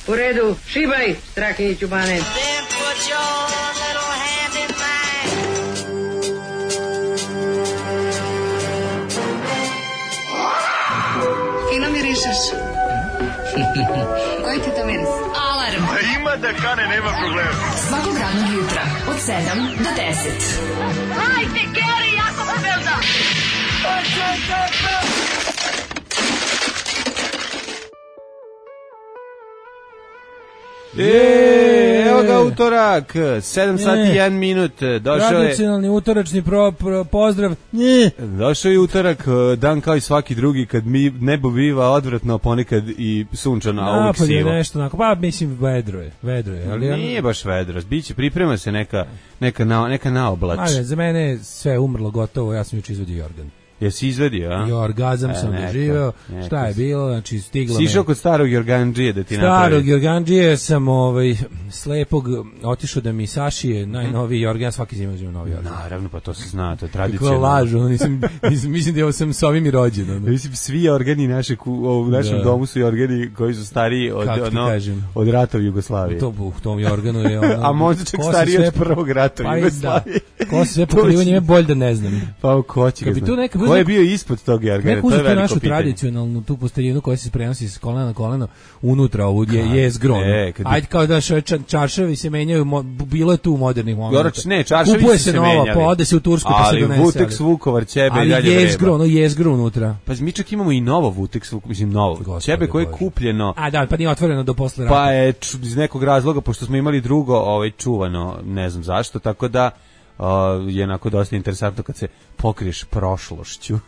U redu, šibaj, Strahinjiću Bane. Fino mirišeš. Koji ti to miris? Alarm. Ima da kane, nema problema. Svakog radnog jutra, od 7 do 10. Hajde, Geri, jako se velda! Evo ga utorak, 7 sati 1 minut, došao je... Tradicionalni utoračni pozdrav. Došao je utorak, dan kao i svaki drugi, kad nebo biva odvratno, ponekad i sunčano, a uvijek sivo. Napad je nešto onako, pa mislim vedro je. Ali nije baš vedro, biće, priprema se neka naoblać. Za mene je sve umrlo gotovo, ja sam juče izvodio jorgan. Jesi izvedio, a? I orgazam sam doživeo. Šta je bilo? Znači, stiglo me... Si išao kod starog jorgandžije da ti napravi? Starog jorgandžije sam slepog otišao da mi sašije najnoviji jorgan, svaki zima uzimam novi jorgan. Naravno, pa to se zna, to je tradicionalno. Kako lažu, mislim da sam s ovim i rođen. Mislim, svi organi u našem domu su organi koji su stariji od rata u Jugoslaviji. U tom jorganu je ono... A možda čak stariji od prvog rata u Jugoslaviji. Ko se sve pokrivanje ime, bolj da ne znam. Pa ko će ga znam? Ko je bio ispod tog jorgana? Neku uzeti našu tradicionalnu tu posteljinu koja se prenosi s kolena na koleno unutra ovu jezgru. Ajde kao da čaršavi se menjaju, bilo je tu u modernih momenata. Ne, čaršavi kupuje se nova, menjali. Pa ode se u Tursku pa se donese. Ali Vuteks Vukovar ćebe i dalje vreba. Ali jezgru unutra. Pa mi čak imamo i novo Vuteks, mislim novo. Ćebe koje je kupljeno. A da, pa nije otvoreno do posle rata. Pa je iz nekog razloga, pošto smo imali drugo čuvano, ne znam zašto, tako da je onako dosta interesantno kad se pokriješ prošlošću.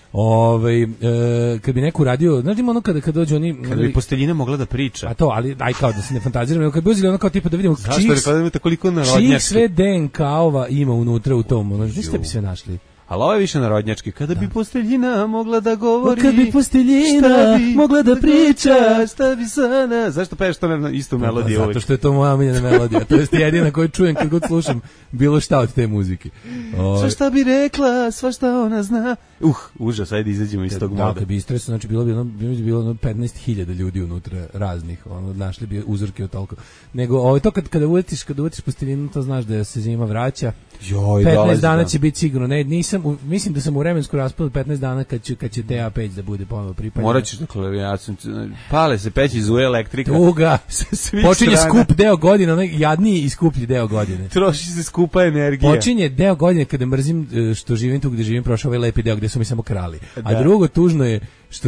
Kad bi neko radio, znači ono kada dođu oni... Kada bi posteljina mogla da priča. A to, ali aj kao da se ne fantaziramo, kad bi uzeli ono kao tipa da vidimo čih sve DNK-ova ima unutra u tom, ono, što bi sve našli? Ali ovo je više narodnjački. Kada bi posteljina mogla da govori... Kad bi posteljina mogla da priča... Šta bi sana... Zašto peveš to na istu melodiju? Zato što je to moja omiljena melodija. To je jedina koju čujem kad god slušam bilo šta od te muzike. Sva šta bi rekla, sva šta ona zna... Užas, ajde izađemo iz tog moda. Da, kad bi istresno, znači bilo 15.000 ljudi unutra raznih. Našli bi uzorke od toliko. Nego, to kada uvetiš posteljinu, to znaš da se zima vraća. 15 dana će biti sigurno. Ne, mislim da sam u vremensku raspadu 15 dana kad će TA peć da bude ponovo pripaljena. Morat ćeš pale se peći zuje elektrika. Tuga. Počinje skup deo godine, onaj jadniji i skuplji deo godine. Troši se skupa energija. Počinje deo godine kada mrzim što živim tu gde živim, prošao ovaj lepi deo gde su mi samo krali. A drugo tužno je što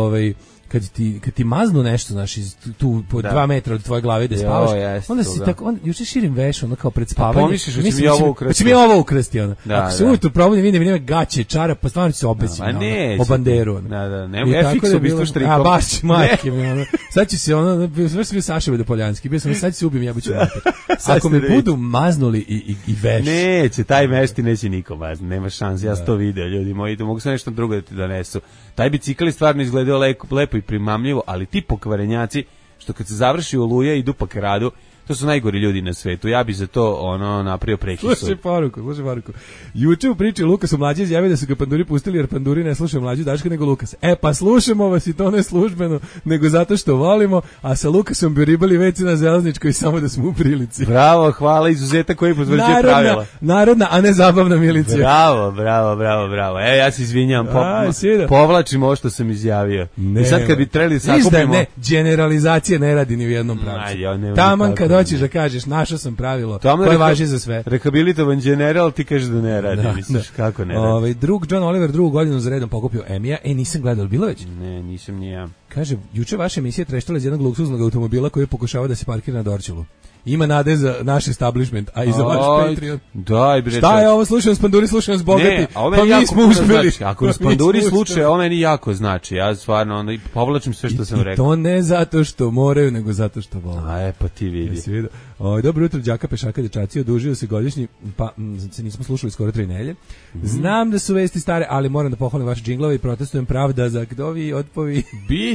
kad ti maznu nešto, znaš, tu po 2 metra od tvoje glave da spavaš, onda si tako, juče širim veš, ono kao pred spavanje. Pomisliš da će mi ovo ukrasti. Će mi ovo ukrasti, ono. Ako se ujutro probudim, vidim nema gaće, čara, pa stvarno ću se obesim o banderu. Da, nema FX-u bistu štrikom. A baš, majke mi, ono. Sad će se, ono, sve sam bio Saša Poljanski, bio sam, sad će se ubijem, ja buću mater. Ako me budu maznuli i veš. Neće, taj veš ti neće niko mazni, nema šanse, ja sam to video, ljudi moji, mogu se nešto drugo da ti donesu. Taj bicikl je stvarno izgledao lepo i primamljivo, ali ti pokvarenjaci, što kad se završi Oluja idu po kradu, to su najgori ljudi na svetu. Ja bi za to napravio prekisu. Slušaj poruku. Juče u priči Lukasu mlađi izjavio da su ga panduri pustili jer panduri ne slušaju mlađu Daška nego Lukas. Pa slušamo vas i to ne službeno, nego zato što volimo, a sa Lukasom bi ribali veci na Železničkoj samo da smo u prilici. Bravo, hvala, izuzetak koji potvrđuje pravila. Narodna, a ne zabavna milicija. Bravo. Ja se izvinjam, povlačim ovo što sam izjavio. I sad kad bi trebali sakupimo... Generalizacija ne radi ni u jednom pravcu. Taman kad hoćeš da kažeš, našao sam pravilo koje važi za sve. Rehabilitovan general, ti kažeš da ne radi, misliš, kako ne radi. Drug John Oliver drugu godinu za redom pokupio Emija, nisam gledao, bilo već? Ne, nisam ni ja. Kaže, juče vaša emisija treštala iz jednog luksuznog automobila koji pokušava da se parkira na Dorćolu. Ima nade za naš establishment, a i za vaš Patreon. Daj, bre. Šta je ovo, slušam Spanduri, slušam s bogati, pa mi smo uspeli. Ako Spanduri slučaje, ovo meni jako znači. Ja stvarno povlačim sve što sam rekao. I to ne zato što moraju, nego zato što vole. Pa ti vidi. Dobro jutro, đaka pešaka dečaci, odužio se godišnji, pa se nismo slušali skoro 3 nedelje. Znam da su vesti stare, ali moram da pohvalim vaše džinglove i protestujem pravda za kdovi otpovi.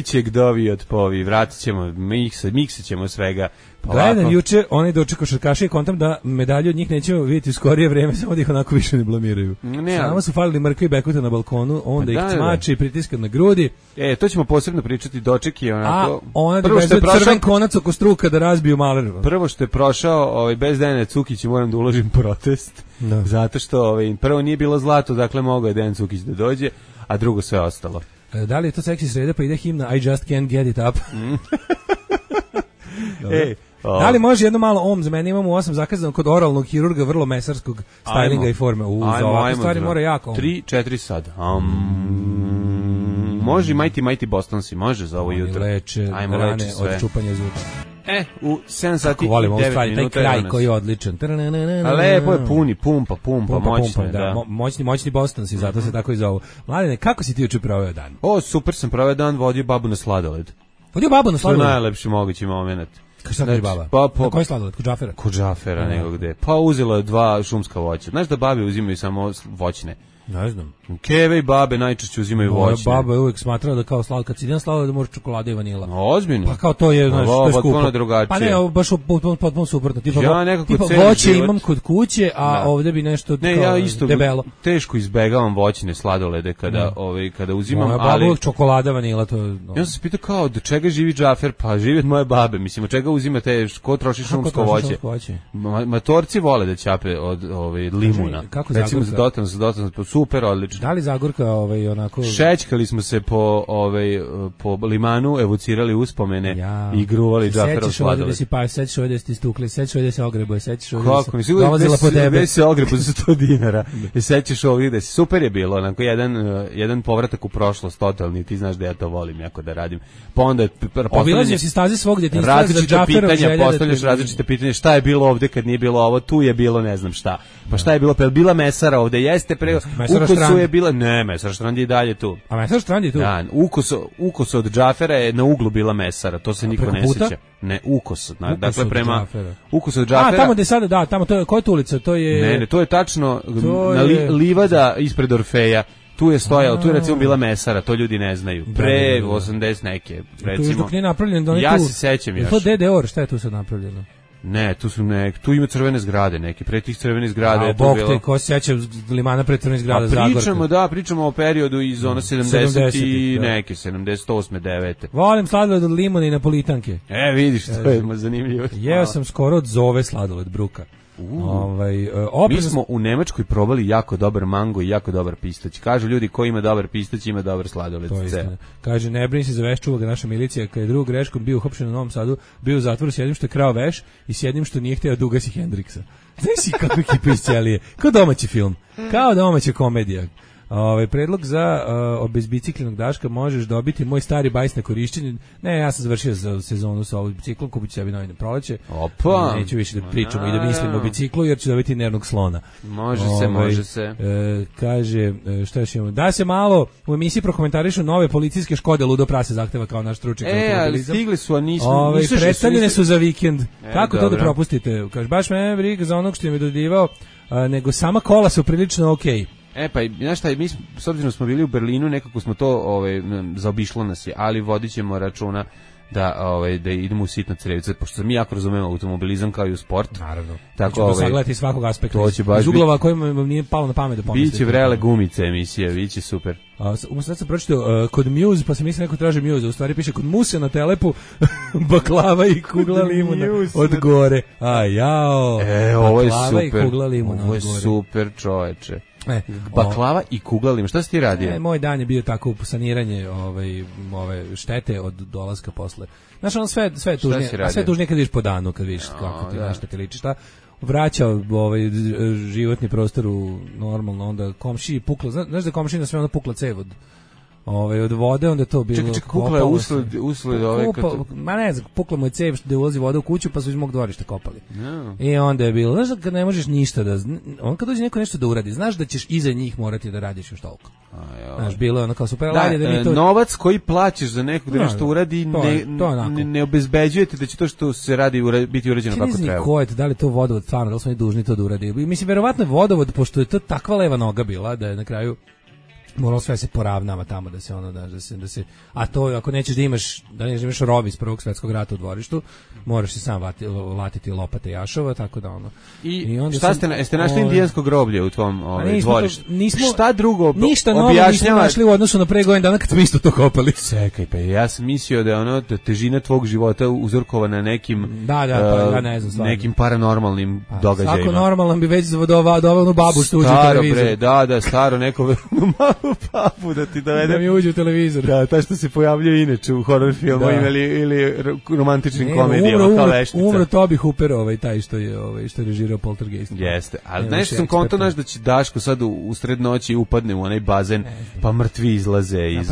Biće gdovi od povi, vratit ćemo, miksit ćemo svega. Gledam juče, onaj doček košarkaša i kontam da medalje od njih nećemo vidjeti u skorije vreme, samo da ih onako više ne blamiraju. Samo su falili Mrka i Bekuta na balkonu, onda ih cmače i pritiska na grudi. To ćemo posebno pričati, doček je onako... A ona da vezuje crven konac oko struka da razbiju maler. Prvo što je prošao, bez Dejana Cukića moram da uložim protest, zato što prvo nije bilo zlato, dakle mogao je Dejan Cukić da dođe, a drugo sve ostalo. Da li je to seksi sreda pa ide himna I just can't get it up? Da li može jedno malo za mene imamo 8 zakazano kod oralnog hirurga vrlo mesarskog stylinga i forme. Za ovakve stvari mora jako. 3-4 sad. Može Mighty Bostonsi, može za ovo jutro. Leče rane od čupanja zuba. U 7 sati i 9 minuta. Taj kraj koji je odličan. A lepo je pumpa, moćno je. Da. Moćni Bostonsi, zato se tako i zovu. Mladene, kako si ti juče proveo dan? Super sam proveo dan, vodio babu na sladoled. Vodio babu na sladoled? To je najlepši mogući moment. Šta kaže baba? Na koji sladoled? Kod Džafera? Kod Džafera, nego gde. Pa uzela je 2 šumska voća. Znaš da babe uzimaju samo voćne? Ne znam. Keve i babe najčešće uzimaju voćne. Moja baba je uvijek smatrala da kao sladoled, kad si idem sladoled da može čokolada i vanila. Ozbiljno? Pa kao to je, znaš, to je skupo. Pa ne, baš potpuno suprotno. Tipa voće imam kod kuće, a ovdje bi nešto debelo. Ne, ja isto teško izbegavam voćne sladolede kada uzimam. Moja baba uvijek čokolada, vanila, to je... Ja sam se pitao kao, do čega živi Džafer? Pa živi od moje babe. Mislim, od čega uzimate, ko troši šumsko voće? Matorci vole da ćape od limuna. Kako Zagorka? Super, odlično. Da li Zagorka onako... Šećkali smo se po limanu, evocirali uspomene i gruvali Džaferov sladoled. Sećaš ovdje da si stukli, sećaš ovdje da se ogrebuje, sećaš ovdje da si dolazila po tebe. Se ogrebu za 100 dinara. Sećaš ovdje da si, super je bilo, onako jedan povratak u prošlost totalni, ti znaš da ja to volim jako da radim. Pa onda obilazio si staze svog djetinjstva različita pitanja, postavljaš različite pitanja, šta je bilo ovdje kad nije bilo ovo, tu je bilo ne znam šta. Pa šta je bilo, pa je bila mesara ovdje, jeste pre... Ukosu je bila, ne, Mesara Štrandi je dalje tu. A Mesara Štrandi je tu? Da, ukos od Džafera je na uglu bila mesara, to se niko ne sjeća. Ne, ukos, dakle prema ukos od Džafera. A tamo gde sada, da, tamo to je, koja je ulica, to je... Ne, to je tačno na livada ispred Orfeja. Tu je stojalo, tu je recimo bila mesara, to ljudi ne znaju. Pre 80 neke, recimo. Tu dok nije napravljeno, ja se sećam još. To DDOR, šta je tu sad napravljeno? Ne, tu ima crvene zgrade neki, pre tih crvenih zgrada je to bilo. Ko se sjeća limana pre crvenih zgrada Zagorka? Pričamo o periodu iz 70 i neke, 78. 9. Volim sladoled od limuna i napolitanke. Vidiš, to je zanimljivo. Jeo sam skoro od zove sladoled bruka. Mi smo u Nemačkoj probali jako dobar mango i jako dobar pistać. Kažu ljudi ko ima dobar pistać ima dobar sladoled. Kaže, ne brini se za veš, čuva ga naša milicija. Kad je drugog greškom bio uhapšen u Novom Sadu, bio u zatvoru s jednim što je krao veš i s jednim što nije hteo da ugasi Hendriksa. Znaš si kako ekipa iz ćelije? Kao domaći film, kao domaća komedija. Predlog za obezbiciklenog Daška, možeš dobiti moj stari bajs na korišćenje. Ne, ja sam završio za sezonu sa ovim biciklom, kupit ću sebi novi na proleće. Opa! Neću više da pričamo i da mislim o biciklu, jer ću dobiti nervnog slona. Može se. Kaže, šta još imamo? Da se malo u emisiji prokomentarišu nove policijske Škode, ludo prase zahteva kao naš stručnjak. Ali stigli su, a nisu predstavljene su za vikend. Kako to da propustite? Kaže, baš me briga za onog što im je dodivao, nego sama kola su prilično okej. Pa, znaš šta, mi s obzirom smo bili u Berlinu, nekako smo to zaobišlo nas je, ali vodit ćemo računa da idemo u sitna crevica, pošto mi jako razumemo automobilizam kao i u sport. Naravno. Tako sagledati svakog aspekta. Iz uglova kojima vam nije palo na pamet da pomislite. Biće vrele gumice emisije, biće super. Sad sam pročitao kod Muse, pa sam mislio neko traži Muse, u stvari piše kod Muse na telepu baklava i kugla limuna od gore. Ovo je super. Baklava i kugla limuna od gore. Ovo je super, čoveče. Baklava i kugla limuna. Šta si ti radio? Moj dan je bio tako saniranje ove štete od dolaska posle. Znaš, ono sve je tužnije, a sve je tužnije kad vidiš po danu, kad vidiš kako ti nešto ti liči, šta vraćao životni prostor u normalno, onda komšiji pukla, znaš da komšiji na sve onda pukla cev od vode, onda je to bilo... Čekaj, kukla je usled ma ne znam, pukla mu je cev da ulazi voda u kuću, pa su iz mog dvorišta kopali. I onda je bilo, znaš da kad ne možeš ništa on kad dođe neko nešto da uradi, znaš da ćeš iza njih morati da radiš još toliko. Znaš, bilo je ono kao super... Novac koji plaćaš za nekog da nešto uradi ne obezbeđujete da će to što se radi biti urađeno kako treba. Ko je, da li to vodovod stvarno, da li smo i dužni to da uradi? Mislim, verovatno je vodovod, pošto je to takva leva noga bila, da je na kraju moralo sve se poravnava tamo da se ono da se a to ako nećeš da imaš robi iz Prvog svjetskog rata u dvorištu, moraš se sam latiti lopate jašova, tako da ono. I onda šta ste našli indijansko groblje u tvom dvorištu? Šta drugo ništa novo nismo našli u odnosu na pre godinu dana kad smo isto to kopali. Čekaj, pa ja sam mislio da je ono da težina tvog života uzorkovana nekim pa ja ne znam stvarno. Nekim paranormalnim događajima. Svako normalan bi već doveo onu babu što uđe u televizor. Da, staro neko malu babu da ti dovede. Da mi uđe u televizor. Da, ta što se pojavljuje inače u horror filmovima ili romantičnim komedijama kao Lešnica. Umro Toby Hooper, taj što je režirao Poltergeist. Jeste, ali nešto sam konto da će Daško sad u sred noći upadne u onaj bazen, pa mrtvi izlaze iz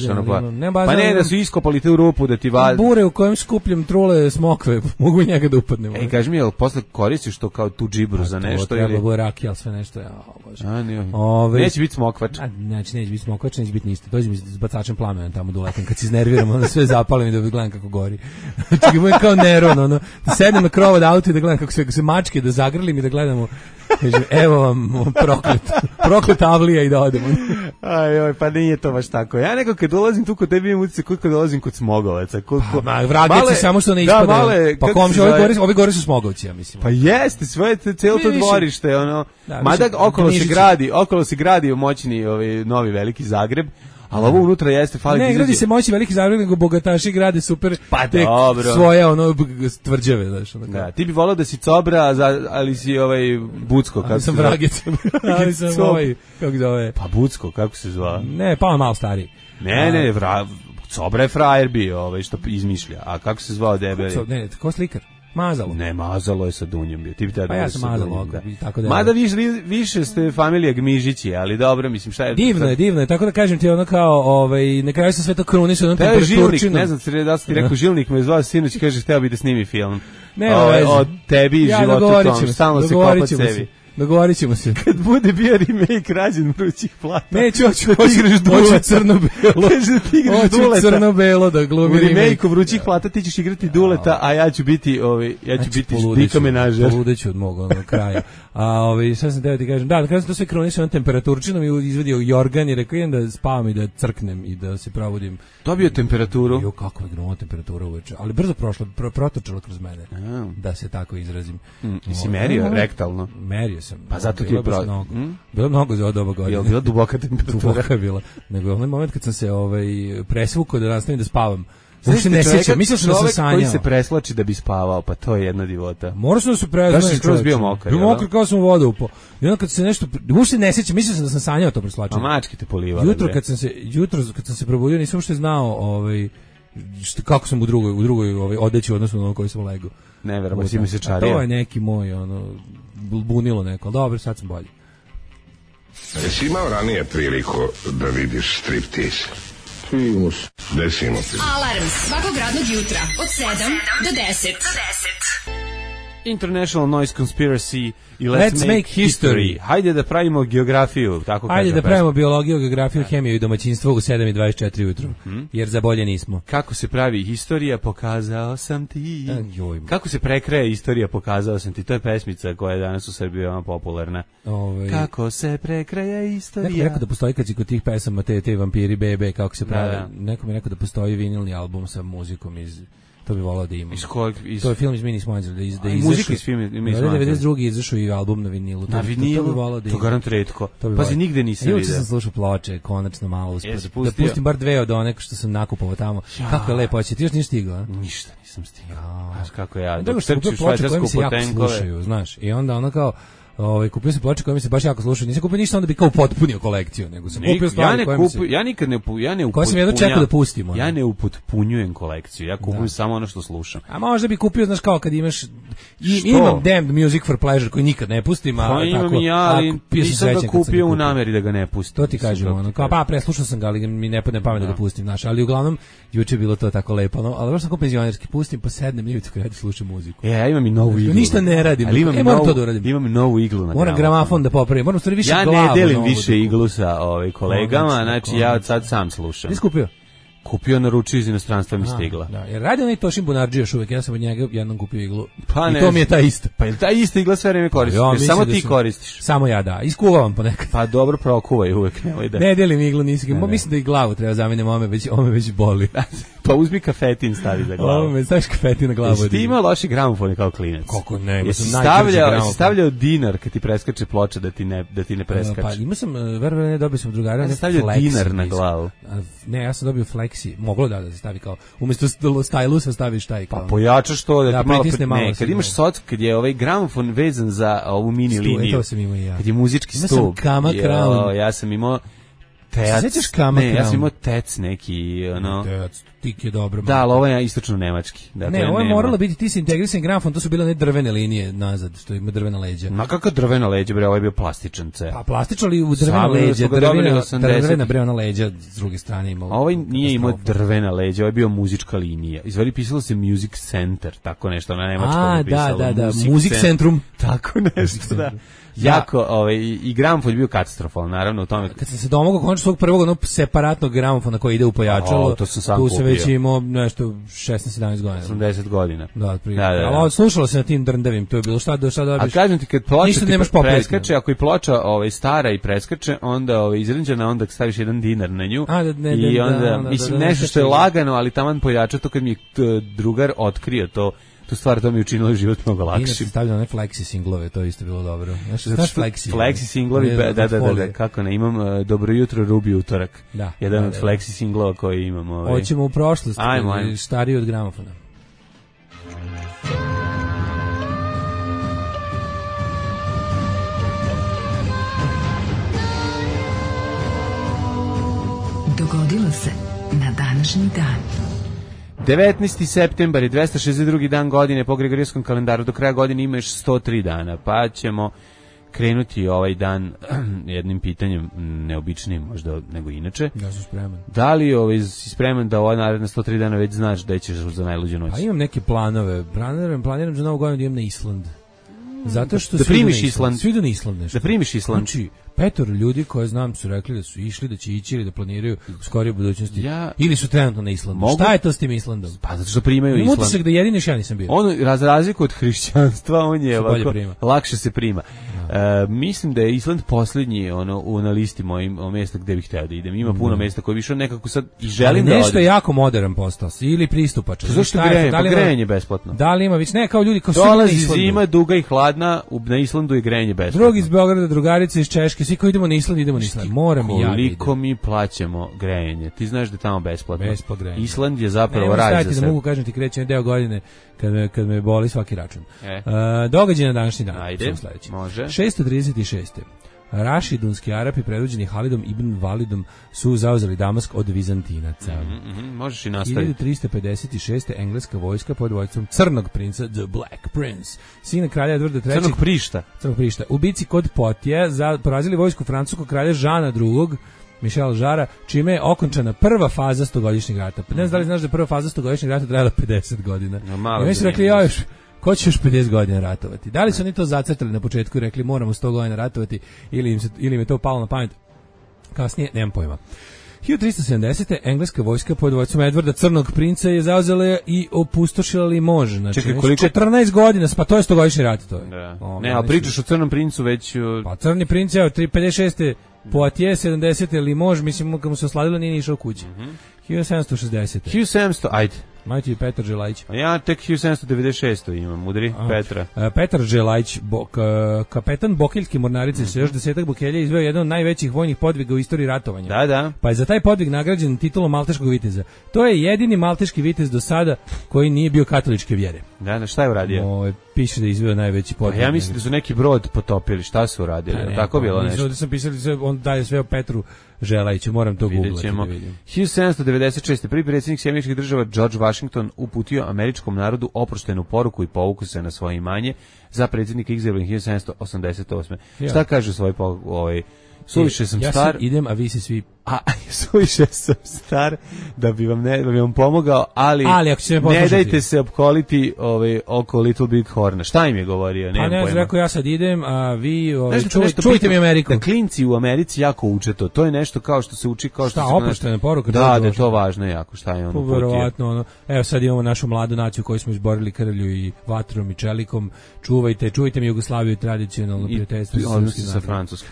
pa ne da su iskopali tu rupu da ti bure u kojem skupljam trule smokve, mogu njega da upadnem. Ej, kaži mi, jel posle koristiš to kao tu džibru za nešto? To treba bude rakija, ali sve nešto, bože. Neće biti smokvač. Neće biti smokvač, neće biti ništa. Dođem s bacačem plamena tamo doletem, kad se iznerviram, onda sve zapalim i da gledam kako gori. Čekaj, bude kao Neron, sedem na krov od auta i da gledam kako se mačke, da zagrlim i da gledamo. Evo vam proklet avlija i da odemo. Aj, pa nije to baš tako. Ja neko kad dolazim tu kod tebi imam utisak kako dolazim kod smogovaca. Vragice samo što ne ispadaju. Pa komši, ovi gore su smogovci, ja mislim. Pa jeste, svoje cijelo to dvorište, ono. Mada okolo se gradi moćni novi veliki Zagreb. Ali ovo unutra jeste fali. Ne, gradi se moći veliki Zagreb, nego bogataši grade super svoje tvrđave, znaš. Da, ti bi volao da si Cobra, ali si Bucko, kako se zove. Ali sam kako zove. Pa Bucko, kako se zva? Ne, pa on malo stariji. Ne, Cobra je frajer bio, što izmišlja. A kako se zvao debeli? Ne, ko slikar? Mazalo. Ne, Mazalo je sa Dunjom bio. Ti bi pa ja sam Mazalo, tako da. Mada više ste familija Gmižići, ali dobro, mislim, šta je... Divno je, tako da kažem ti ono kao, na kraju se sve to kruni sa onom temperaturčinom. Ne znam, da si ti rekao, Žilnik me zvao sinoć, kaže, hteo bi da snimi film. Ne, o tebi i životu tom, stalno se kopa sebi. Dogovorit ćemo se. Kad bude bio remake Rađen vrućih plata. Neću, hoću crno-belo. Hoću crno-belo da glumi remake. U remake vrućih plata ti ćeš igrati Duleta, a ja ću biti Dika menažer. Poludeću od mog kraja. A šta sam teo ti kažem, da kada sam to sve kronisao temperaturčinom i izvadio jorgan i rekao idem da spavam i da crknem i da se probudim. Dobio temperaturu? Jo, kako je grunula temperatura uveče, ali brzo protočala kroz mene, da se tako izrazim. I si merio rektalno? Merio sam. Pa zato ti je bilo mnogo za doba godine. Je li bila duboka temperatura? Duboka je bila. Nego onaj moment kad sam se presvukao da nastavim da spavam. Uopšte ne sjećam, mislio sam da sam sanjao. Koji se preslači da bi spavao, pa to je jedna divota. Morao sam da se preslačim. Da si skroz bio mokar. Bio mokar kao sam u vodu upao. I onda kad se nešto, uopšte ne sjećam, mislio sam da sam sanjao to preslačenje. A mačke te polivale. Jutro kad sam se probudio, nisam uopšte znao kako sam u drugoj odeći u odnosu na ono koji sam legao. Ne verujem, si mi se čario. To je neki moj, bunilo neko, ali dobro, sad sam bolji. Jesi imao ranije priliku da vidiš striptease? Primus. Desimo ti. Alarm svakog radnog jutra od 7 do 10. International Noise Conspiracy i Let's Make History. Hajde da pravimo geografiju, tako kažem. Hajde da pravimo biologiju, geografiju, hemiju i domaćinstvo u 7:24 ujutru, jer za bolje nismo. Kako se pravi historija, pokazao sam ti. Kako se prekraja istorija, pokazao sam ti. To je pesmica koja je danas u Srbiji veoma popularna. Kako se prekraja istorija. Neko mi rekao da postoji kad si kod tih pesama, te vampiri, bebe, kako se pravi. Neko mi rekao da postoji vinilni album sa muzikom iz... To bi volao da ima. To je film iz Mini Smađer. Muzika iz filma iz Mini Smađer. 92. izašao i album na vinilu. Na vinilu? To garant retko. Pazi, nigde nisam vidio. Juče sam slušao ploče, konačno malo uspio. Da pustim bar 2 od one što sam nakupovao tamo. Kako je lepo, ti još nisi stigao? Ništa nisam stigao. Znaš kako ja. Dok trčim švajcarsku potenkove. Znaš, i onda ono kao... kupio sam ploče koje mi se baš jako slušaju. Nisam kupio ništa onda bi kao potpunio kolekciju, nego sam kupio stvari koje mi se... Ja nikad ne koje sam jedno čekao da pustim. Ja ne upotpunjujem kolekciju. Ja kupujem samo ono što slušam. A možda bi kupio, znaš, kao kad imaš imam Damned Music for Pleasure koji nikad ne pustim, a tako. Imam ja, ali nisam ga kupio u nameri da ga ne pustim. To ti kažem, ono, kao pa preslušao sam ga, ali mi ne padne pamet da ga pustim, znaš, ali uglavnom juče bilo to tako lepo, no, ali baš sam kao penzionerski pustim pa sednem i kad slušam muziku. Ja imam i novu iglu. Ništa ne radim. Imam novu iglu na moram gramafon da popravim. Moram stvari više glavu. Ja ne delim više iglu sa kolegama, znači ja sad sam slušam. Ti skupio? Kupio, naručio iz inostranstva, mi stigla. Da, jer radi onaj Tošin Bunarđi još uvek, ja sam od njega jednom kupio iglu. Pa i to mi je ta ista. Pa je ta ista igla sve vreme koristiš? Samo ti koristiš? Samo ja, da. Iskuvavam ponekad. Pa dobro, prokuvaj uvek, nemoj da. Ne delim iglu, nisi. Mislim da i glavu treba zameniti, ome već boli. Pa uzmi kafetin, stavi za glavu. Ome, staviš kafetin na glavu. Ti imao loši gramofone kao klinac? Kako ne, jesi stavljao dinar kad ti preskače ploča da ti ne preskače? Pa imao sam, verovatno dobio sam drugara, ja stavljao dinar na glavu. Ne, ja sam dobio Flexi, moglo da se stavi kao, umjesto stylusa staviš taj kao. Pa pojačaš to da ti malo, ne, kad imaš kad je ovaj gramofon vezan za ovu mini liniju, to sam imao i ja. Kad je muzički stup. Imao sam Kama Crown. Ja sam imao Sećaš Kama Crown? Ja sam imao Tec neki, ono. Tec, tik je dobro. Da, ali ovo je istočno-nemački. Ne, ovo je moralo biti, ti si integrisan gramofon, to su bile ne drvene linije nazad, što ima drvena leđa. Ma kakva drvena leđa, bre, ovo je bio plastičan ce. Pa plastično, ali u drvena leđa, drvena bre, ona leđa s druge strane imala. Ovo nije imao drvena leđa, ovo je bio muzička linija. Izvali pisalo se Music Center, tako nešto, na nemačkom je pisalo. Da, Music Centrum. Tako nešto, da. Jako, i gramofon je bio katastrofalan, naravno u tome. Kad sam se domogao konačno svog prvog onog separatnog gramofona koji ide u pojačalo, to sam sam tu kupio. Se već imao nešto 16-17 godina. 80 godina. Da. Ali slušalo se na tim drndavim, to je bilo šta dobiš. A kažem ti, kad ploča ti preskače, ako i ploča stara i preskače, onda izređena, onda staviš jedan dinar na nju. I onda, mislim, nešto što je lagano, ali taman pojača to kad mi je drugar otkrio to. Tu stvar to mi učinilo život mnogo lakšim. Inače stavljam one flexi singlove, to je isto bilo dobro. Znaš flexi? Flexi singlovi, da, kako ne, imam Dobro jutro, Rubi utorak. Jedan od flexi singlova koji imam. Hoćemo u prošlost, stariji od gramofona. Dogodilo se na današnji dan. 19. septembar je 262. dan godine po Gregorijskom kalendaru. Do kraja godine ima još 103 dana, pa ćemo krenuti ovaj dan jednim pitanjem neobičnijim možda nego inače. Ja sam spreman. Da li si spreman da ova naredna 103 dana već znaš da ćeš za najluđu noć? Pa imam neke planove. Planiram za novu godinu da idem na Island. Zato što da primiš Island. Svi idu na Island nešto. Da primiš Island. Znači, 5 ljudi koje znam su rekli da su išli, da će ići ili da planiraju u skorijoj budućnosti. Ili su trenutno na Islandu. Šta je to s tim Islandom? Pa zato što primaju Island. Utisak da jedini ja nisam bio. On, razliku od hrišćanstva, on je ovako, lakše se prima. Mislim da je Island posljednji na listi mojim mjesta gde bih hteo da idem. Ima puno mjesta koje više nekako sad i želim da odem. Nešto je jako modern postao ili pristupačan. Zašto grejanje besplatno? Da li ima već ne kao ljudi kao dolazi zima duga i hladna, na Islandu je grejanje besplatno. Drugi iz Beograda, drugarice iz Češke, svi koji idemo na Island, idemo na Island. Moram i ja. Koliko mi plaćamo grejanje? Ti znaš da je tamo besplatno. Island je zapravo raj za sve. Ne mogu kažem ti krećem deo godine kad me boli svaki račun. Događaj na današnji dan. Ajde, može. 636. Rašidunski Arapi predvođeni Halidom ibn Validom su zauzeli Damask od Vizantinaca. Možeš i nastaviti. 1356. engleska vojska pod vojstvom Crnog princa, The Black Prince, sina kralja Edvarda III. Crnog prišta. U bici kod Potje porazili vojsku francuskog kralja Žana II. Michel Žara, čime je okončana prva faza stogodišnjeg rata. Ne znam da li znaš da je prva faza stogodišnjeg rata trajala 50 godina. I mi su rekli, ko će još 50 godina ratovati? Da li su oni to zacrtali na početku i rekli moramo 100 godina ratovati ili im je to palo na pamet? Kasnije, nemam pojma. 1370. engleska vojska pod vojstvom Edvarda Crnog princa je zauzela i opustošila Limož. Znači, 14 godina, pa to je 100-godišnji rat. To je. Ne, a pričaš o Crnom princu već... Pa Crni princ je 56. Poitiers, 70. Limož, mislim, kad mu se osladilo nije išao kući. 1760. 1700, ajde. Majte i Petar Želajić. Ja tek 1796. imam, udri, Petra. Petar Želajić, kapetan Bokeljske mornarice, se još 10 Bokelja izveo jedan od najvećih vojnih podviga u istoriji ratovanja. Da. Pa je za taj podvig nagrađen titulom Malteškog viteza. To je jedini malteški vitez do sada koji nije bio katoličke vjere. Da, šta je uradio? Piše da je izveo najveći podvig. Ja mislim da su neki brod potopili, šta su uradili? Tako bilo nešto. Ovdje sam pisali, on daje sve o Petru Želajiću, moram to googlati da vidim. 1796. prvi predsjednik Sjedinjenih Država George Washington uputio američkom narodu oproštenu poruku i povukao se na svoje imanje za predsjednika izabran 1788. Šta kaže svoj Suviše sam star. Ja sad idem, a vi se svi... Suviše sam star da bi vam pomogao, ali ako ćete me ne dajte se opkoliti oko Little Big Horna. Šta im je govorio? Pa ne, rekao ja sad idem, a vi čujte mi Ameriku. Da klinci u Americi jako uče to. To je nešto kao što se uči, kao što se... Šta, oproštena poruka? Da, je to važno jako. Šta je ono putio? Verovatno, evo sad imamo našu mladu naciju koju smo izborili krvlju i vatrom i čelikom. Čuvajte mi Jugoslaviju, tradicionalno prijateljstvo sa Francuskom.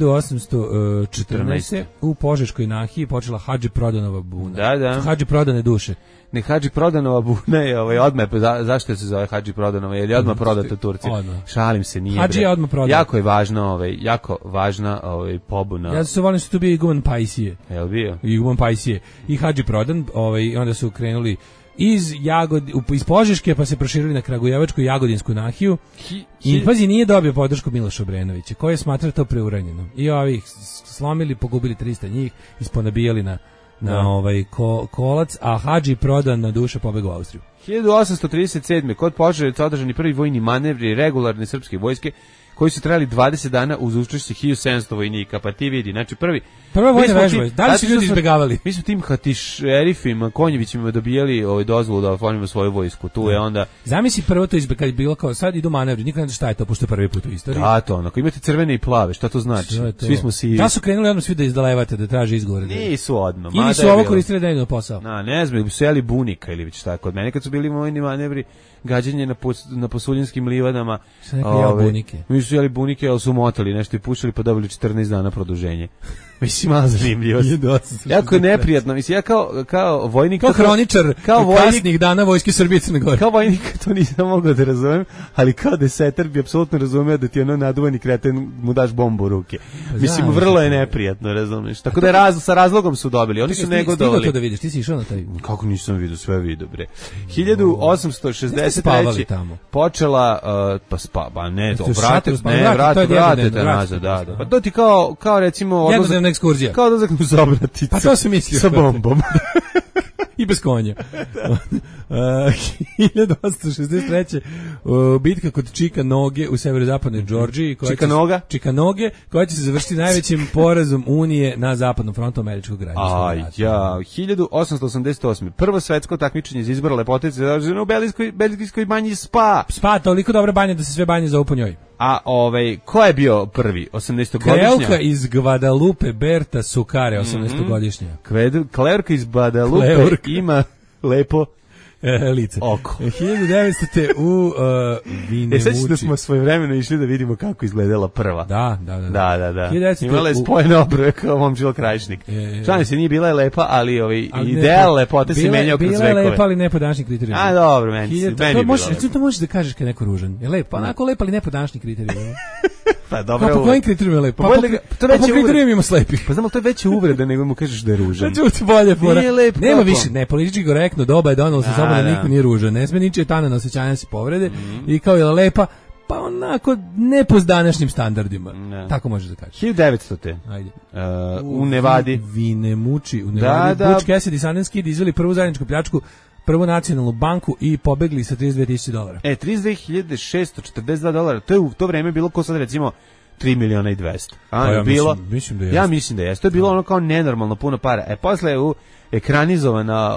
1814. u Požeškoj nahiji počela Hadži Prodanova buna. Da. Hadži Prodane duše. Ne, Hadži Prodanova buna je odmah, zašto se zove Hadži Prodanova? Jer je odmah prodata Turcima. Šalim se, nije. Hadži je odmah prodana. Jako važna pobuna. Ja se volim što tu bio Iguman Pajsije. Jel bio? Iguman Pajsije. I Hadži Prodan, onda su krenuli iz Požeške, pa se proširili na Kragujevačku i Jagodinsku nahiju. I pazi, nije dobio podršku Miloša Obrenovića, koji je smatrao to preuranjeno. I ovih slomili, pogubili 300 njih, isponabijali na kolac, a Hadži Prodan na duše pobegao u Austriju. 1837. kod Požarevaca održani prvi vojni manevri regularne srpske vojske, koji su trajali 20 dana uz učešće 1700 vojnika, pa ti vidi, znači prva vojna vežba, da li su ljudi izbegavali? Mi smo tim hatišerifima, Konjevićima dobijali dozvolu da oformimo svoju vojsku, tu je onda... Zamisli prvo to kad je bilo kao, sad idu manevri, nikad ne zna šta je to, pošto je prvi put u istoriji. Da, to onako, imate crvene i plave, šta to znači? Svi smo sivi. Da su krenuli odmah svi da izdalevate, da traže izgovore. Nisu odmah. Ili su ovo koristili da idu posao. Ne znam, su jeli bunika ili već tako. Kod mene kad su bili vojni manevri, gađanje na Posuljinskim livadama. Mi su jeli bunike, ali su motali nešto i pušili, pa dobili 14 dana produženje. Mislim, malo zanimljivo. Jako je neprijatno. Mislim, ja kao vojnik... Kao hroničar kasnih dana Vojske Srbije Crne Gore. Kao vojnik to nisam mogao da razumem, ali kao desetar bi apsolutno razumeo da ti naduvani kreten mu daš bombu u ruke. Mislim, vrlo je neprijatno, razumeš. Tako da je sa razlogom su dobili. Oni su negodovali. Stigao to da vidiš, ti si išao na taj... Kako nisam vidio, sve vidio, bre. 1863. počela... vratite nazad, da. Pa to ti kao recimo... ekskurzija. Kao odlazak u Zobraticu. Pa to se mislio. Sa bombom. I bez konja. 1863. Bitka kod Čikanoge u severozapadnoj Džordžiji. Čikanoge, koja će se završiti najvećim porazom Unije na zapadnom frontu američkog građanskog rata. 1888. Prvo svetsko takmičenje za izbor lepote se održano u belgijskoj banji Spa. Spa, toliko dobra banja da se sve banje zovu po njoj. A ko je bio prvi? 18-godišnja? Kreolka iz Guadalupe, Berta Sukare, 18-godišnja. Kleorka iz Guadalupe ima lepo lice. Oko. 1900. u Vinemuči. Sveći da smo svojevremeno išli da vidimo kako izgledala prva. Da. Imala je spojene obrve kao Momčilo Krajišnik. Šalim se, nije bila je lepa, ali ideal lepote se menjao kroz vekove. Bila je lepa, ali ne po današnjim kriterijima. A dobro, meni je bila lepa. To možeš da kažeš kad je neko ružan. Je lepo, onako lepa, ali ne po današnjim kriterijima. Pa dobro. Pa po kojim kriterijima je lepo? Po kriterijima ima slepih. Pa znamo, to je veća uvreda nego mu kažeš da je ružan. Čuti bolje fora. Nema više, ne, politički korektno, doba je donalo sa sobom da niko nije ružan. Ne sme ničije tana na osjećanja se povrede i kao je lepa, pa onako ne po današnjim standardima. Tako može da kaže. 1900. Ajde. U Nevadi. Vinemuči, u Nevadi. Butch Cassidy i Sundance Kid izveli prvu zajedničku pljačku, prvu nacionalnu banku i pobegli sa $32,000. $32,642. To je u to vreme bilo ko sad recimo 3.200.000. Mislim da je. Ja mislim da je. To je bilo ono kao nenormalno puno para. Posle je ekranizovana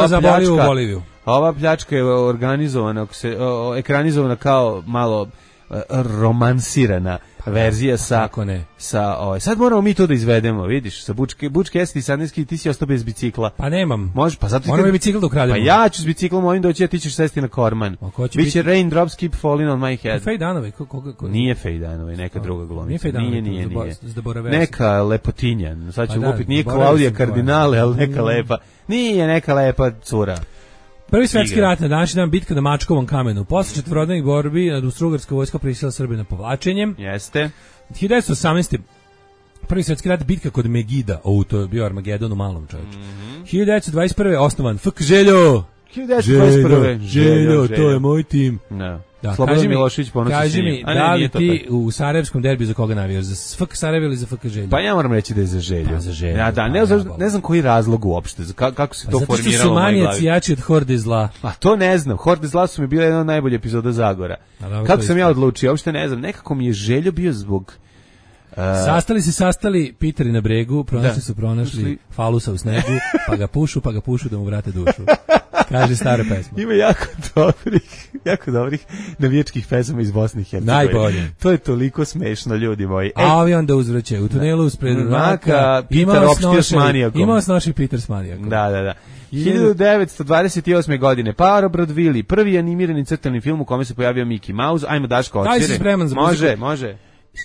ova pljačka je organizovana, ekranizovana kao malo romansirana verzija sa sad moramo mi to da izvedemo, vidiš, sa Butch Cassidy i Sundance Kid, ti si ostao bez bicikla. Pa nemam. Može, pa zato moramo bicikl da ukrademo. Pa ja ću s biciklom mojim doći, a ti ćeš sesti na korman. Biće Raindrops Keep Falling on My Head. Faye Dunaway, nije Faye Dunaway, neka druga glumica. Nije. Neka lepotinja. Sad ću lupiti, nije Klaudija Kardinale, ali neka lepa. Nije neka lepa cura. Prvi svetski rat na današnji dan, bitka na Mačkovom kamenu. Posle četvorodnevnih borbi Austrougarska vojska prisilila Srbe na povlačenjem. Jeste. 1918. Prvi svetski rat, bitka kod Megida. To je bio Armagedon u malom, čovječe. 1921. osnovan FK Željo. 1921. Željo, to je moj tim. No. Da, Slobodan Milošević ponosi kaži mi, da li ti u Sarajevskom derbiju za koga navijaš? Za FK Sarajevo ili za FK Želju? Pa ja moram reći da je za Želju. Pa za Želju. Ne znam koji razlog uopšte, kako se to formiralo u mojoj glavi. Zato što su manijeci jači od Horde zla. A to ne znam, Horde zla su mi bila jedna od najbolje epizoda Zagora. Kako sam ja odlučio, uopšte ne znam, nekako mi je Željo bio zbog Sastali Piteri na bregu, pronašli falusa u snegu, pa ga pušu da mu vrate dušu. Kaže stara pesma. Ima jako dobrih navijačkih pesama iz Bosne i Hercegovine. Najbolje. To je toliko smešno, ljudi moji. Avion da uzvraća u tunelu uspred raka. Peter opštio s manijakom. Imao s naših Peter s manijakom. Da. 1928. godine Powerbrod Willy, prvi animirani crtani film u kome se pojavio Mickey Mouse. Ajmo Daško, odsviri. Daj si spreman za muziku. Može.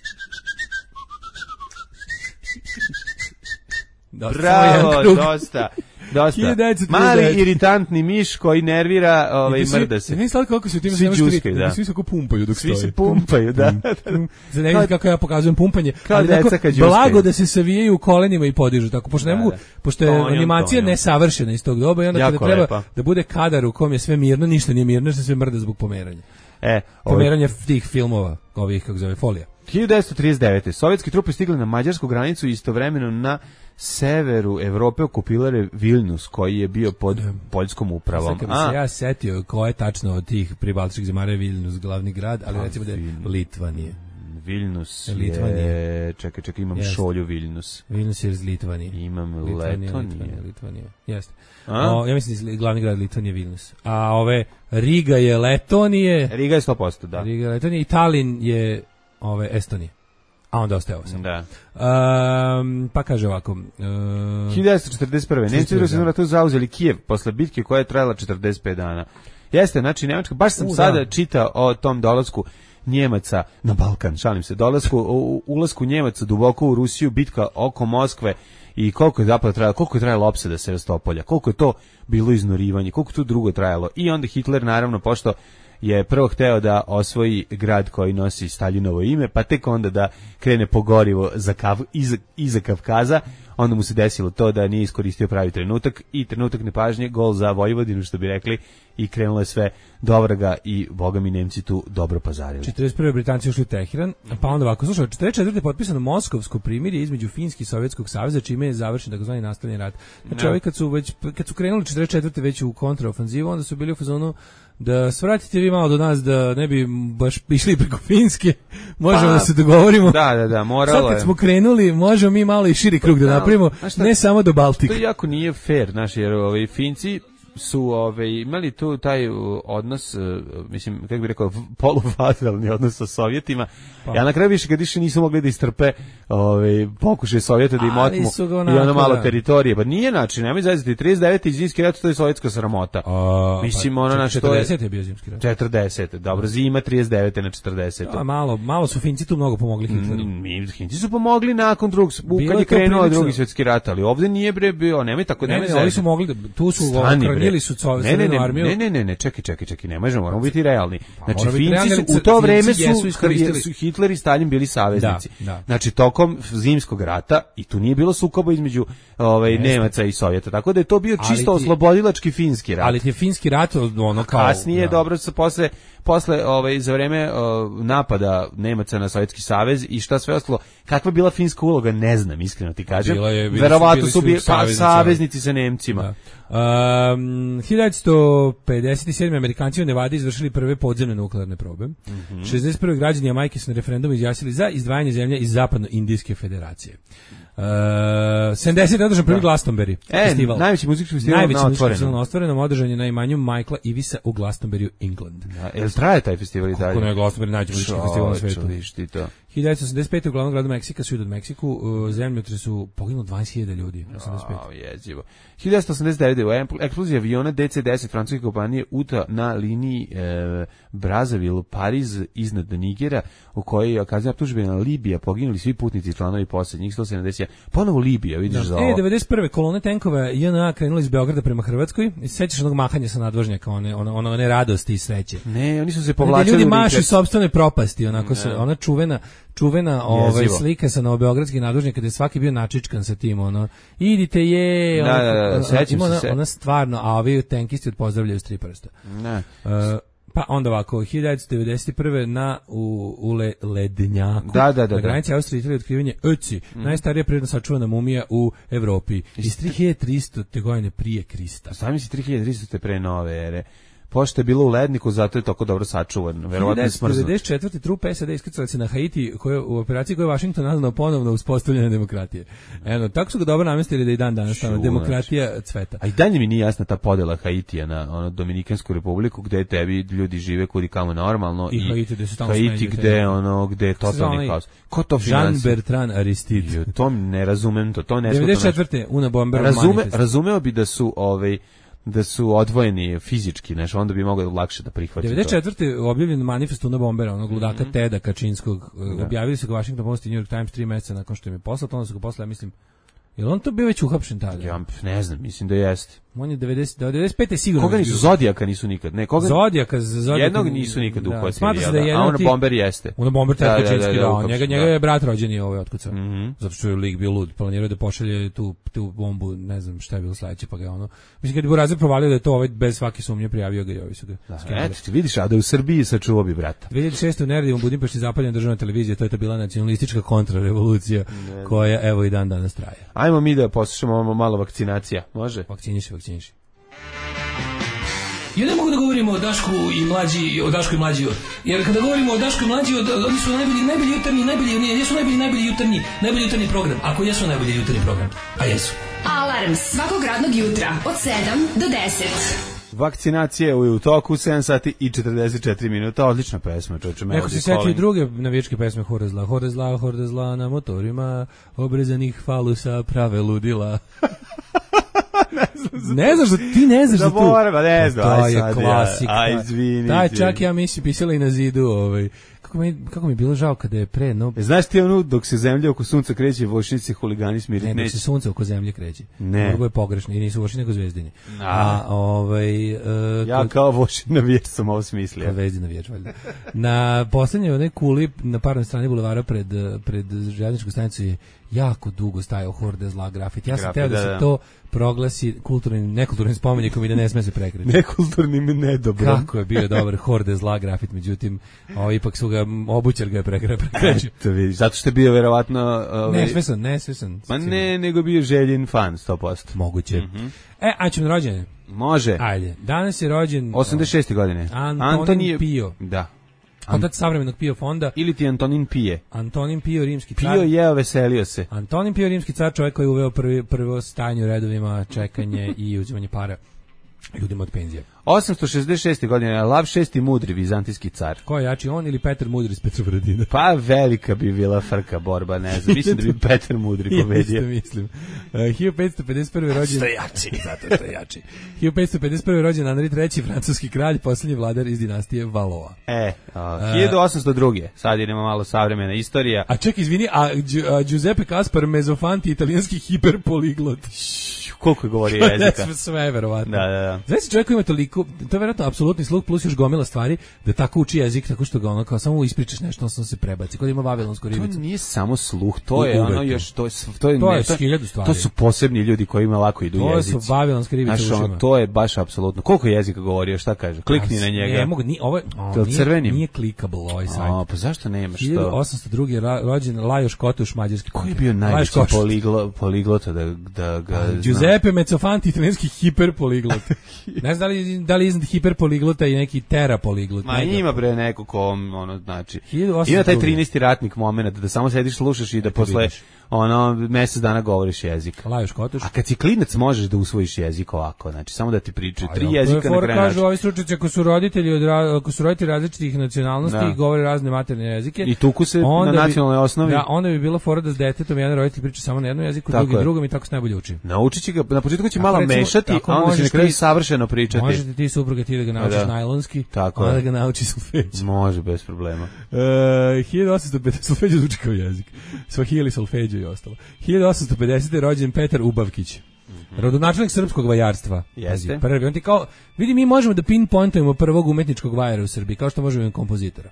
Bravo, dosta. Mali iritantni miš koji nervira, mrda se. Ne znam kako se u tim svi džuskaju, da. Svi se kako pumpaju dok stoje. Svi se pumpaju, da. Za ne vidim kako ja pokazujem pumpanje. Kao deca kad džuskaju. Blago da se savijaju kolenima i podižu, tako, pošto ne mogu, pošto je animacija nesavršena iz tog doba i onda kada treba da bude kadar u kom je sve mirno, ništa nije mirno, se sve mrda zbog pomeranja. Pomeranje tih filmova, ovih, kako zove, folija. 1939. Sovjetski trupe stigli na mađarsku granicu i istovremeno na severu Evrope okupirali Vilnius, koji je bio pod poljskom upravom. Sad kad bi se ja setio ko je tačno od tih pribaltičkih zemalja Vilnius glavni grad, ali recimo da je Litvanije. Vilnius je... Čekaj, imam šolju Vilnius. Vilnius je iz Litvanije. Imam Litvanije. Jeste. Ja mislim da je glavni grad Litvanije Vilnius. A Riga je Letonije. Riga je 100%, da. Riga je Letonije i Tallinn je Estonije. A onda ostao sam. Da. Pa kaže ovako. 1941. Nemci tu zauzeli Kijev posle bitke koja je trajala 45 dana. Jeste, znači Nemačka, baš sam sada čitao o tom dolasku Njemaca na Balkan, šalim se, ulasku Njemaca duboko u Rusiju, bitka oko Moskve i koliko je zapravo trajalo, koliko je trajalo opsada Sevastopolja, koliko je to bilo iznorivanje, koliko je to drugo trajalo. I onda Hitler, naravno, pošto je prvo hteo da osvoji grad koji nosi Staljinovo ime, pa tek onda da krene po gorivo iza Kavkaza, onda mu se desilo to da nije iskoristio pravi trenutak i trenutak nepažnje, gol za Vojvodinu, što bi rekli, i krenulo je sve do vraga i boga mi Nemci tu dobro pazarili. 41. Britanci ušli u Teheran, pa onda ovako, slušaj, 44. je potpisano Moskovsko primirje između Finjske i Sovjetskog saveza, čime je završen takozvani nastavljeni rat. Znači, ovi kad su krenuli 44. već u kontraofanzivu, onda su bili u fazonu da svratite vi malo do nas, da ne bi baš išli preko Finske, možemo da se dogovorimo. Da, moralo je. Sad kad smo krenuli, možemo mi malo i širi krug da napravimo, ne samo do Baltika. To jako nije fair, znaš, jer Finci su imali tu taj odnos, mislim, kako bih rekao, poluvazalni odnos sa Sovjetima. Ja na kraju više nisu mogli da istrpe pokušaj Sovjeta da im otmu i ono malo teritorije. Pa nije način, nemoj zaziti, 39. i zimski rat, to je sovjetska sramota. Mislim, ono na što je... 40. je bio zimski rat. 40. Dobro, zima 39. na 40. Malo su Finci tu mnogo pomogli Hitleru. Finci su pomogli nakon drugog, kad je krenuo drugi svjetski rat, ali ovdje nije bio, nemoj tako, nemoj zaziti. Oni su mogli, tu su okranili su Sovjetsku armiju. Ne, čekaj, ne možemo, moramo biti realni. Znači, Finci u to vreme su Hitler i Stalin bili saveznici. Znači, tokom zimskog rata, i tu nije bilo sukoba između Nemaca i Sovjeta, tako da je to bio čisto oslobodilački finski rat. Ali ti finski rat, ono kao... Kasnije, dobro, posle za vreme napada Nemaca na Sovjetski savez i šta sve ostalo, kakva je bila finska uloga, ne znam, iskreno ti kažem. Verovatno su bili saveznici sa Nemcima. 1957. Amerikanci u Nevadi izvršili prve podzemne nuklearne probe. 61. građani Jamajke su na referendumu izjasnili za izdvajanje zemlje iz Zapadno-Indijske federacije. 70. održan prvi Glastonbury festival. Najveći muzički festival na otvorenom, održan je na imanju Michaela Ivisa u Glastonburyu, England. Jel traje taj festival i dalje? Kako ne, Glastonbury najveći muzički festival na svetu. 1985. u glavnom gradu Meksika, Ciudad Mexico, zemljotresu poginulo 20.000 ljudi. 85. Jezivo. 1989. eksplozija aviona DC-10 francuske kompanije UTA na liniji Brazzaville-Pariz iznad Nigera, u kojoj je kaznena optužbena Libija, poginuli svi putnici i članovi posade, njih 171. Ponovo Libija, vidiš za ovo. 91. kolone tenkova JNA krenula iz Beograda prema Hrvatskoj. Sećaš onog mahanja sa nadvožnjaka, one radosti i sreće. Ne, oni su se povlačili. Ljudi mašu sopstvene propasti, onako se, ona čuvena slika sa novobeogradskih nadvožnjaka kada je svaki bio načičkan sa tim, idite je, sećam se. Ona stvarno, a ovi tenkisti odpozdravljaju s 3 prsta. Pa onda ovako, 1991. u Lednjaku, na granici Austrije i Italije otkrivanje Ötzi, najstarija prirodno sačuvana mumija u Evropi, iz 3300. godine prije Krista. Sami si 3300. pre nove ere. pošto je bilo u ledniku, zato je tako dobro sačuvan. Verovatno je smrznut. 94. trupe SAD iskrcala se na Haiti u operaciji koju je Washington nazvao ponovno uspostavljanje demokratije. Eno, tako su ga dobro namestili da i dan danas tamo demokratija cveta. A i dalje mi nije jasna ta podela Haitija na Dominikansku republiku, gde tebi ljudi žive kudi kamo normalno i Haiti gde je totalni haos. Ko to finansira? Jean Bertrand Aristide. To ne razumem, to ne 94. Una Bomber manifest. Razumeo bi da su odvojeni fizički, znači onda bi mogao lakše da prihvati. 94. objavljen manifest Una Bombera, onog ludaka Teda Kačinskog. Objavili su ga Washington Post i New York Times 3 meseca nakon što im je poslato, onda su ga poslali, mislim, je li on to bio već uhapšen tada? Ja ne znam, mislim da jeste. On je 95. sigurno. Koga nisu? Zodijaka nisu nikad. Ne, koga? Zodijaka jednog nisu nikad uhvatili. Smatra se da je jedan a Una Bomber jeste. Una Bomber Ted Kačinski, njega je brat rođeni otkucao. Zato što je lik bio lud, planirao da pošalje tu bombu, ne znam šta je bilo sledeće, pa ga ono. Mislim kad je Burazer provalio da je to bez svake sumnje prijavio ga i ovi su ga. Eto, vidiš, a da u Srbiji sačuvao bi brata. 2006. u Neredi u Budimpešti zapaljena državna televizija, to je bila nacionalistička kontrarevolucija koja evo i dan danas traje. Ajmo mi da poslušamo malo vakcinacija, može? Vakciniši. Ja ne mogu da govorimo o Dašku i mlađi, jer kada govorimo o Dašku i mlađi, oni su najbolji jutarnji program, ako jesu najbolji jutarnji program, a jesu. Alarm svakog radnog jutra od 7 do 10. Vakcinacija je u toku, 7 sati i 44 minuta, odlična pesma, čovječe. Neko se setio i druge navijačke pesme, horde zla na motorima, obrezanih falusa prave ludila. Ne znaš da ti ne znaš da tu. Ne znam, to je klasika. Aj, izvini. Taj čak ja mislim pisala i na zidu, kako mi je bilo žao kada je pre, no. Znaš ti ono dok se zemlja oko sunca kreće, vošnici huligani smiriti. Ne, dok se sunce oko zemlje kreće. Ne. Ovo je pogrešno i nisu vošni nego zvezdini. Ja kao vošni navijač sam ovo smislio. Kao zvezdi navijač, valjda. Na poslednjoj onaj kuli na parnoj strani bulevara pred željezničkom stanicom je jako dugo stajao horde zla grafit. Ja sam teo da se to proglasi nekulturnim spomenikom i da ne sme se prekriti. Nekulturnim i nedobrom. Kako je bio dobar horde zla grafit, međutim, ipak su ga obućer ga je prekrečio. Zato što je bio verovatno... Nesvesan. Ma ne, nego bio željen fan, 100%. Moguće. A ćemo na rođene? Može. Ajde, danas je rođen... 86. godine. Antonin Pio. Da. Otac savremenog Pio fonda. Ili ti Antonin Pije. Antonin Pio, rimski car. Pio jeo, veselio se. Antonin Pio, rimski car, čovjek koji je uveo prvo stanje u redovima, čekanje i uzimanje para ljudima od penzije. 866. godine, Lav VI mudri, vizantijski car. Ko je jači, on ili Petar Mudri iz Petrovaradina? Pa velika bi bila frka borba, ne znam. Mislim da bi Petar Mudri pobedio. Isto mislim. 1551. rođen... Što je jači? Zato što je jači. 1551. rođen Henri III. Francuski kralj, posljednji vladar iz dinastije Valoa. 1802. Sad idemo malo savremena istorija. A ček, izvini, Giuseppe Caspar Mezzofanti, italijanski hiperpoliglot. Koliko je govorio jezika? Sve, verovatno. Da. Znači, čovjek koji ima toliko, to je verovatno apsolutni sluh plus još gomila stvari, da tako uči jezik, tako što ga ono, kao samo ispričaš nešto, on se prebaci, kod ima vavilonsku ribicu. To nije samo sluh, to je ono još, to je 1000 stvari. To su posebni ljudi koji ima lako idu jezici. To su vavilonske ribice u ušima. To je baš apsolutno. Koliko jezika govorio, šta kaže? Klikni na njega. Ne mogu, nije klikable ovaj sajt. Pa zašto nemaš to? 1802. rođen Lajos Kotuš, mađarski. Koji je bio najveći poliglota da ga Giuseppe Mezzofanti, italijanski hiperpoliglot. Ne znam da li iznad hiperpoliglota i neki terapoliglot. Ma ima bre neko ko ono znači. Ima taj 13. ratnik moment da samo sediš, slušaš i da posle mjesec dana govoriš jezik. Lajos Kotuš. A kad si klinac možeš da usvojiš jezik ovako, znači samo da ti pričaju 3 jezika na kraju. Kažu ovi stručnjaci ako su roditelji različitih nacionalnosti i govore razne materne jezike. I tuku se na nacionalnoj osnovi. Da, onda bi bila fora da s detetom jedan roditelj priča samo na jednom jeziku, drugi drugom i tako se najbolje uči. Naučit će ga, na početku će malo mešati, a onda će na kraju savršeno pričati. Možete ti supruga ti da ga naučiš najlonski, onda da ga nauči solfeđ. Može, bez problema. 1850, solfeđ zvuči kao jezik. Svahili, solfeđ i ostalo. 1850. rođen Petar Ubavkić. Rodonačelnik srpskog vajarstva. Jeste. Prvi, on ti kao, vidi, mi možemo da pinpointujemo prvog umetničkog vajara u Srbiji, kao što možemo i kompozitora.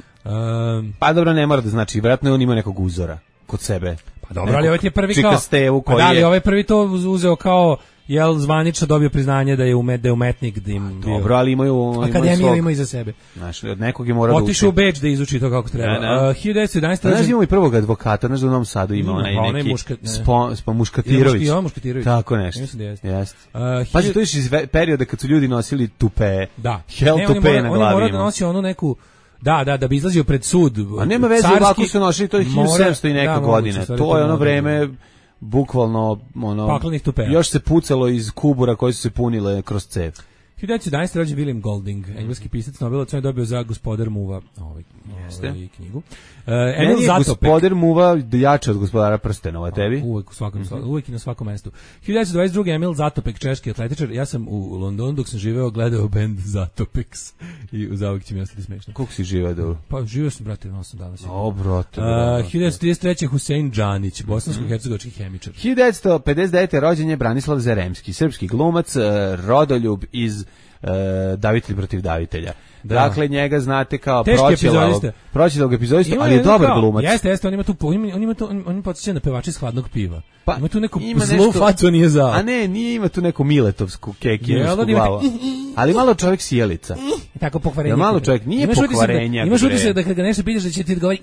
Pa dobro, ne mora da znači, vjerojatno on ima nekog uzora kod sebe. Pa dobro, ali ovaj ti je prvi kao... Stevu koji da li ovaj prvi to uzeo kao jel zvanično dobio priznanje da je umetnik, da im bio. Dobro, ali imaju akademiju ima iza sebe. Znači, od nekog je mora da uči. Otišao u Beč da izuči to kako treba. 1911. Znaš, imamo i prvog advokata, znaš da u Novom Sadu ima onaj neki Muškatirović. Tako nešto. Jeste. Pazi, to je iz perioda kad su ljudi nosili tupe. Da. Hel tupe na glavi. On mora da nosi onu neku da bi izlazio pred sud. A nema veze, ovako su nosili, to je 1700 i neka godina. To je ono vreme bukvalno paklenih tupeja. Još se pucalo iz kubura koji su se punile kroz cev. 1911. rođen William Golding, engleski pisac, Nobelovac, on je dobio za Gospodar muva knjigu. Emil Zatopek. Gospodar muva jače od Gospodara prstenova, tebi? Uvijek i na svakom mestu. 1922. Emil Zatopek, češki atletičar. Ja sam u Londonu dok sam živeo gledao band Zatopeks i zauvijek će mi ostati smešno. Koliko si živeo da? Pa živeo sam, brate, 8 dana. Brate. 1933. Husein Džanić, bosansko-hercegovački hemičar. 1959. rođen je Branislav Zaremski, srpski glumac, rodoljub iz Davitelj protiv davitelja. Da. Dakle, njega znate kao proćelavog epizodista, ali je dobar glumac. Jeste, on ima podsjeća na pevača iz Hladnog piva. Pa, ima tu neku zlu facu, nije za. A ne, nije ima tu neku miletovsku kekinovsku glavu. Ali malo čovjek sjelica. Tako pokvarenje. Malo čovjek, nije pokvarenja. Imaš utisak da kad ga nešto pitaš da će ti odgovoriti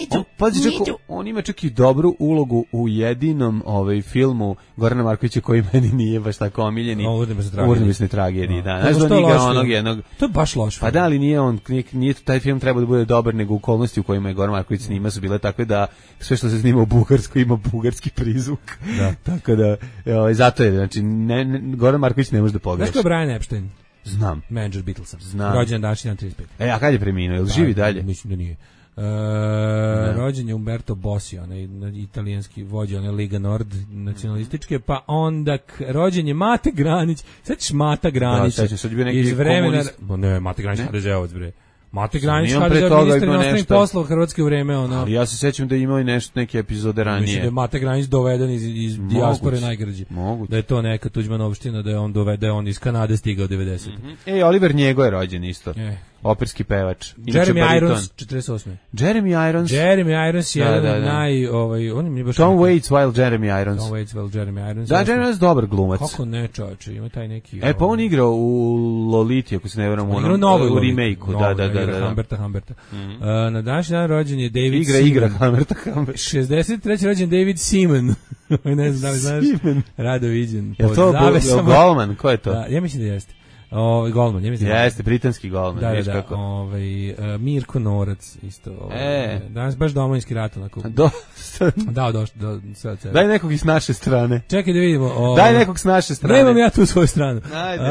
on ima čak i dobru ulogu u jedinom filmu Gorana Markovića koji meni nije baš tako omiljeni. Urnebesne tragedije. Znaš da on igra onog jednog. To je baš loš. Pa da, ali nije taj film trebao da bude dobar, nego okolnosti u kojima je Goran Marković snima su bile takve da sve što se snima u bugarskoj ima bugarski prizvuk. Da. Tako da, zato je, znači, Goran Marković ne može da pogreši. Znaš ko je Brian Epstein? Znam. Menadžer Beatlesa. Znam. Rođen današnji dan 35. A kad je preminuo? Je li živi dalje? Mislim da nije. Rođen je Umberto Bossi, onaj italijanski vođa, onaj Liga Nord nacionalističke, pa onda rođen je Mate Granić, sećaš Mata Granića iz vremena, ne, Mate Granić HDZ-ovac, bre. Mate Granić HDZ-ovac, ministar inostranih poslova Hrvatske u vreme, ali ja se sećam da je imao i neke epizode ranije. Mislim da je Mate Granić doveden iz dijaspore najgrđe. Da je to neka Tuđmanovština, da je on dovede, on iz Kanade stigao 90. Oliver Njego je rođen isto. Operski pevač. Jeremy Irons, 48. Jeremy Irons je on je baš Tom Waits while Jeremy Irons. Da, Jeremy Irons dobar glumac. Kako ne, čoveče, ima taj neki. Pa on igrao u Loliti, ako se ne varam, u remake-u. Hamberta. Na današnji dan rođen je David Igra Hamberta. 63. rođen David Seaman. Ne znam da li znaš. Rado viđen. Je to golman? Ko je to? Ja mislim da jeste. Golman, ja mislim. Jeste, britanski golman, da, Mirko Norac isto. Danas baš domovinski rat onako. Daj nekog iz naše strane. Čekaj da vidimo. Daj nekog s naše strane. Nemam ja tu svoju stranu.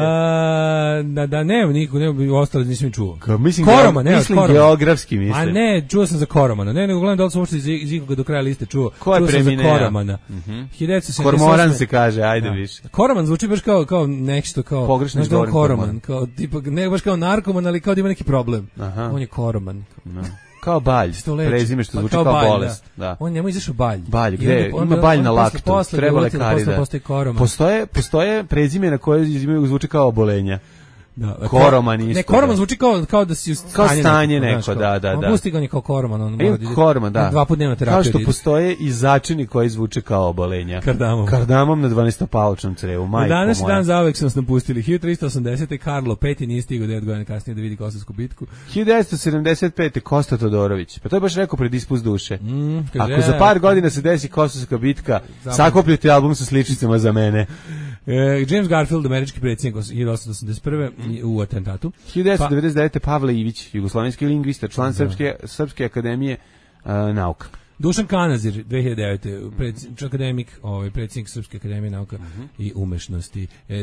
Da nemam nikog, ostalo nisam mi čuo. Koroman, geografski mislim. A ne, čuo sam za Koromana. Ne, nego gledam da li sam uopšte iz ikoga do kraja liste čuo. Ko je preminuo? Koromana. Kormoran se kaže, ajde više. Koroman zvuči baš kao nešto kao pogrešno izgovorim. Koroman, kao tipa ne baš kao narkoman, ali kao da ima neki problem. On je Koroman. Kao Balj, prezime što zvuči kao bolest. Da. On njemu izašao Balj. Balj, gde? Ima Balj na laktu. Treba lekari da. Postoje prezime na koje zvuči kao obolenja. Koroman isto. Ne, Koroman zvuči kao da si kao stanje neko, da. On pusti ga on je kao Koroman, on mora da Koroman, da. 2 puta dnevno terapiju. Kao što postoje i začini koji zvuče kao obolenja. Kardamom na 12-palačnom crevu, majko moja. Danas dan zauvek su nas napustili. 1380. Karlo V nije stigao 9 godina kasnije da vidi Kosovsku bitku. 1975. Kosta Todorović. Pa to je baš rekao pred ispust duše. Ako za par godina se desi Kosovska bitka, sakupljite album sa sličicama za mene. James Garfield, američki predsjednik 1881. u atentatu. 1999. Pavle Ivić, jugoslovenski lingvista, član Srpske akademije nauka. Dušan Kanazir, 2009. Akademik, predsjednik Srpske akademije nauka i umešnosti.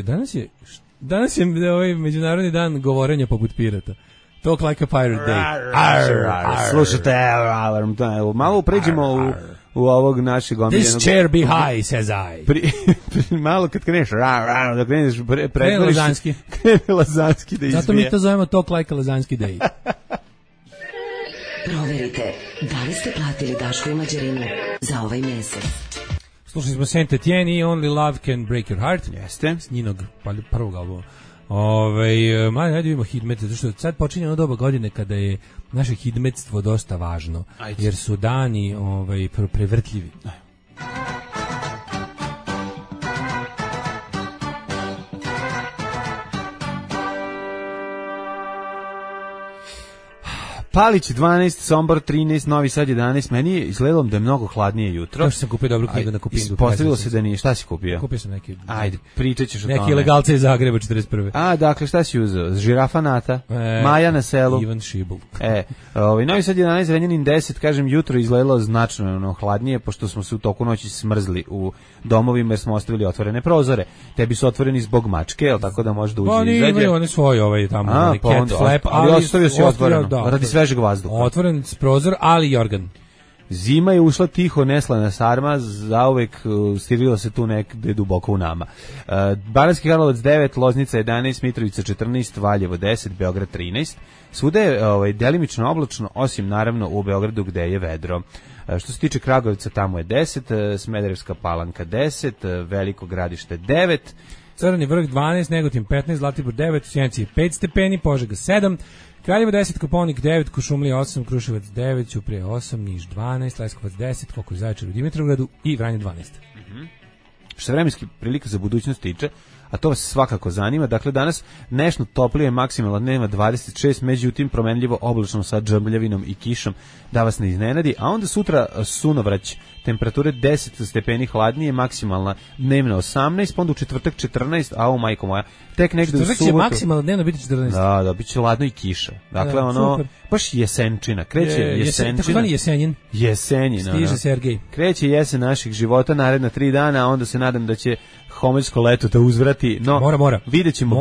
Danas je međunarodni dan govorenja poput pirata. Talk like a pirate day. Slušajte, malo pređemo u ovog našeg omiljenog... This chair be high, says I. Malo kad kreneš, da kreneš, krene Lazanski. Krene Lazanski da izbije. Zato mi to zovemo Talk like a Lazanski day. Proverite, da li ste platili Daško i Mlađarinu za ovaj mesec. Slušali smo Saint Etienne i Only Love Can Break Your Heart. Jeste. S njinog prvog albuma. Mali, hajde vidimo hidmet, zato što sad počinje ono doba godine kada je naše hidmetstvo dosta važno, jer su dani prevrtljivi. Palić 12, Sombor 13, Novi Sad 11. Meni je izgledalo da je mnogo hladnije jutro. To što sam kupio dobru knjigu na Kupingu. Postavilo se da nije. Šta si kupio? Kupio sam neki... Ajde, pričat ćeš o tome. Neki ilegalce iz Zagreba 41. A, dakle, šta si uzeo? Žirafa Nata, Maja na selu. Ivan Šibul. Novi Sad 11, Zrenjanin 10, kažem, jutro izgledalo značno hladnije, pošto smo se u toku noći smrzli u domovima jer smo ostavili otvorene prozore. Tebi su otvoreni zbog mačke, ali tako da može da uđe i izađe. Imaju one svoje tamo, cat flap, ali ostavio si otvoreno, radi svežeg vazduha. Otvoren prozor, ali i organ. Zima je ušla tiho, neslana sarma, zauvek stirila se tu nekde duboko u nama. Banatski Karlovac 9, Loznica 11, Mitrovica 14, Valjevo 10, Beograd 13. Svuda je delimično oblačno, osim naravno u Beogradu gde je vedro. Što se tiče Kragujevca, tamo je 10, Smederevska Palanka 10, Veliko Gradište 9, Crni vrh 12, Negotin 15, Zlatibor 9, Sjenica 5 stepeni, Požega 7, Kraljevo 10, Koponik 9, Kuršumlija 8, Kruševac 9, Ćuprija 8, Niš 12, Leskovac 10, Kokoš, Zaječar u Dimitrovgradu i Vranje 12. Što se vremenski prilika za budućnost tiče, a to vas svakako zanima, dakle danas nešto toplije, maksimalno dnevna 26, međutim promenljivo oblačno sa džemljavinom i kišom, da vas ne iznenadi, a onda sutra sunovrać, temperature 10 stepeni hladnije, maksimalna dnevna 18, pa onda u četvrtak 14, a u majko moja, tek negde u subotu. Četvrtak će maksimalno dnevno biti 14. Da, bit će ladno i kiša. Dakle, super. Baš jesenčina, kreće jesenčina. Takozvani jesenjin. Jesenjin, stiže Sergej. Kreće jesen naših života, naredna 3 dana, a onda se nadam da će homoljsko leto da uzvrati, no mora. Vidjet ćemo,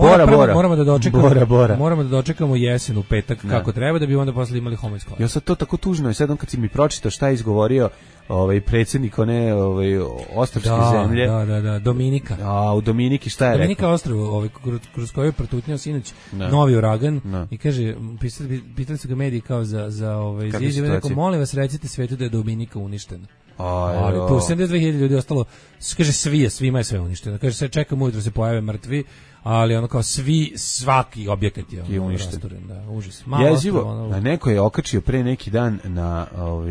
moramo da dočekamo jesen u petak kako treba, da bi onda posle imali homoljsko leto. Ja sad to tako tužno, sad on kad si mi pročitao šta je izgovorio predsjednik ostrvske zemlje. Da, Dominika. A u Dominiki šta je rekao? Dominika ostrvo, kroz koju je protutnjao sinoć novi uragan i kaže, pitali su ga mediji kao za izjave, rekao, molim vas recite svetu da je Dominika uništena. Ali tu 72.000 ljudi ostalo, kaže svima je sve uništeno. Kaže se čekamo ujutro se pojave mrtvi, ali ono kao svaki objekat je uništen. Da, užas. Jezivo, neko je okačio pre neki dan na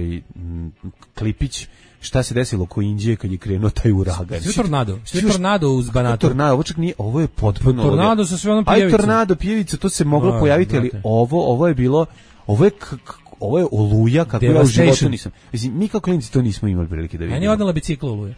klipić šta se desilo oko Indije kad je krenuo taj uragan. Sve tornado uz Banatu. Ovo je potpuno tornado sa sve onom pjevicu. Tornado pjevica, to se moglo pojaviti, ali ovo je bilo, ovo je oluja kako ja u životu nisam. Mislim, mi kao klinci to nismo imali prilike da vidimo. Meni je odnela bicikla oluja.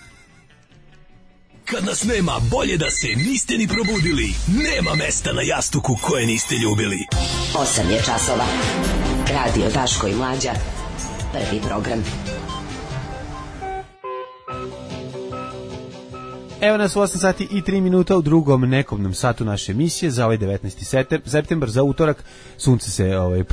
Kad nas nema, bolje da se niste ni probudili. Nema mesta na jastuku koje niste ljubili. 8 je časova. Radio Daško i Mlađa. Prvi program. Evo nas u 8 sati i 3 minuta u drugom nekobnom satu naše emisije za ovaj 19. septembar, za utorak. Sunce se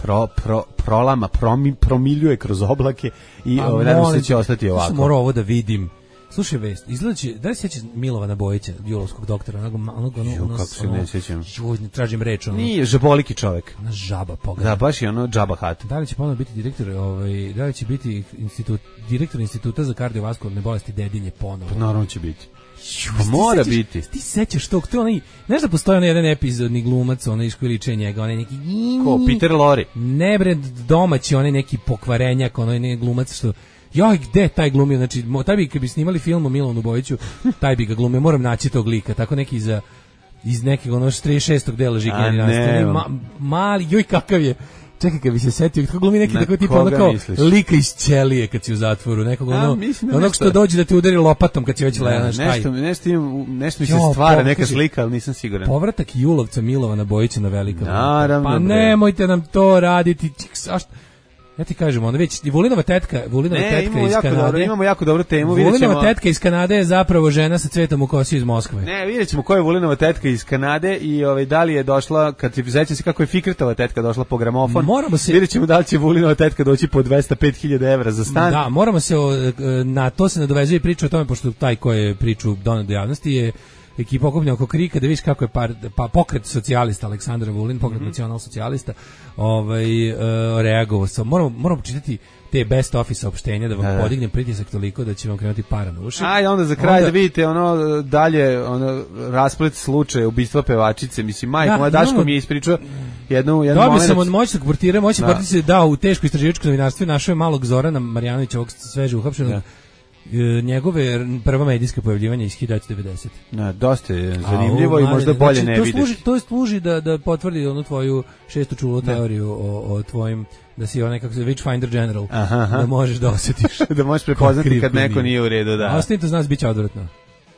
promiljuje kroz oblake i nadam se će ostati ovako. Moram ovo da vidim. Slušaj vest, izgledaće, da li se sjećaš Milovana Bojića, biologskog doktora, kako se ne sjećam. Tražim reč. Nije, žaboliki čovek. Na žaba pogleda. Da, baš je džaba hat. Da li će ponovno biti direktor, da li će biti direktor Instituta za kardiovaskularne bolesti Dedinje ponovo? Pa naravno će biti. Pa mora biti. Ti sećaš tog, to onaj, znaš da postoji onaj jedan epizodni glumac, onaj što liče njega, onaj neki... Ko, Peter Lorre? Ne bre, domaći, onaj neki pokvarenjak, onaj neki glumac što... Joj, gde taj glumio? Znači, taj bi, kad bi snimali film o Milanu Bojiću, taj bi ga glumio. Moram naći tog lika, tako neki iz nekog 36. dela Žike dinastije. Mali, joj, kakav je. Čekaj, kad bi se setio, kako glumi neki tako tipa ono kao lika iz Ćelije kad si u zatvoru, nekog onog što dođe da te udari lopatom kad si već lejan, nešto mi se stvara neka slika, ali nisam siguran. Povratak Julovca Milovana Bojića na velika. Naravno. Pa nemojte nam to raditi. Ja ti kažem, onda već Vulinova tetka iz Kanade. Imamo jako dobru temu. Vulinova tetka iz Kanade je zapravo žena sa cvetom u kosi iz Moskve. Ne, vidjet ćemo ko je Vulinova tetka iz Kanade i da li je došla, kad se seća se kako je Fikretova tetka došla po gramofon. Vidjet ćemo da li će Vulinova tetka doći po 205.000 evra za stan. Da, moramo se, na to se nadovezuje priča o tome, pošto taj ko je priču donao do javnosti je ekipa okupljena oko Krika, da vidiš kako je pokret socijalista Aleksandar Vulin, pokret nacional socijalista, reagovao. Moramo čitati te best office saopštenja da vam podignem pritisak toliko da će vam krenuti para na uši. Ajde onda za kraj da vidite dalje rasplet slučaja ubistva pevačice. Mislim, majko, moja Daško mi je ispričao jednu moment. Dobio sam od moćnog portira, moćni portir se dao u teško istraživačko novinarstvo i našao je malog Zorana Marjanovića, ovog sveže uhapšenog. njegove prva medijska pojavljivanja iz 1990. Dosta je zanimljivo i možda bolje ne vidiš. To služi da potvrdi onu tvoju šestu čulu teoriju o tvojim, da si onaj, kako se Witchfinder General, da možeš da osjetiš. Da možeš prepoznati kad neko nije u redu, da. A ostanite uz nas, bit će odvratno.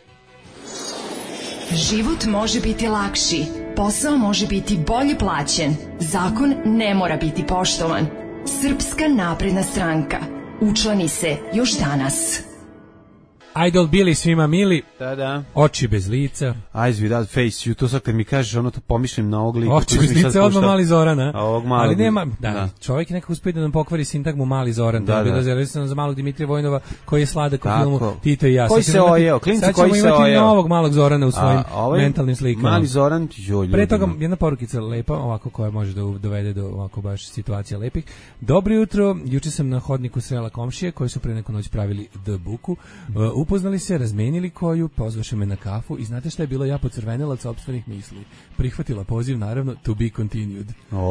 Život može biti lakši, posao može biti bolje plaćen, zakon ne mora biti poštovan. Srpska napredna stranka. Učlani se još danas. Idol bili svima mili, da. Oči bez lica. Eyes without face, to sad kad mi kažeš ono, to pomišljam na ovog lika. Oči bez lica, odmah Mali Zoran, a? Ali nema, čovjek je nekako uspio da nam pokvari sintagmu Mali Zoran, da bi razrezano za malog Dimitrija Vojnova, koji je sladak u filmu Tito i ja. Koji se ojeo, klinci koji se ojeo. Sad ćemo imati novog Malog Zorana u svojim mentalnim slikama. Mali Zoran, joj. Pre toga jedna porukica lepa, ovako koja može da dovede do ovako baš situacija lepih. Dobro jutro, juče sam na hodniku srela komšije koji su pre neku noć pravili buku. Upoznali se, razmenili koju, pozvaše me na kafu i znate šta je bilo, ja pocrvenela od sopstvenih misli. Prihvatila poziv, naravno, to be continued.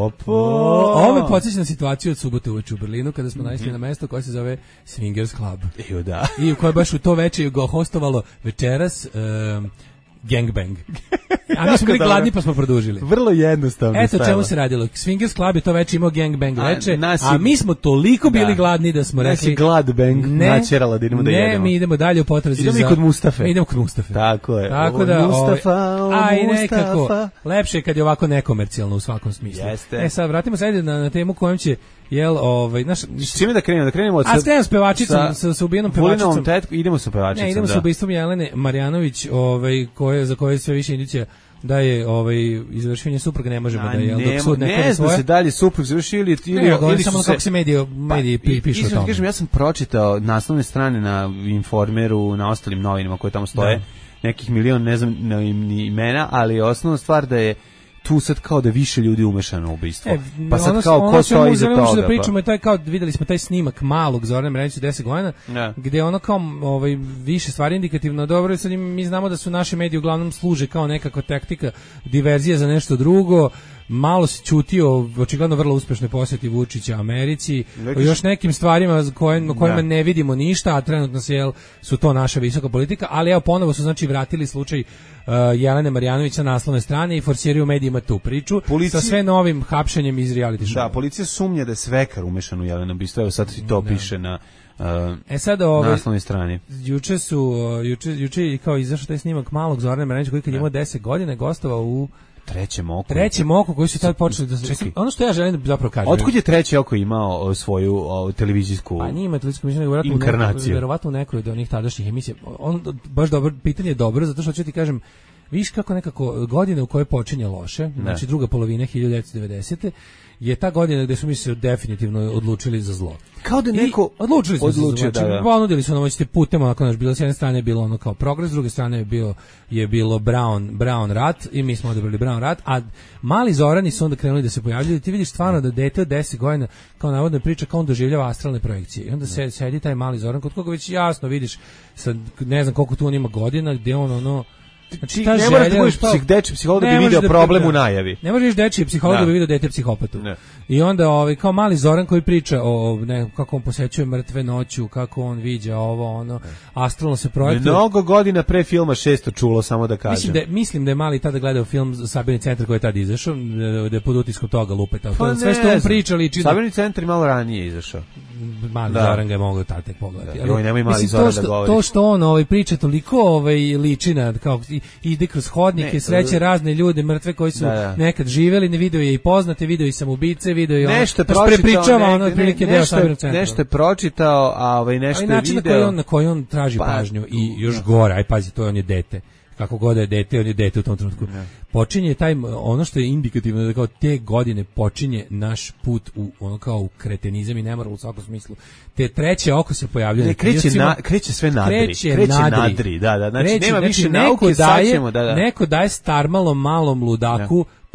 Ovo me podsjeća na situaciju od subote uveče u Berlinu, kada smo naišli na mesto koje se zove Swingers Club. I u kojoj baš u to veče ga hostovalo večeras gangbang. A mi smo bili gladni pa smo produžili. Vrlo jednostavno. Eto čemu se radilo. Swingers Club je to već imao gangbang veče, a mi smo toliko bili gladni da smo rekli gladbang načerala da idemo da jedemo. Ne, mi idemo dalje u potrazi za... Idemo kod Mustafe. Mi idemo kod Mustafe. Tako je. Tako da, Mustafa. Nekako, lepše je kad je ovako nekomercijalno u svakom smislu. Jeste. Sad, vratimo se na temu kojom će s čime da krenemo? Da krenemo od s pevačicom, sa ubijenom pevačicom. Idemo sa pevačicom, ne, idemo sa ubistvom Jelene Marjanović, za koje sve više indicija da je izvršenje supruga ne možemo da je dok sud ne zna se dalje suprug završio ili samo kako se mediji pišu o tome. Ja sam pročitao naslovne strane na Informeru, na ostalim novinama koje tamo stoje, nekih milion, ne znam ni imena, ali osnovna stvar da je tu sad kao da više ljudi umešano u ubistvo. Pa sad kao ko stoji iza toga. Da pričamo je taj kao, videli smo taj snimak malog Zorana Marjanovića 10 godina, gde ono kao više stvari indikativno dobro i sad mi znamo da su naši mediji uglavnom služe kao nekakva taktika diverzija za nešto drugo. Malo se ćutio, očigledno vrlo uspešne posjeti Vučića Americi, o još nekim stvarima kojima ne vidimo ništa, a trenutno su to naša visoka politika, ali evo ponovo su znači vratili slučaj Jelene Marjanović na naslovne strane i forsiraju medijima tu priču sa sve novim hapšenjem iz reality show. Da, policija sumnja da je svekar umešan u Jeleno ubistvo, evo sad to piše na naslovnoj strani. Juče kao izašao taj snimak malog Zorana Marjanovića koji kad je imao 10 godina gostovao u Trećem oko koji su tad počeli da se... Ono što ja želim da zapravo kažem... Otkud je Treće oko imao svoju televizijsku Pa nije ima televizijsku emisiju, nego verovatno u nekoj od onih tadašnjih emisija. Baš dobro, pitanje je dobro, zato što ću ti kažem, viš kako nekako godine u kojoj počinje loše, znači druga polovina 1990. je ta godina gde su mi se definitivno odlučili za zlo. Kao da neko odlučili su se za zlo. Ponudili su nam hoćete putem, onako naš bilo s jedne strane je bilo ono kao progres, s druge strane je bilo Brown rat i mi smo odabrali Brown rat, a mali Zorani su onda krenuli da se pojavljaju. Ti vidiš stvarno da dete od 10 godina kao navodna priča kao on doživljava astralne projekcije. I onda sedi taj mali Zoran kod koga već jasno vidiš sad ne znam koliko tu on ima godina, gde on ono Znači, ne moraš da budeš dečji psiholog da bi vidio problem u najavi. Ne možeš dečji psiholog da bi vidio dete psihopatu. I onda kao mali Zoran koji priča o kako on posećuje mrtve noću, kako on viđa ovo, ono, astralno se projektuje. Mnogo godina pre filma 600 čulo, samo da kažem. Mislim da je mali tada gledao film Sabirni centar koji je tada izašao, da je pod utiskom toga lupeta. Sve što on priča liči... Sabirni centar je malo ranije izašao. Mali Zoran ga je mogao tada tek pogledati. Nemoj mali Zoran da govoriš. To što on priča toliko liči na kao ide kroz hodnike, sreće razne ljude mrtve koji su nekad živeli, ne video je i poznate, video i samoubice, video i ono nešto prepričava ono otprilike deo Sabirnog centra. Nešto je pročitao, a nešto je video. Na koji on traži pažnju i još gore, aj pazi, to on je dete. Kako god je dete, on je dete u tom trenutku. Počinje ono što je indikativno da kao te godine počinje naš put u ono kao u kretenizam i nemoral u svakom smislu. Te treće oko se pojavljuje. Kreće sve nadri. Kreće nadri. Da. Znači nema više nauke, neko daje starmalom malom ludaku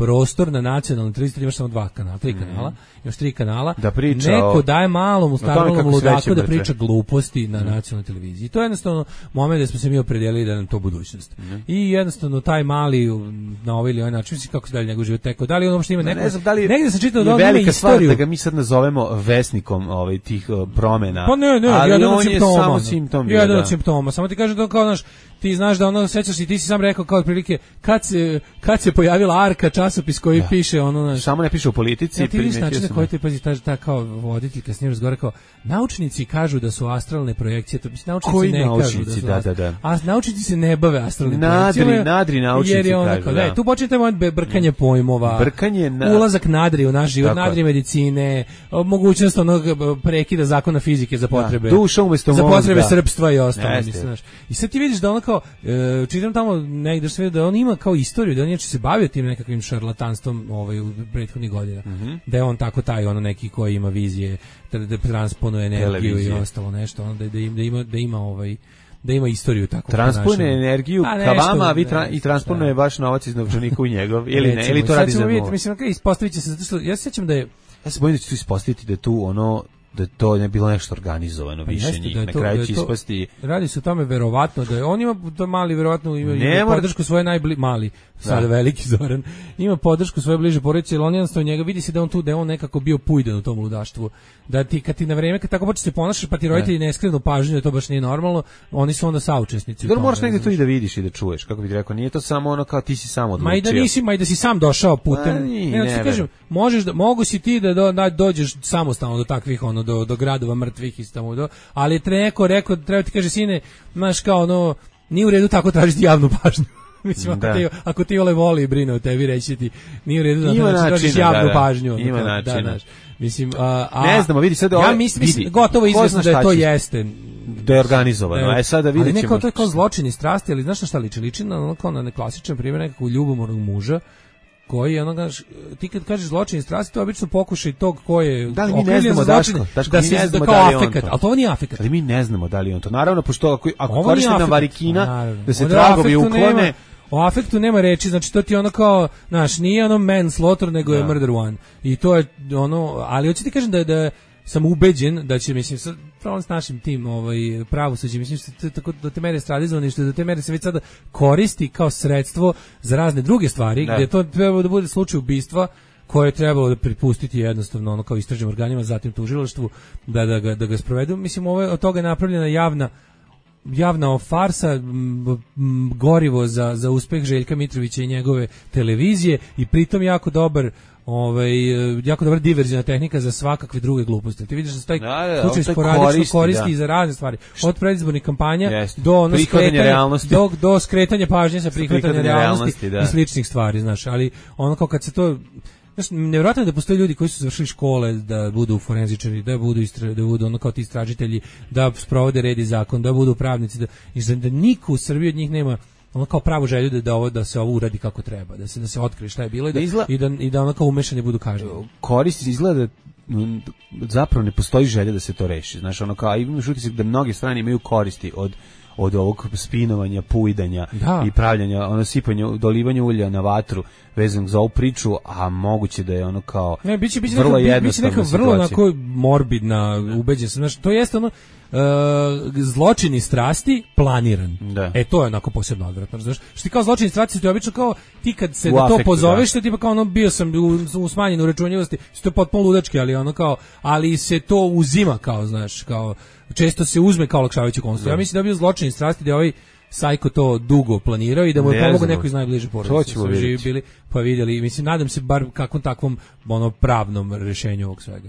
prostor na nacionalnoj televiziji, imaš samo 2 kanala, 3 kanala, imaš 3 kanala, da priča neko daje malom starmalom ludaku da priča gluposti na nacionalnoj televiziji. To je jednostavno moment da smo se mi opredelili da nam to budućnost. I jednostavno taj mali na ovaj ili ovaj način, kako se dalje njegov život tekao, da li on uopšte ima neko, negde sam čitao da on ima istoriju. Da ga mi sad nazovemo vesnikom tih promena. Pa ne, ali on je samo simptom. Jedan od simptoma, samo ti kažem da kao naš, ti znaš da ono, sećaš i ti si sam rekao kao otprilike kad se pojavila Arka, časopis koji piše ono naš, samo ne piše o politici. Ja, ti vidiš način na koji ti pazi ta kao voditeljka s njim razgovara kao naučnici kažu da su astralne projekcije, to naučnici koji ne naučnici, kažu da su da. A naučnici se ne bave astralnim projekcijama. Nadri naučnici kažu. Da. Tu počinje taj moment brkanje pojmova, ulazak nadri u naš život, nadri medicine, mogućnost onog prekida zakona fizike za potrebe, duša umesto za mozga, potrebe srpstva i ostalo, mislim. I sad ti vidiš da ono kao čitam tamo negde sve da on ima kao istoriju, da on se bavio tim nekakvim šarlatanstvom u prethodnih godina. Da je on tako taj ono neki koji ima vizije, da transponuje energiju i ostalo nešto, ono da ima istoriju tako. Transponuje energiju ka vama, a vi i transponuje vaš novac iz novčanika u njegov, ili ne, ili to radi za nula. Mislim, ispostavit će se, zato što ja se sjećam da je... Ja se bojim da će tu ispostaviti da tu ono, da to ne bilo nešto organizovano više njih. Na kraju će ispasti... Radi se o tome verovatno da je, on ima to mali, verovatno ima podršku svoje mali, sada veliki Zoran, ima podršku svoje bliže porodice, jer on jednostavno njega vidi se da on tu, da je on nekako bio pujden u tom ludaštvu. Da ti, kad ti na vreme, kad tako počeš se ponašaš, pa ti roditelji ne skrenu pažnju da to baš nije normalno, oni su onda saučesnici. Dobro, moraš negdje to i da vidiš i da čuješ, kako bih rekao, nije to samo ono kao ti si sam odlučio. Ma i da si sam došao putem. Mogu si ti da dođeš samostalno do takvih do gradova mrtvih i tamo ali neko rekao, treba ti kaže sine, znaš kao ono, nije u redu tako tražiti javnu pažnju. Mislim, ako ti voli i brine o tebi, reći ti, nije u redu da tražiš javnu pažnju. Ima načina. Mislim, ne znamo, vidi sad ja mislim, gotovo izvesno da to jeste. Da je organizovano, sada vidjet ćemo. Ali neko to je kao zločin i strasti, ali znaš na šta liči? Liči na klasičan primjer nekakvog ljubomornog muža, koji je onoga, ti kad kažeš zločin i strasti, to je obično pokušaj tog ko je okrivljen za zločin, da se kao afekat, ali to nije afekat. Ali mi ne znamo da li je on to. Naravno, pošto ako koristi na varikina, da se tragovi uklone... O afektu nema reči, znači to ti ono kao, znaš, nije ono manslaughter, nego je murder one. I to je ono, ali hoću ti kažem da sam ubeđen da će, mislim, sad problem s našim tim pravosuđem, mislim što tako do te mere stradizovani, što do te mere se već sada koristi kao sredstvo za razne druge stvari, gdje to treba da bude slučaj ubistva koje je trebalo da pripustiti jednostavno ono kao istražnim organima, zatim tužilaštvu da ga sprovedu. Mislim, od toga je napravljena javna farsa, gorivo za uspeh Željka Mitrovića i njegove televizije i pritom jako dobar diverzivna tehnika za svakakve druge gluposti. Ti vidiš da se taj slučaj sporadično koristi za razne stvari. Od predizbornih kampanja do skretanja pažnje sa prihvatanja realnosti i sličnih stvari, znaš, ali ono kao kad se to... Znači, nevjerojatno je da postoje ljudi koji su završili škole da budu forenzičari, da budu ono kao ti istražitelji, da sprovode red i zakon, da budu pravnici, da niko u Srbiji od njih nema ono kao pravu želju da se ovo uradi kako treba, da se otkrije šta je bilo i da ono kao umešani budu kažnjeni. Koristi izgleda zapravo ne postoji želja da se to reši. Znaš, ono kao, imaš utisak da mnoge strane imaju koristi od ovog spinovanja, pujdanja i pravljanja, sipanja, dolivanja ulja na vatru vezanog za ovu priču, a moguće da je ono kao vrlo jednostavna situacija. Vrlo onako morbidna, ubeđen sam. Znači, to jeste ono zločini strasti planiran. To je onako posebno odvratno. Znaš, što ti kao zločini strasti ti obično kao ti kad se na to pozoveš, što ti pa kao ono bio sam u smanjenu uračunljivosti, što je potpuno ludački, ali ono kao, ali se to uzima kao, znaš, kao često se uzme kao olakšavajući konstrukciju. Ja mislim da je bio zločin strasti da je ovaj Sajko to dugo planirao i da mu je pomogao neko iz najbliže porodice. To živi bili, pa vidjeli. Mislim, nadam se bar kakvom takvom pravnom rješenju ovog svega.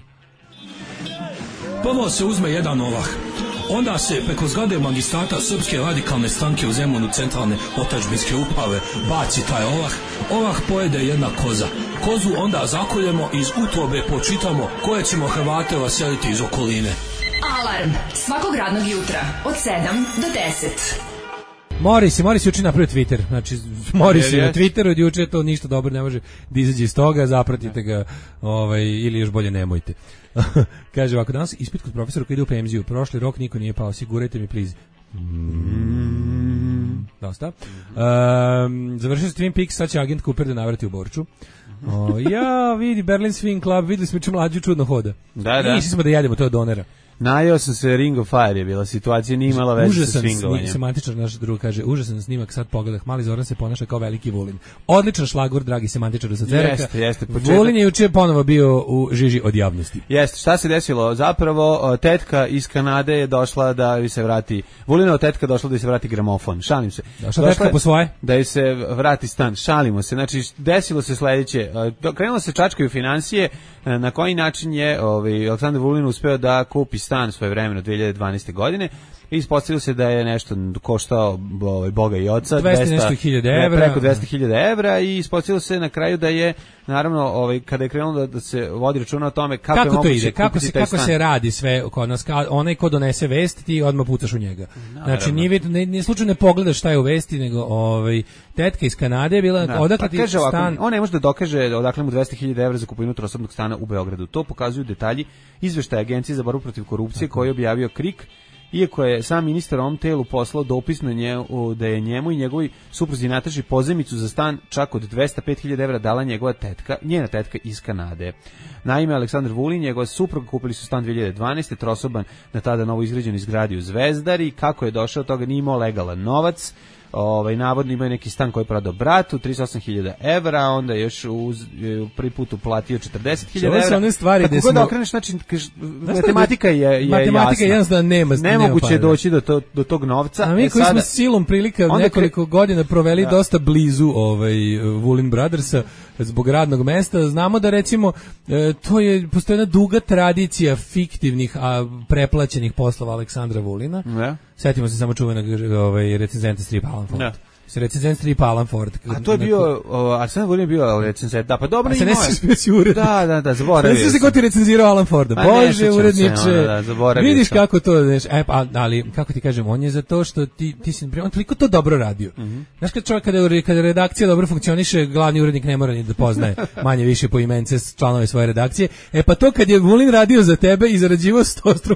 Prvo se uzme jedan ovah. Onda se preko zgrade magistrata Srpske radikalne stranke u Zemunu centralne otadžbinske uprave baci taj ovah. Ovah pojede jedna koza. Kozu onda zakoljemo i iz utrobe počitamo koje ćemo Hrvate raseliti iz okoline. Alarm svakog radnog jutra od 7 do 10. Morris juče napravio Twitter. Znači, Morris je na Twitteru od juče, to ništa dobro ne može da izađe iz toga, zapratite ga, ili još bolje nemojte. Kaže ovako, danas ispit kod profesora koji ide u penziju, prošli rok niko nije pao, sigurajte mi, please. dosta. Završio se Twin Peaks, sad će agent Cooper da navrati u Borču. Ja, vidi, Berlin Swing Club, videli smo mlađu čudno hoda. Da. Išli smo da jedemo to od donera. Najeo sam se, Ring of Fire je bila situacija, nije imala veze sa swingovanjem. Semantičar naš drug kaže, užasan snimak, sad pogledah, mali Zoran se ponaša kao veliki Vulin. Odličan šlagvor, dragi semantičaru sa Cereka. Jeste. Vulin je juče ponovo bio u žiži od javnosti. Jeste, šta se desilo? Zapravo, tetka iz Kanade je došla da se vrati, Vulinova tetka došla da se vrati gramofon, šalim se. Došla tetka po svoje? Da je se vrati stan, šalimo se. Znači, desilo se sledeće, krenulo se čačkaju financije, na koji način je Aleksandar Vulin uspeo da kupi stan svoje vremeno 2012. godine i ispostavilo se da je nešto koštao Boga i oca 200.000 evra, preko 200.000 evra i ispostavilo se na kraju da je naravno kada je krenulo da se vodi računa o tome kako je moguće kupiti taj stan. Kako se radi sve kod nas, onaj ko donese vest ti odmah pucaš u njega. Znači nije slučajno ne pogledaš šta je u vesti, nego tetka iz Kanade je bila odakle ti stan. On ne može da dokaže odakle mu 200.000 evra za kupovinu trosobnog stana u Beogradu. To pokazuju detalji izveštaja Agencije za borbu protiv korupcije koji je objavio KRIK. Iako je sam ministar ovom telu poslao dopis na njemu, da je njemu i njegovoj supruzi Nataši pozajmicu za stan čak od 205.000 evra dala njena tetka iz Kanade. Naime, Aleksandar Vulin i njegova supruga kupili su stan 2012. trosoban na tada novo izgrađenoj zgradi u Zvezdari. Kako je došao do toga, nije imao legalan novac. Navodno imaju neki stan koji je prodao bratu, 38.000 evra, onda još prvi put uplatio 40.000 evra. Sve one stvari kako god da okreneš, znači, matematika je matematika jasna. Nemoguće je doći do tog novca. A mi koji smo silom prilika nekoliko godina proveli dosta blizu Vulin Brothersa zbog radnog mesta, znamo da recimo postoji jedna duga tradicija fiktivnih, preplaćenih poslova Aleksandra Vulina. Sjetimo se samo čuvenog recenzenta stripa Alan Ford. Recenzent stripa Alan Ford. A to je bio, Arsene Vulin je bio recenzent, da, pa dobro imao je. Da, zaboravio sam. Ne se ko ti recenzirao Alan Forda. Bože, uredniče, vidiš kako to, ali, kako ti kažem, on je za to što ti si, on toliko to dobro radio. Znaš, kad čovjek, kada redakcija dobro funkcioniše, glavni urednik ne mora ni da poznaje manje više po imence članove svoje redakcije. Pa to kad je Vulin radio za tebe i zarađivao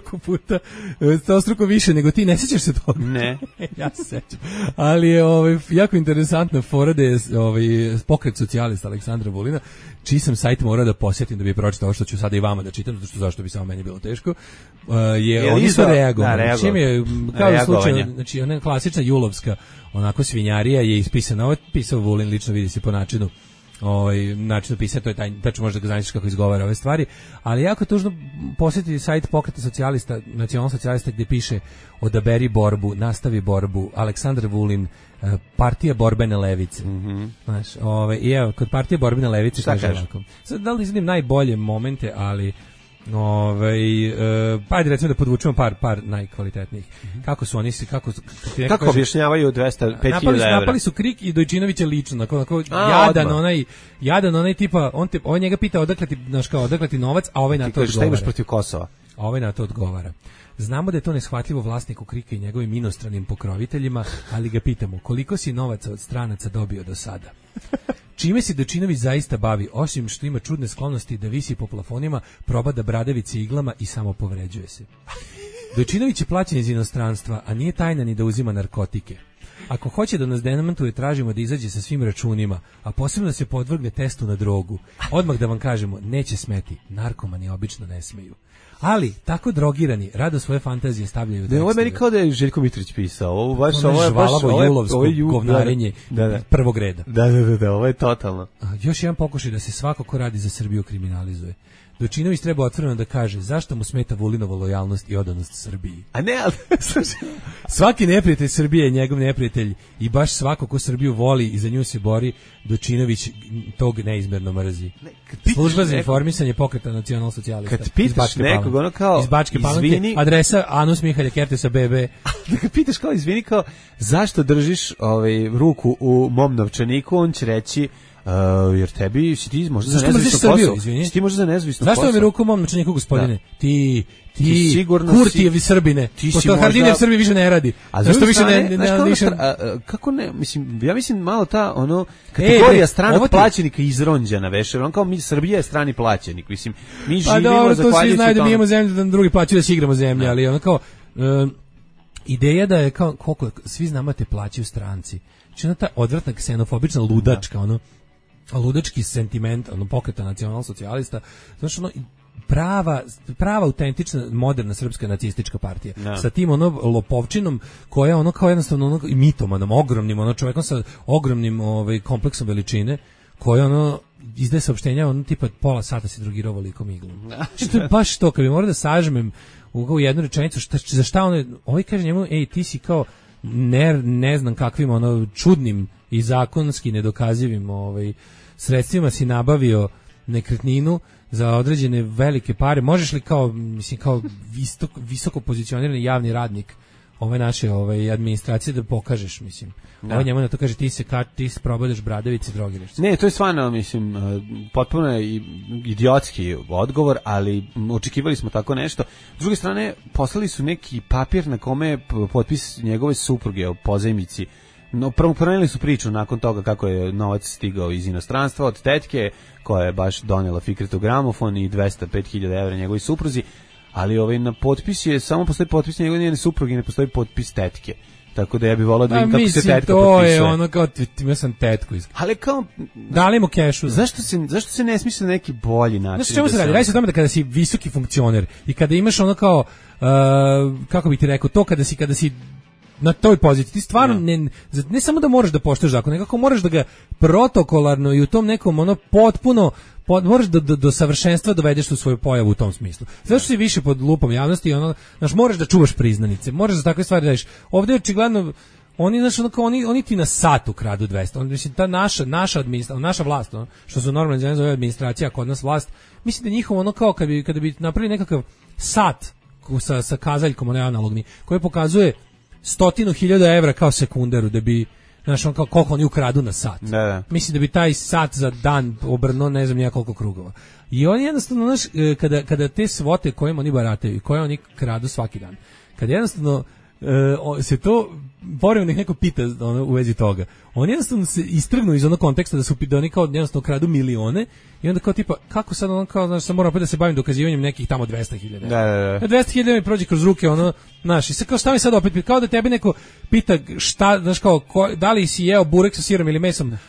100 više nego ti, ne sećaš se toga? Ne. Ja se sećam. Ali je jako interesantna fora da je pokret socijalista Aleksandra Vulina, čiji sam sajt morao da posjetim da bi pročitao što ću sada i vama da čitam, zato što zašto bi samo meni bilo teško. Oni su reagovali. Čim je, kao u slučaju, znači ona klasična julovska onako svinjarija je ispisana, ovo je pisao Vulin, lično vidi se po načinu pisanja, to je taj, tačno možda ga znaš kako izgovara ove stvari, ali jako tužno posjetiti sajt pokreta socijalista, nacionalnog socijalista, gdje piše odaberi borbu, nastavi borbu, Aleksandar Vulin, partija borbene levice. Znaš, i evo, kod partije borbene levice kaže ovako. Sad, da li izgledim najbolje momente, ali ajde recimo da podvučemo par najkvalitetnijih. Kako su oni, kako objašnjavaju 205.000 evra? Napali su KRIK i Dojčinovića lično, jadan onaj tipa, on njega pita odakle ti novac, a ovaj na to odgovara. Šta imaš protiv Kosova? A ovaj na to odgovara. Znamo da je to neshvatljivo vlasniku KRIK-a i njegovim inostranim pokroviteljima, ali ga pitamo koliko si novaca od stranaca dobio do sada. Čime se Dojčinović zaista bavi, osim što ima čudne sklonosti da visi po plafonima, proba da bradavi ciglama i samo povređuje se. Dojčinović je plaćen iz inostranstva, a nije tajna ni da uzima narkotike. Ako hoće da nas demantuje, tražimo da izađe sa svim računima, a posebno da se podvrgne testu na drogu. Odmah da vam kažemo, neće smeti, narkomani obično ne smeju. Ali, tako drogirani, rado svoje fantazije stavljaju tekstove. Ovo je meni kao da je Željko Mitrović pisao. Ovo je žvalavo julovsko govnarenje prvog reda. Da, ovo je totalno. Još jedan pokušaj da se svako ko radi za Srbiju kriminalizuje. Dojčinović treba otvoreno da kaže zašto mu smeta Vulinova lojalnost i odanost Srbiji. A ne, ali... Svaki neprijatelj Srbije je njegov neprijatelj i baš svako ko Srbiju voli i za nju se bori, Dojčinović tog neizmjerno mrzi. Služba za informisanje pokreta nacionalnog socijalista. Kad pitaš nekog, ono kao, iz Bačke Palanke, adresa Anus Mihalja Kertesa BB. Kad pitaš kao, izvini, kao, zašto držiš ruku u mom novčaniku, on će reći, jer tebi si ti možda za nezavisno Kosovo. Ti možda za nezavisno Kosovo. Zašto mi ruku mom novčaniku, gospodine? Ti Kurtijevi Srbine. Pošto Haradinjev Srbi više ne radi. A zašto više kako ne, mislim, ja mislim malo ta kategorija stranog plaćenika izronđena veše, on kao Srbija je strani plaćenik, mislim, mi živimo zahvaljujući tome. To svi znaju da mi imamo zemlju, da drugi plaćaju da se igramo zemlje, ali ono kao ideja da je kao koliko svi znamo te plaćaju stranci. Znači ona ta odvratna ksenofobična ludačka, ono ludački sentiment, ono pokreta nacionalsocijalista, znači ono prava autentična moderna srpska nacistička partija. Sa tim ono lopovčinom koja ono kao jednostavno ono mitomanom, ogromnim ono čovjekom sa ogromnim kompleksom veličine koja ono izdaje saopštenja ono tipa pola sata se drogirao velikom iglom. Što je baš to kad bi morao da sažmem u jednu rečenicu za šta ono kaže njemu ti si kao ne znam kakvim ono čudnim i zakonski nedokazivim sredstvima si nabavio nekretninu za određene velike pare. Možeš li kao visoko pozicionirani javni radnik ove naše administracije da pokažeš, mislim. Ovo njemu na to kaže ti se probadaš bradavice, drogiraš se. Ne, to je stvarno, mislim, potpuno je idiotski odgovor, ali očekivali smo tako nešto. S druge strane, poslali su neki papir na kome je potpis njegove supruge o pozajmici. No, promenili su priču nakon toga kako je novac stigao iz inostranstva od tetke, koja je baš donijela Fikretov gramofon i 205.000 evra njegovoj supruzi, ali na potpis je, samo postoji potpis njegove supruge, ne postoji potpis tetke. Tako da ja bih volao da vidim kako se tetka potpisuje. To je ono kao, ima sam tetku. Ali kao... Dali mu kešu. Zašto se ne smisli na neki bolji način? Znaš čemu se radi? Radi se o tome da kada si visoki funkcioner i kada imaš ono kao, kako bih ti rekao, to kada si na toj poziciji, ti stvarno ne samo da moraš da poštuješ zakon, nekako moraš da ga protokolarno i u tom nekom ono potpuno moraš do savršenstva dovedeš tu svoju pojavu u tom smislu. Zato što si više pod lupom javnosti, ono, znaš, moraš da čuvaš priznanice, moraš za takve stvari da radiš. Ovdje očigledno oni, znaš, oni ti na sat ukradu 200. Mislim, ta naša vlast, ono, što su normalno zove administracija, kod nas vlast, mislim da njihovo ono kao kada bi napravili nekakav sat sa kazaljkom, ono analogni, koji pokazuje 100.000 evra kao sekundaru da bi, znaš, on kao koliko oni ukradu na sat. Da. Mislim da bi taj sat za dan obrnuo ne znam nijekoliko krugova. I oni jednostavno, znaš, kada te svote kojim oni barataju i koje oni kradu svaki dan, kada jednostavno se to povremeno neko pita u vezi toga, oni jednostavno se istrgnu iz onog konteksta da oni kao jednostavno kradu milione i onda kao tipa, kako sad ono kao, znaš, sam moram opet da se bavim dokazivanjem nekih tamo 200.000. Da. 200.000 mi prođe kroz ruke, ono, znaš, i sad kao šta mi sad opet, kao da tebe neko pita šta, znaš, kao, da li si jeo burek sa sirom ili mesom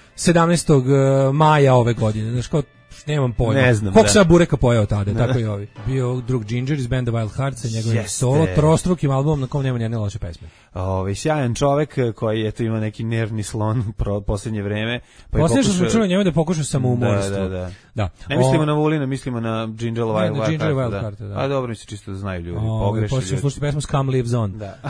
17. maja ove godine, znaš, kao, nemam pojma. Ne znam. Koliko sam bureka pojao tada, tako i ovi. Bio drug Ginger iz benda Wild Hearts sa njegovim solo trostrukim albumom na kom nema nijedne loše pesme. Sjajan čovek koji je tu ima neki nervni slon posljednje vreme. Posljednje što smo čuli njemu da pokušao samoumorstvo. Da. Ne mislimo na Vulina, mislimo na Ginger Wild Hearts. A dobro, mi se čisto da znaju ljudi. Pogrešili. Posljednje slušati pesmu Scum Lives On. Da.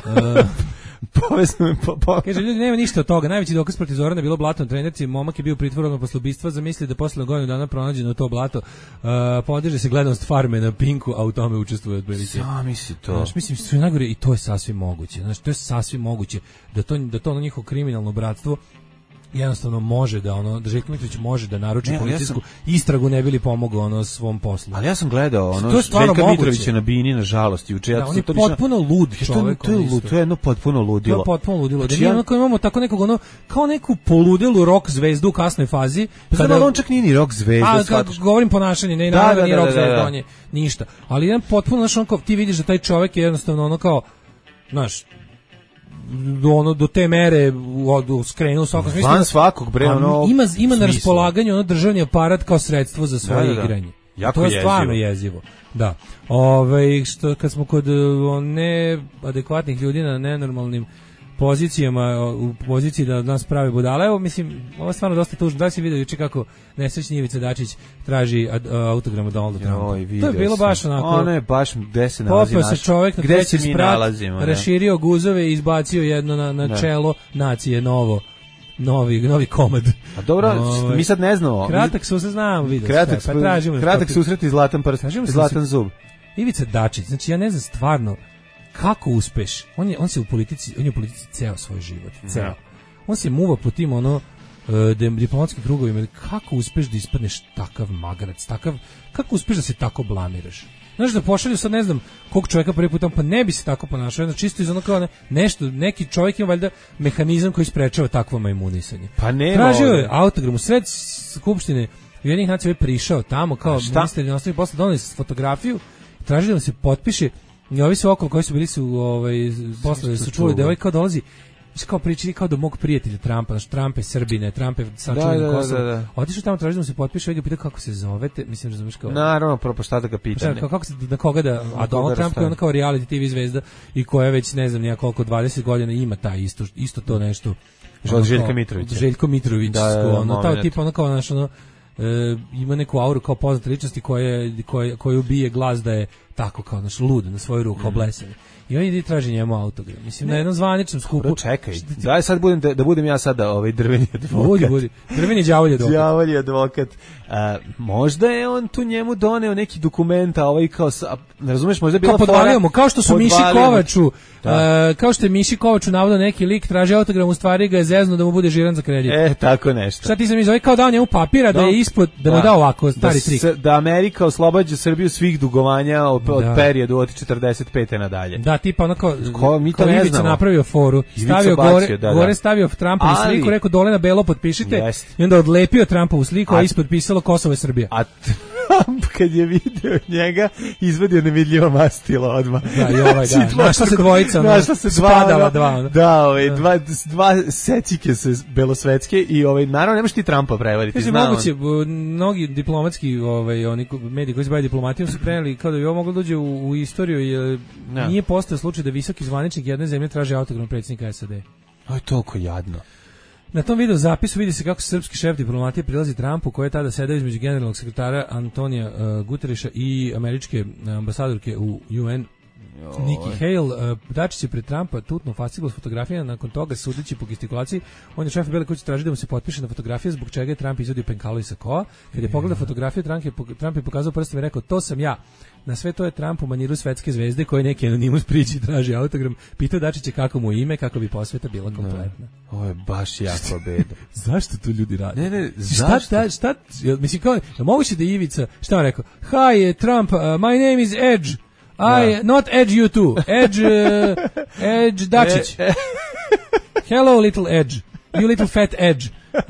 Kaže, ljudi, nema ništa od toga. Najveći dokaz protiv Zorana je bilo blato na trenerci. Momak je bio pritvoran posle ubistva, zamisli da posle godinu dana pronađeno to blato. Podiže se gledanost Farme na Pinku, a u tome učestvuje otprilike. Misli to. Znaš, mislim što je najgore, i to je sasvim moguće. Znaš, to je sasvim moguće da to ono njihovo kriminalno bratstvo jednostavno može da Željko Mitrović može da naruči policijsku istragu ne bi li pomogao svom poslu. Ali ja sam gledao Željka Mitrovića na Bini, nažalost, juče. On je potpuno lud čovjek. To je jedno potpuno ludilo. To je potpuno ludilo. Znači, imamo tako nekog kao neku poludelu rock zvezdu u kasnoj fazi. Kada on čak nije ni rock zvezda. Govorim ponašanje, nije rock zvezda, on je ništa. Ali jedan potpuno, znaš, ti vidiš da taj čovjek je jednostavno ono kao, znaš, do te mere skrenuo svakom smislu. Van svakog bre, ima na raspolaganju državni aparat kao sredstvo za svoje igranje. To je stvarno jezivo. Da. Što kad smo kod neadekvatnih ljudi na nenormalnim pozicijama, u poziciji da nas prave budale. Evo, mislim, ovo je stvarno dosta tužno. Da li si vidio juče kako nesrećni Ivica Dačić traži autogram od Donalda Trumpa? To je bilo baš onako... Ono je baš gde se nalazi popeo se čovjek na treći sprat, raširio guzove i izbacio jedno na čelo nacije novi komad. A dobro, mi sad ne znamo. Kratak susret, znamo video. Kratak susret i zlatan prst, zlatan zub. Ivica Dačić, znači ja ne znam stvarno kako uspeš. On je u politici ceo svoj život, ceo. On se muva po tim diplomatskim krugovima. Kako uspeš da ispadneš takav magarac, kako uspeš da se tako blamiraš? Znaš, da pošalju sad ne znam kog čovjeka prvi put, pa ne bi se tako ponašao, znači čisto iz ono kao nešto, neki čovjek ima valjda mehanizam koji sprečava takvo majmunisanje. Pa nema. Tražio je autogram u sred skupštine Ujedinjenih nacija, je prišao tamo kao ministar inostranih poslova, doneli fotografiju, tražio da se potpiše I ovi su okolo koji su bili posle su čuli da ovaj kao dolazi, kao pričali kao do mog prijatelja Trumpa, znači Trump je Srbine, Trump je sačuvan Kosovo. Da. Otišao tamo tražiti da mu se potpiše, ga pita kako se zovete, mislim razumeš kao. Naravno, prvo šta da ga pita. Kako se na koga da, a Donald Trump je on kao reality TV zvezda i koja već ne znam koliko 20 godina ima taj isto to nešto. Željko Mitrović, ono taj tip ono kao naš ono ima neku auru kao poznata ličnosti koja ubije glas da je tako kao naš lud na svoju ruku oblesan. I on ide i traži njemu autogram. Mislim, na jednom zvaničnom skupu. Čekaj, daj sad da budem ja sada drveni advokat. Budi. Drveni đavolji advokat. Đavolji advokat. Možda je on tu njemu doneo neki dokument, a kao, ne razumeš, možda je bila podvalio mu, kao što su Miši Kovaču, kao što je Miši Kovaču navodno neki lik, traži autogram, u stvari ga je zezno da mu bude žiran za kredit. Tako nešto. Šta ti sam izvoj, kao dao njemu papira da je ispod, da mu dao ovako, stari trik. Da Amerika oslobađa Srbiju svih dugovanja od periodu od 45. nadalje. Da, tipa onako, ko Ivica napravio foru, stavio gore stavio Trumpovu sliku, rekao dole na belo potpišite, i onda odlepio Trumpovu sliku, a ispod pisalo Kosovo je Srbija. A Trump kad je video njega, izvadio nevidljivo mastilo odmah. Da, i našla se dvojica, spadala dva. Da, dva secike se belosvetske i naravno nemaš ti Trumpa prevariti. Kaže, moguće, mnogi diplomatski oni mediji koji se bave diplomatijom su preneli kao da bi ovo moglo dođe u istoriju, jer nije postao slučaj da visoki zvaničnik jedne zemlje traži autogram predsjednika SAD. Ovo je toliko jadno. Na tom video zapisu vidi se kako srpski šef diplomatije prilazi Trumpu, koji je tada sedeo između generalnog sekretara Antonija Guteriša i američke ambasadorke u UN Nikki Haley. Dačić je pred Trumpa tutno fasciklo s fotografijama, nakon toga sudeći po gestikulaciji, on je šef Bele kuće traži da mu se potpiše na fotografije, zbog čega je Trump izvadio penkalu i sakoa. Kad je pogledao fotografiju, Trump je pokazao prstom i rekao, to sam ja. Na sve to je Trump u maniru svetske zvezde koji neki anonimus priđi traži autogram. Pitao Dačića kako mu ime, kako bi posveta bila kompletna. Ovo je baš jako bedo. Zašto to ljudi rade? Ne, zašto? Šta? Mislim, kao, moguće da Ivica, šta on rekao? Hi, Trump, my name is Edge. Not Edge you too. Edge Dačić. Hello, little Edge. You little fat Edge.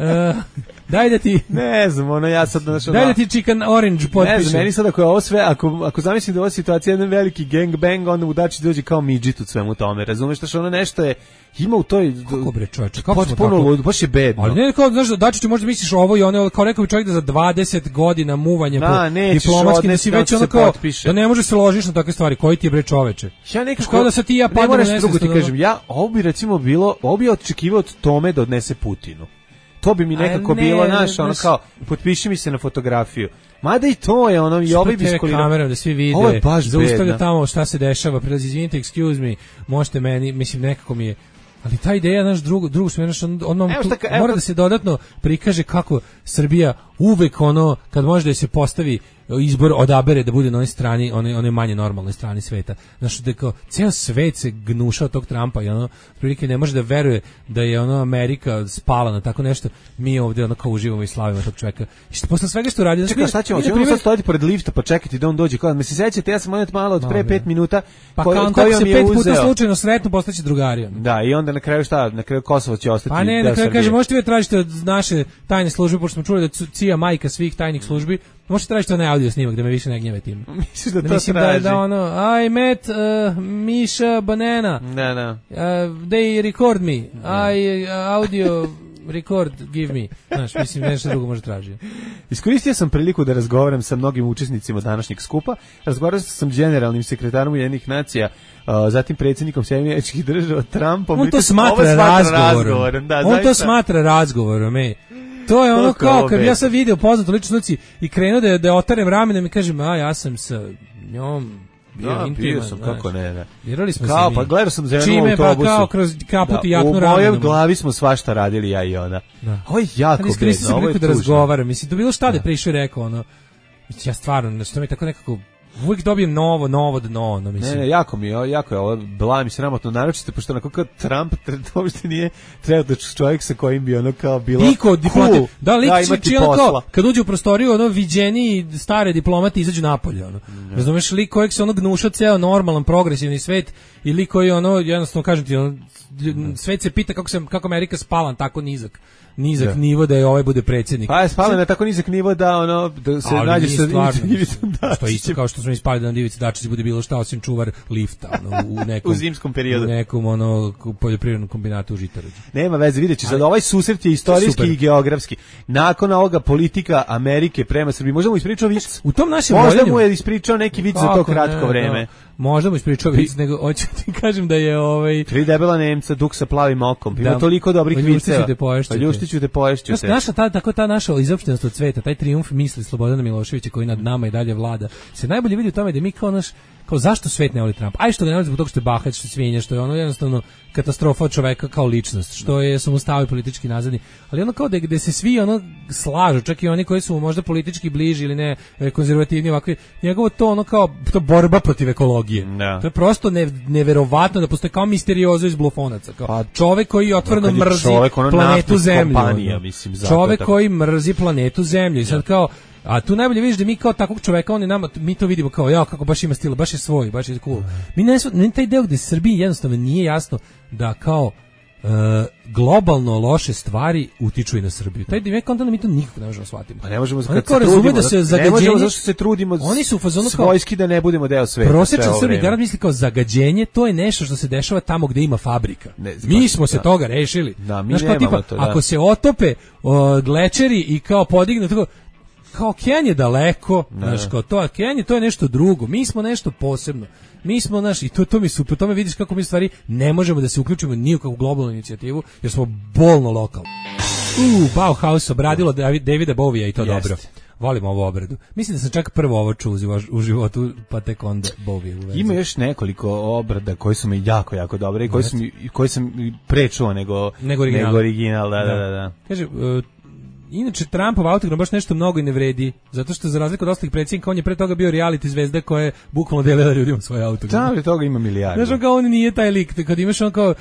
Daj da ti... Ne znam, ja sad... Daj da ti chicken orange potpišem. Ne znam, meni sad ako je ovo sve, ako zamislim da je ova situacija jedan veliki gangbang, onda mu Dačić dođe kao midžit u svemu tome, razumeš, što nešto je... Ima u toj... Kako bre čovječe, kako smo tako... Ludo, baš je bedno. Ali ne, kao, znaš, Dačiću možda misliš ovo i ono, kao rekao bi čovjek da za 20 godina muvanja po diplomatski, da si već ono kao, da ne može se ložiš na takve stvari, koji ti je bre čoveče. Ja nekako... Kao da sad ti ja padam u nesvest. Drugo ti kažem, ovo bi recimo bilo, ovo bi očekivao od Tome da odnese Putinu. To bi mi nekako bilo, znaš, ono kao, potpiši mi se na fotografiju. Mada i to je ono, i ovaj biskolino. Kamerom da svi vide, zaustavlja tamo šta se dešava, prilazi, izvinite, excuse me, možete meni, mislim, nekako mi je, ali ta ideja, naš drugo smo, mora da se dodatno prikaže kako Srbija uvek ono, kad može da se postavi izbor, odabere da bude na onoj strani, onoj manje normalnoj strani sveta. Znaš, da kao, ceo svet se gnuša od tog Trumpa i ono, prilike ne može da veruje da je ono Amerika spala na tako nešto, mi ovdje ono kao uživamo i slavimo tog čoveka. I što posle svega što radi... Čekaj, šta ćemo? Ćemo sad stojati pored lifta pa čekati da on dođe. Kao, me se sećate, ja sam odnet malo od pre 5 minuta koji on tako se 5 puta slučajno sretno postaće drugari. Da, i onda na kraju šta? Na kraju Kosovo će ostati. Pa ne, na kraju kaže, možete vi tražiti od naše tajne službe, pošto smo čuli da CIA majka svih tajnih službi, možete tražiti onaj audio snimak da me više ne gnjeve tim. Misliš da to traži? Da ono, I met Misha Banana. Da. They record me. I audio record give me. Znaš, mislim, nešto drugo može tražiti. Iskoristio sam priliku da razgovaram sa mnogim učesnicima današnjeg skupa. Razgovarao sam s generalnim sekretarom Ujedinjenih nacija, zatim predsjednikom Sjedinjenih Američkih Država Trumpom. On to smatra razgovorom. Da, on to smatra razgovorom, To je ono kao kad ja sam video poznatu ličnosti i krenuo da otarem ramena i mi kažem, ja sam sa njom bio intiman. Sam, kako ne. Birali smo kao, se pa gledao sam zemlju u autobusu. Pa kao kroz kaput i jaknu ramenu. U mojoj glavi smo svašta radili ja i ona. Ovo je jako bedno, ovo je tužno. Da razgovaram, mislim, to bilo šta da prišao i rekao, ono, ja stvarno, što mi tako nekako, uvijek dobijem novo dno, mislim. Ne, jako je ovo, bila mi sramotno, naročito, pošto onako kao Trump, to uopšte nije trebao da čovjek sa kojim bi ono kao bilo cool, da lik kao, kad uđe u prostoriju, ono, viđeni stare diplomati izađu napolje, ono. Razumeš, lik kojeg se ono gnuša ceo normalan, progresivni svet i lik koji ono, jednostavno kažem ti, ono, svet se pita kako Amerika spalan tako nizak. nizak nivo da je ovaj bude predsjednik. Pa je spalo na tako nizak nivo da da se nađe sa Ivicom Dačićem. To je isto kao što smo ispali da Ivica Dačić bude bilo šta osim čuvar lifta u nekom u zimskom periodu. U nekom poljoprivrednom kombinatu u Žitorađu. Nema veze, vidjet će sad ovaj susret je istorijski i geografski. Nakon ovoga politika Amerike prema Srbiji. Možda mu ispričao vic. U tom našem možda mu je ispričao neki vic za to kratko vreme. Možda mu ispričao vic, nego hoću ti kažem da je 3 debela Nemca, duk sa plavim okom. Ima toliko dobrih viceva. Ljuštiću te poješću. Ta naša izopštenost od sveta, taj trijumf misli Slobodana Miloševića koji nad nama i dalje vlada, se najbolje vidi u tome da mi kao zašto svet ne voli Trumpa? Aj što ga ne voli zbog toga što je bahat, što je svinja, što je ono jednostavno katastrofa od čoveka kao ličnost, što je samostavi politički nazadni, ali ono kao da gde se svi ono slažu, čak i oni koji su možda politički bliži ili ne konzervativni ovakvi, njegovo to ono kao to borba protiv ekologije. No. To je prosto neverovatno da postoji kao misteriozo iz blufonaca, kao čovek koji otvoreno mrzi planetu Zemlju. Čovek koji mrzi planetu Zemlju i sad kao a tu najbolje vidiš da mi kao takvog čoveka, on je nama, mi to vidimo kao, ja, kako baš ima stila, baš je svoj, baš je cool. Mi ne taj deo gde Srbiji jednostavno nije jasno da kao globalno loše stvari utiču i na Srbiju. Taj divek onda mi to nikako ne možemo shvatiti. Pa ne možemo kad se trudimo, da se zagađenje, ne možemo zašto se trudimo. Oni su u fazonu svojski da ne budemo deo sveta. Prosječan Srbi garant misli kao zagađenje, to je nešto što se dešava tamo gde ima fabrika. Mi smo se toga rešili. Da, mi nemamo tipa, to. Ako se otope glečeri i kao podignu tako kao okean je daleko, znaš, kao to okean je, to je nešto drugo, mi smo nešto posebno, mi smo naš, i to mi super, to me vidiš kako mi stvari ne možemo da se uključimo ni u kakvu globalnu inicijativu, jer smo bolno lokalni. Bauhaus obradilo Davida Bovija i to dobro. Volimo ovu obradu. Mislim da sam čak prvo ovo čuo u životu, pa tek onda Bovije u vezi. Ima još nekoliko obrada koji su mi jako, jako dobre i koji sam prečuo nego original. Da. Kaže, inače Trumpov autogram baš nešto mnogo i ne vredi, zato što za razliku od ostalih predsjednika on je pre toga bio reality zvezda koja je bukvalno delila ljudima svoje autogram. Da, pre toga ima milijarde. Znaš, kao on nije taj lik, kad imaš on kao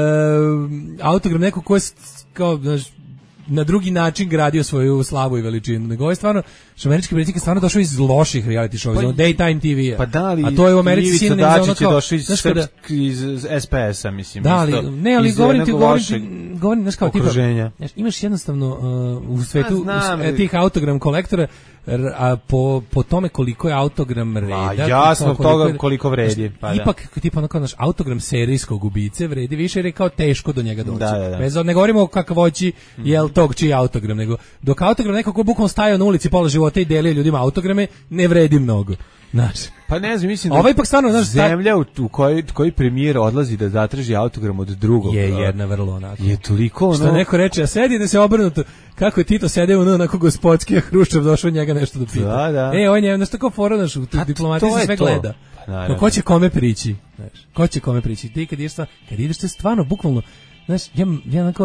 autogram neko ko je kao, znaš, na drugi način gradio svoju slavu i veličinu. Nego je stvarno, što američki predsjednik je stvarno došao iz loših reality show, iz daytime TV-a. Pa da li, a to je u Americi sinonim za ono kao... došao iz SPS-a, mislim. Da, ali govorim, znaš kao tipa, imaš jednostavno u svetu tih autogram kolektora, a po tome koliko je autogram reda, jasno toga koliko vredi. Pa ipak tipa onako naš autogram serijskog ubice vredi više jer je kao teško do njega doći. Bez ne govorimo o kakvoći jel tog čiji autogram, nego dok autogram neko ko bukvalno stajao na ulici pola života i delio ljudima autograme ne vredi mnogo. Znaš. Pa ne znam, mislim da ipak stvarno, znaš, zemlja u kojoj premijer odlazi da zatraži autogram od drugog je jedna vrlo onako. Je toliko ono... Što neko reče, a sedi da se obrnuto, kako je Tito sedeo onako gospodski, a Hruščov došao njega nešto da pita. Da. On je nešto kao fora, znaš, u diplomaciji se sve gleda. Pa, ko će kome prići? Znaš, ko će kome prići? Ti kad ideš te stvarno, bukvalno, znaš, ja onako,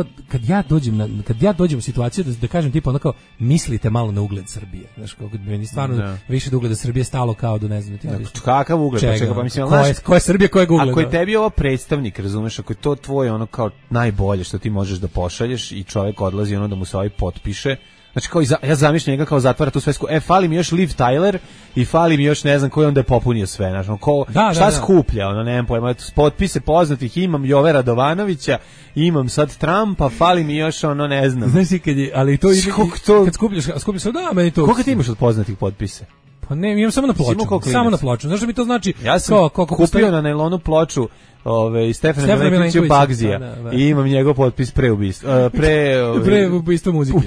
kad ja dođem u situaciju da kažem tipa onako, mislite malo na ugled Srbije. Znaš, kako meni stvarno više do ugleda Srbije stalo kao do ne znam. Kakav ugled? Pa mislim, ko je Srbija, ko je ugled? Ako je tebi ovo predstavnik, razumeš, ako je to tvoje ono kao najbolje što ti možeš da pošalješ i čovjek odlazi ono da mu se ovaj potpiše, znači kao ja zamišljam njega kao zatvara tu svesku. Fali mi još Liv Tyler i fali mi još ne znam koji onda je popunio sve, znači šta skuplja, ono nemam pojma, potpise poznatih imam Jove Radovanovića, imam sad Trumpa, fali mi još ono ne znam. Znaš si ali to kad skupljaš, da, meni to. Koliko ti imaš od poznatih potpise? Pa ne, imam samo na ploču. Znaš što mi to znači? Ja sam kupio na najlonu ploču Stefana Milenkovića Bagzija i imam njegov potpis pre ubistva muzike.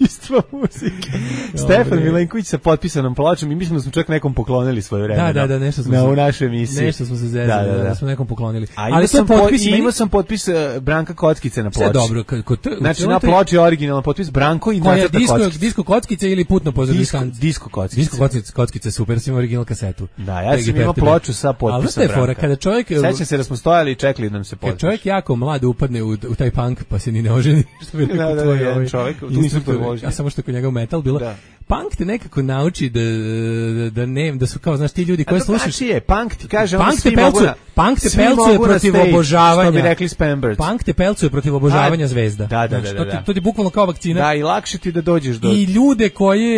Stefan Milenković sa potpisanom pločom i mislim da smo čak nekom poklonili svoje vreme. Da, nešto smo u našoj emisiji. Nešto smo se zezali, da smo nekom poklonili. Ali imao sam potpis Branka Kockice na ploči. Sve dobro. Znači na ploči je originalan potpis Branko i nacrta Kockice. Disko Kockice ili putno pozorni stan? Disko Kockice. Disko Kockice, super, sam original kasetu. Da, ja sam imao ploču sa potpisom Branka. Kada čovjek... Sećam se da smo stojali i čekali da nam se potpiše. Kad čovjek jako mlad upadne u taj punk, pa se ni ne oženi, što bi rekao tvoj čovjek, tu nisu to vožnje. A samo što kod njega metal bilo. Punk te nekako nauči da su kao, znaš, ti ljudi koji slušaš... Punk ti kaže, punk te pelcuje protiv obožavanja. Što bi rekli Spambirds. Punk te pelcuje protiv obožavanja zvezda. Da. To ti bukvalno kao vakcina. Da, i lakše ti da dođeš do... I ljude koje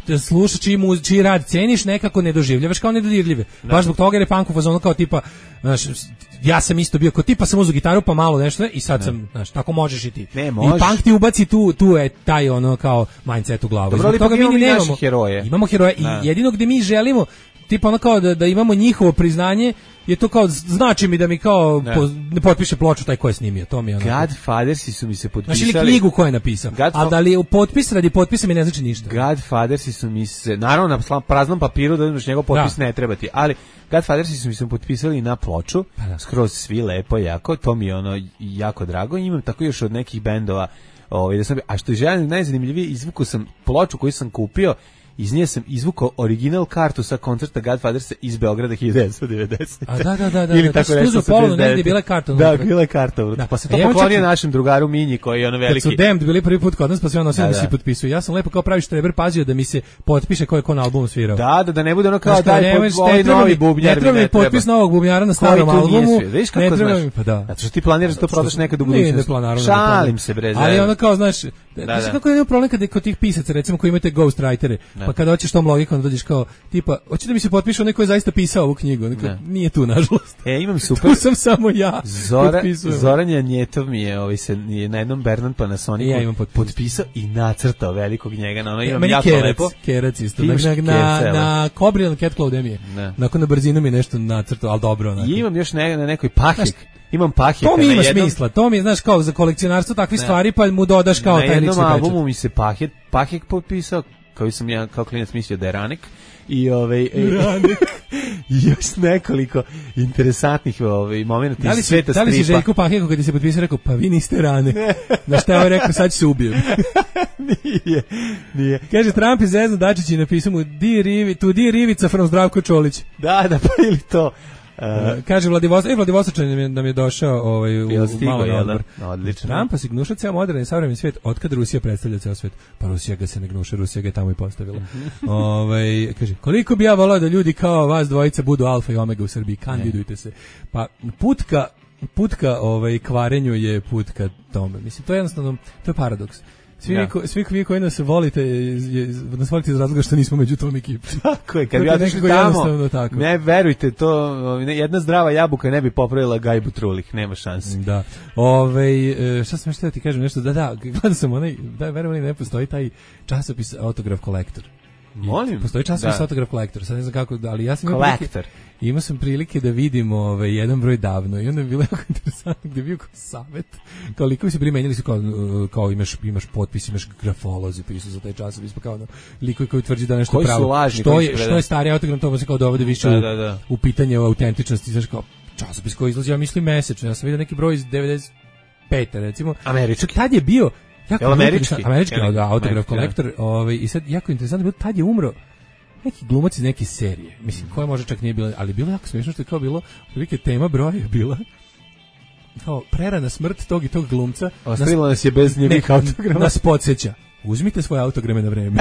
slušaš čiji rad ceniš, nekako ne doživljavaš kao nedodirljive. Baš zbog toga jer je punk u fazonu kao tipa, znaš, ja sam isto bio kao tipa sam uzeo gitaru pa malo nešto i sad sam, znaš, tako možeš i ti. Ne, možeš. I punk ti ubaci tu je taj ono kao mindset u glavu. Dobro, ali toga mi nemamo heroje. Imamo heroje i jedino gde mi želimo tipa ono kao da imamo njihovo priznanje je to kao znači mi da mi kao ne potpiše ploču taj ko je snimio, to mi je ono. Godfathersi su mi se potpisali. Znači knjigu ko je napisao. A da li potpis radi potpisa mi ne znači ništa. Godfathersi su mi se naravno na praznom papiru da uzmeš njegov potpis ne treba ti, ali Godfathersi su mi se potpisali na ploču, skroz svi lepo jako, to mi je ono jako drago. Imam tako još od nekih bendova, da sam, a što je najzanimljivije, izvukao sam ploču koju sam kupio. Iz nje sam izvukao original kartu sa koncerta Godfathersa iz Beograda 1990. A da. Ili tako nešto su polno, negdje je bila karta. Da, bila je karta. Da. Pa se to poklonio našem drugaru Minji koji je ono veliki. Kad su Damned bili prvi put kod nas, pa se on nosio da se potpisuje. Ja sam lepo kao pravi štreber pazio da mi se potpiše ko je ko na albumu svirao. Da ne bude ono kao daj ovaj novi bubnjar. Ne treba mi potpis novog bubnjara na starom albumu. Ne treba mi, pa da. Zato što ti planiraš da to prodaš nekad u budućnosti. Šalim se bre. Ali ono kao znaš, kako je problem kad kod tih pisaca recimo koji imate ghostwritere. Pa kad hoćeš tom logikom dođeš kao tipa hoće da mi se potpiše neko je zaista pisao ovu knjigu, nije tu nažalost. Imam super. Tu sam samo ja. Zoran Janjetov mi je je na jednom Bernard Panasonicu potpisao i nacrtao velikog njega na ono imam jako lepo. Kerac isto. Na Cobrian Cat Claudemije. Nakon na brzinu mi nešto nacrtao, al dobro onako. I imam još na nekoj Pahek. Imam Paheka. To mi ima smisla. To mi je znaš kao za kolekcionarstvo takvih stvari pa mu dodaš kao taj lični pečat. Na jednom albumu mi se Pahek potpisao koji sam ja kao klinac mislio da je Ranek i još nekoliko interesantnih momenata iz sveta stripa. Da li si Željko Paheko kad ti se potpisao rekao pa vi niste Ranek? Na šta je ovaj rekao sad ću se ubijem? Nije. Kaže Trump iz Zvezdan Dačić i napisao mu Dear Ivica from Zdravko Čolić. Da pa ili to. Kaže Vladivostočan nam je došao u malo na odbor. Trumpa se gnuša ceo moderni savremeni svijet od kada Rusija predstavlja ceo svijet. Pa Rusija ga se ne gnuša, Rusija ga je tamo i postavila. Kaže, koliko bi ja volao da ljudi kao vas dvojica budu alfa i omega u Srbiji, kandidujte se. Pa putka kvarenju je putka tome. Mislim, to je jednostavno, to je paradoks. Svi vi koji nas volite iz razloga što nismo među tom ekipom. Tako je, kad bi ja došli tamo, ne verujte, to jedna zdrava jabuka ne bi popravila gajbu trulih, nema šanse. Da. Šta sam još ti kažem nešto, gledam sam verujem ne postoji taj časopis Autograph Collector. Molim? Postoji časopis Autograph Collector, sad ne znam kako, ali ja sam imao sam prilike da vidim jedan broj davno i onda je bilo jako interesantno gdje je bio kao savjet, kao likovi se primenjali su kao imaš potpis, imaš grafolozi pisu za taj časopis, pa kao likovi koji tvrđi da nešto pravo, što je stari autogram, to se kao dovode više u pitanje o autentičnosti, znaš kao časopis koji izlazi, ja mislim mesečno, ja sam vidio neki broj iz 95. recimo, američki, tad je bio američki Autograph Collector, i sad jako interesantno bilo, tad je umro neki glumac iz neke serije, mislim, koja može čak nije bila, ali bilo jako smiješno što je kao bilo, prilike tema broja je bila kao prerana smrt tog i tog glumca. Ostavila nas je bez njegovih autograma. Nas podsjeća, uzmite svoje autograme na vreme.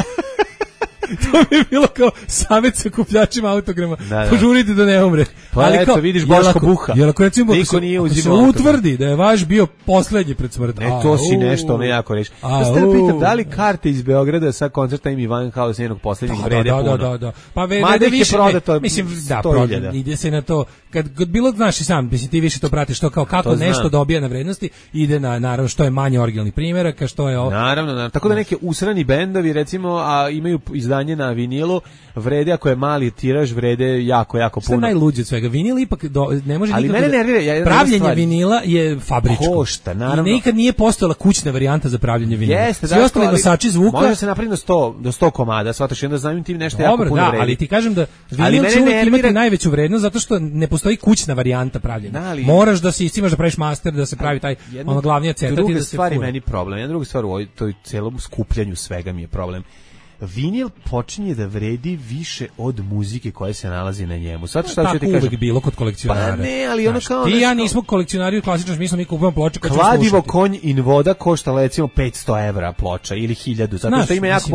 To mi je bilo kao savjet sa kupljačima autograma. Požurite da ne umre. Pa ali eto, vidiš Boško Buha. Jer ako recimo ako se utvrdi da je vaš bio poslednji pred smrt. To si nešto ono jako reći. Da se pitam, da li karte iz Beograda sa koncerta im Ivan Haus njenog poslednjeg vrede puno? Da. Pa vrede više. Mislim, ide se na to. Kad bilo, znaš i sam, mislim, ti više to pratiš, to kao kako nešto dobija na vrednosti, ide na, naravno, što je manje originalnih primjeraka, što je ovo. Naravno. Tako da neki usrani bendovi, recimo, a imaju izdanje na vinilu, vrede, ako je mali tiraž, vrede jako puno. Što je najluđe od svega? Vinil ipak ne može nikako... Ali mene nervira. Pravljenje vinila je fabričko. Košta, naravno. I nikad nije postojala kućna varijanta za pravljenje vinila. Jeste, svi ostali nosači zvuka... Može se napraviti do 100 komada, shvataš, onda znam tim nešto jako puno vredi. Ali ti kažem da vinil će uvijek imati najveću vrednost zato što ne postoji kućna varijanta pravljenja. Moraš da se istimaš da praviš master, da se pravi taj glavni acetat i da se stvari meni problem. Jedna druga stvar u toj celom skupljanju svega mi je problem. Vinil počinje da vredi više od muzike koja se nalazi na njemu. Sad šta ću ti kažem? Uvijek bilo kod kolekcionara. Pa ne, ali ono kao... Ti i ja nismo kolekcionari u klasičnom smislu, mi kupujemo ploče kad ćemo slušati. Kladivo, konj in voda košta recimo 500 € ploča ili 1000, zato što ima jako puno.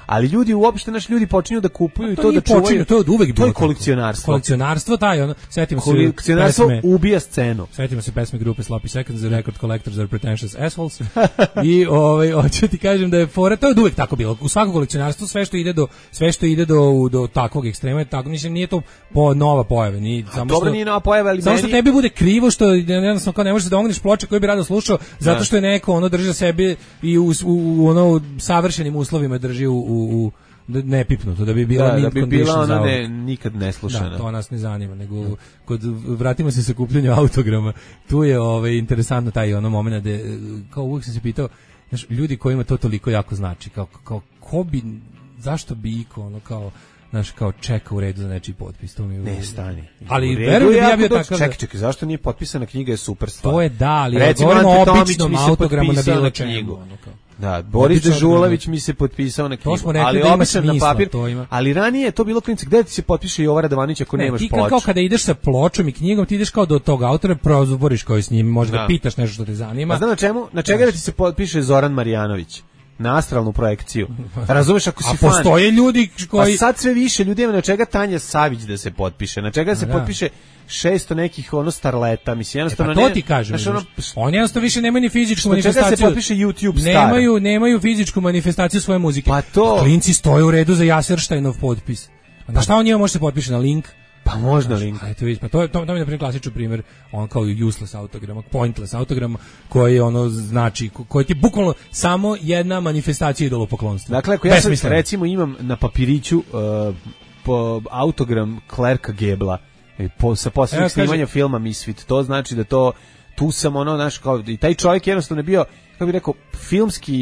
ali ljudi uopšte naši ljudi počinju da kupuju i to da čuvaju. To je od uvek bilo. To je kolekcionarstvo. Kolekcionarstvo taj ono, setimo se kolekcionarstvo ubija scenu. Setimo se pesme grupe Sloppy Seconds, The Record Collectors are Pretentious Assholes. I hoću ti kažem da je fora, to je od uvek tako bilo. U svakom kolekcionarstvu sve što ide do takvog ekstrema, tako mislim nije to nova pojava, ni samo dobro nije nova pojava, ali samo što tebi bude krivo što jednostavno kao ne možeš da ogneš ploče koje bi rado slušao zato što je neko ono drži sebi i u ono savršenim uslovima drži u nepipnuto da bi bila da bi bila ona nikad ne slušana. Da, to nas ne zanima, nego vratimo se sakupljanju autograma. Tu je interesantno taj ono momenat da kao uvijek sam se pitao, znaš, ljudi kojima to toliko jako znači, kao ko bi, zašto bi iko ono kao znaš, kao čeka u redu za nečiji potpis, to mi je... Ne, stani. Ali verujem da bi ja bio takav... Čekaj, zašto nije potpisana knjiga je super stvar. To je da, ali govorimo o običnom autogramu na bilo čemu. Da, Boris Dežulović mi se potpisao na knjigu, to smo rekli da ima smisla, na papir, to ima. Ali ranije je to bilo klinica, gde ti se potpiše Jovan Radovanović ako nemaš ploču? Ti kao kada ideš sa pločom i knjigom, ti ideš kao do tog autora, prozboriš koji s njim, možda pitaš nešto što te zanima. A znam na čemu? Na čega da ti se potpiše Zoran Marjanović? Na astralnu projekciju. Razumeš ako si fan. A postoje ljudi koji... Pa sad sve više ljudi ima na čega Tanja Savić da se potpiše. Na čega da se potpiše 600 nekih starleta, mislim jednostavno to ti kažem. Oni jednostavno više nemaju ni fizičku manifestaciju. Na čega se potpiše YouTube star? Nemaju fizičku manifestaciju svoje muzike. Pa to. Klinci stoje u redu za Jaserštajnov potpis. Pa šta on njima može se potpiše na link? Pa možda link. Eto vidiš, pa to je na primjer klasičan primjer, on kao useless autograma, pointless autograma, koji ono znači, koji ti bukvalno samo jedna manifestacija idolopoklonstva. Dakle, ako ja sad recimo imam na papiriću autogram Klerka Gebla sa posljednjeg snimanja filma Misfit, to znači da tu sam ono, znaš, kao, i taj čovjek jednostavno je bio, kako bih rekao, filmski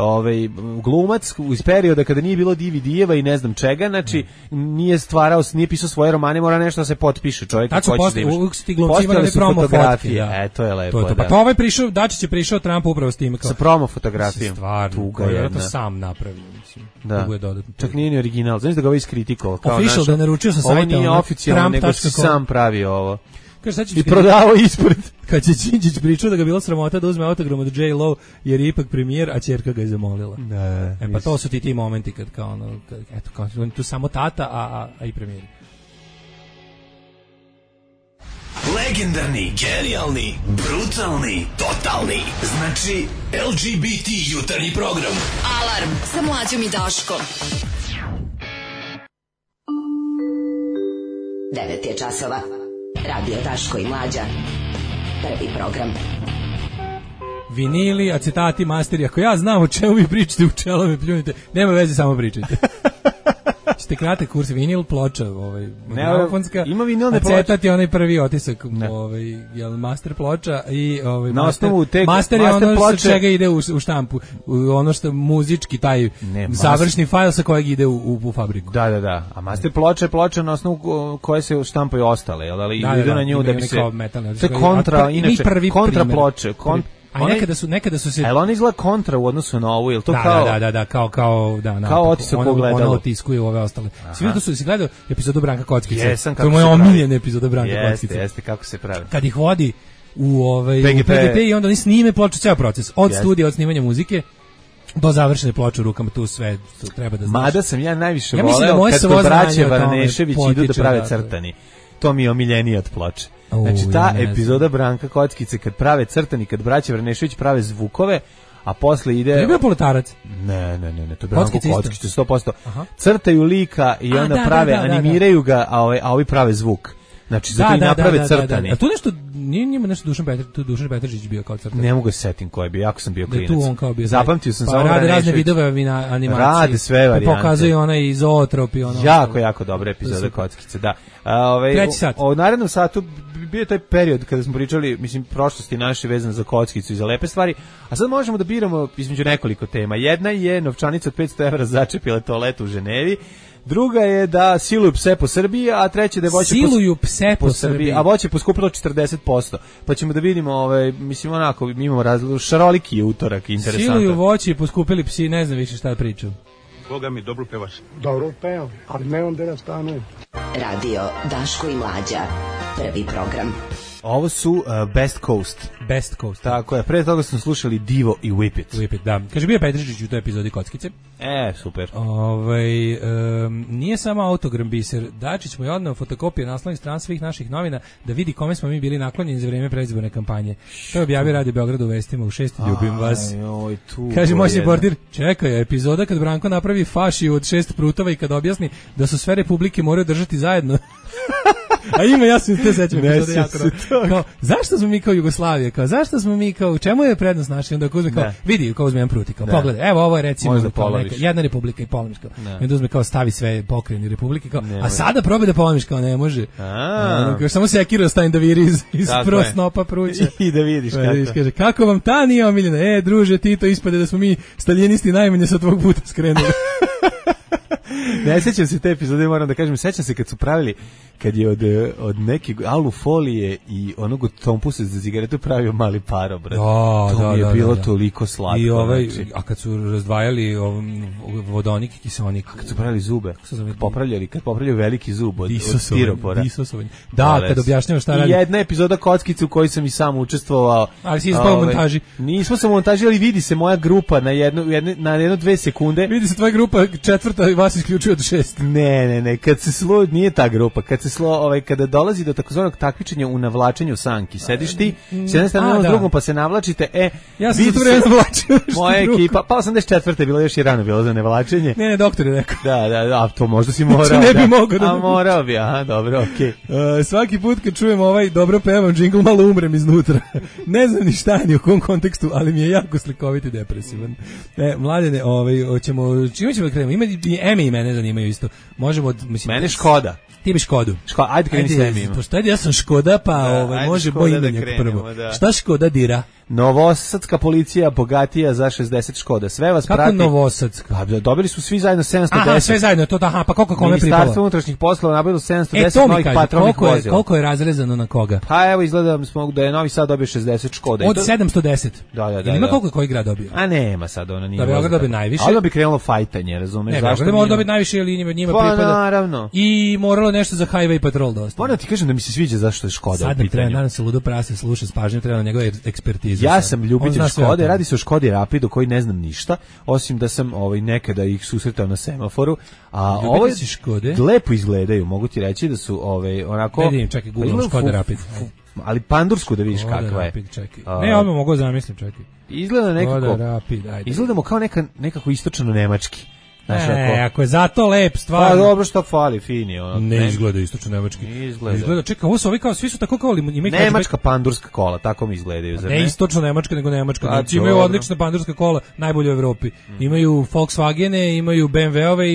glumac iz perioda kada nije bilo DVD-eva i ne znam čega, znači nije pisao svoje romane, mora nešto da se potpiše čovjek. Znači ti glumci imali promo fotografije. To je lepo. Pa to ovaj Dačić je prišao Trump upravo s tim sa promo fotografijom. Stvarno, je to sam napravio, mislim. Da. Čak nije ni original. Znači da ga ovaj iskritikao kao official da naručio sa sajta. Ovo nije oficijalno, nego si sam pravio ovo. I prodavao ispred. Kad će Đinđić pričao da ga bilo sramota da uzme autogram od J-Lo jer je ipak premijer, a ćerka ga je zamolila. Pa to su ti momenti kad kao ono, eto, kao on tu samo tata, a i premijer. Legendarni, genijalni, brutalni, totalni. Znači LGBT jutarnji program. Alarm sa Mlađom i Daškom. 9 je časova. Radio Daško i Mlađa. Prvi program. Vinili, acetati, masteri. Ako ja znam o čemu vi pričate, u čelo me pljunite. Nema veze, samo pričajte. Ćete kratak kurs, vinil, ploča, gramofonska. Ima vinilne ploče. Acetat je onaj prvi otisak, master ploča i na osnovu te master je ono ploče, sa čega ide u štampu. Ono što muzički taj završni fajl sa kojeg ide u fabriku. Da. A master ploča je ploča na osnovu koje se štampaju ostale, ali ide na nju da bi se... To je kontra, inače, kontra ploče, A nekada su se... Ali on izgleda kontra u odnosu na ovu, je li to kao otisak u gledalu? Ono otiskuje ove ostale. Si gledao epizodu Branka Kockice? To je moja omiljena epizoda Branka Kockice. Jeste, kako se pravi. Kad ih vodi u PGP i onda oni snime ploču, ceo proces. Od studija, od snimanja muzike, do završene ploče u rukama, tu sve treba da znaš. Mada sam ja najviše voleo kad to braće Varnešević idu da prave crtani. To mi je omiljenije od ploče. Znači ta epizoda Branka Kockice kad prave crtani, kad braća Vrnešević prave zvukove, a posle ide... Je bio Poletarac? Ne, to je Branko Kockice, 100%. Crtaju lika i onda prave, animiraju ga, a ovi prave zvuk. Znači, zato i naprave crtani. A tu nešto, nije njima nešto Dušan Petržić bio kao crtani? Ne mogu ga setim ko je bio, jako sam bio klinac. Tu on kao bio. Zapamtio sam samo rade razne vidove animacije. Rade sve varijante. Pokazuje onaj izotrop i ono. Jako dobra epizoda Kockice, da. Treći sat. U narednom satu bio taj period kada smo pričali, mislim, prošlosti naše vezane za Kockicu i za lepe stvari, a sad možemo da biramo između nekoliko tema. Jedna je novčanica od 500 evra začepile toalet u Ženevi, druga je da siluju pse po Srbiji, a treća da je voće po Srbiji, a voće poskupilo 40%. Pa ćemo da vidimo, mislim, onako, mi imamo šaroliki je utorak, interesantno. Siluju voće i poskupili psi, ne znam više šta pričam. Boga mi, dobro pevaš. Dobro pevam, ali ne onda da stanujem. Radio Daško i Mlađa. Prvi program. Ovo su Best Coast. Best Coast. Tako je, pre toga smo slušali Divo i Whip It. Whip It, da. Kaže, bio Petričić u toj epizodi Kockice. Super. Nije samo autogram biser. Dačić mu je odneo fotokopije naslovnih strana svih naših novina da vidi kome smo mi bili naklonjeni za vreme predizborne kampanje. To je objavio Radio Beograd u vestima u 6. Ljubim vas. Kaže moj reporter, čekaj, epizoda kad Branko napravi fašiju od 6 prutova i kad objasni da su sve republike moraju držati zajedno. A ima, ja sam te sećam epizode jako kao, zašto smo mi kao Jugoslavija, kao, zašto smo mi kao, u čemu je prednost naša, onda uzme kao, vidi, kao uzme jedan prut, kao, pogledaj, evo ovo je recimo kao neka, jedna republika i polomiš, kao, i onda uzme kao stavi sve pokreni republike, kao, a sada probaj da polomiš, kao, ne može, kao, samo sekira stavim da viri iz prvo snopa pruća i da vidiš kako. Kaže, kako vam ta nije omiljena, druže, Tito, ispade da smo mi staljinisti najmanje sa tvog puta skrenuli. Ne sećam se te epizode, moram da kažem, sećam se kad su pravili, kad je od neke alufolije i onog tompusa za cigaretu pravio mali parobrat. To mi je bilo toliko slatko. I a kad su razdvajali vodonik i kiseonik. A kad su pravili zube, kad popravljaju veliki zub od stiropora. Da, kad objašnjava šta radi. I jedna epizoda Kockice u kojoj sam i sam učestvovao. Ali si ispao u montaži. Nismo sam u montaži, ali vidi se moja grupa na jedno 2 sekunde. Vidi se tvoja grupa četvrta i vas isključuje od 6. Ne, kad se slo, nije ta grupa, kad se kada dolazi do takozvanog takmičenja u navlačenju sanki, sediš ti s jedne strane s drugom pa se navlačite, ja sam to vreme navlačio. Moja ekipa, pa 84. je bilo još i rano bilo za navlačenje. Ne, doktor je rekao. Da, to možda si morao. Ne bi mogao da. A morao bi, dobro, okej. Svaki put kad čujem dobro pevam džingl, malo umrem iznutra. Ne znam ni šta ni u kom kontekstu, ali mi je jako slikovit i depresivan. Mladene, čime ćemo da krenemo? Ima i Emi i mene zanimaju isto. Možemo, mislim, mene Škoda. Ti bi Škodu. Ajde kreni s Emijima. Pošto ja sam Škoda, pa može boj imenjak prvo. Šta Škoda dira? Novosadska policija bogatija za 60 Škoda. Sve vas prati. Kako Novosadska? Pa dobili su svi zajedno 710. Aha, sve zajedno, to da, pa koliko kome pripalo? Ministarstvo unutrašnjih poslova nabavilo 710 novih patrolnih vozila. Koliko je razrezano na koga? Pa evo izgleda da je Novi Sad dobio 60 Škoda. Od 710? Da. Ili ima koliko je koji grad dobio? A nema sad, ona nije. Da Beograd dobio najviše. Ali bi krenulo fajtanje, razumeš? Ne, Beograd mora dobiti najviše, jer njima pripada. Pa naravno. I moralo nešto za highway patrol da ostane. Moram ti kažem da mi se sviđa zašto je Škoda u pitanju. Sad nam treba, se ludo prase sluša s pažnjom, treba na njegove ekspertize. Ja sam ljubitelj Škode, radi se o Škodi Rapidu koji ne znam ništa, osim da sam nekada ih susretao na semaforu, a ovo lepo izgledaju, mogu ti reći da su onako... Ne vidim, čekaj, Google Škoda Rapid. Ali pandursku da vidiš kakva je. Ne, ovo mogu zamislim, čekaj. Izgleda nekako... Izgledamo kao nekako istočno-nemački. Ako je zato lep stvar. Pa dobro, što fali, fini. Ne izgleda istočno-nemački. Izgleda, čekaj, ovo su ovi kao, svi su tako kao... Nemačka pandurska kola, tako mi izgledaju. Ne istočno-nemačka, nego nemačka. Imaju odlična pandurska kola, najbolje u Evropi. Imaju Volkswagene, imaju BMW-ove,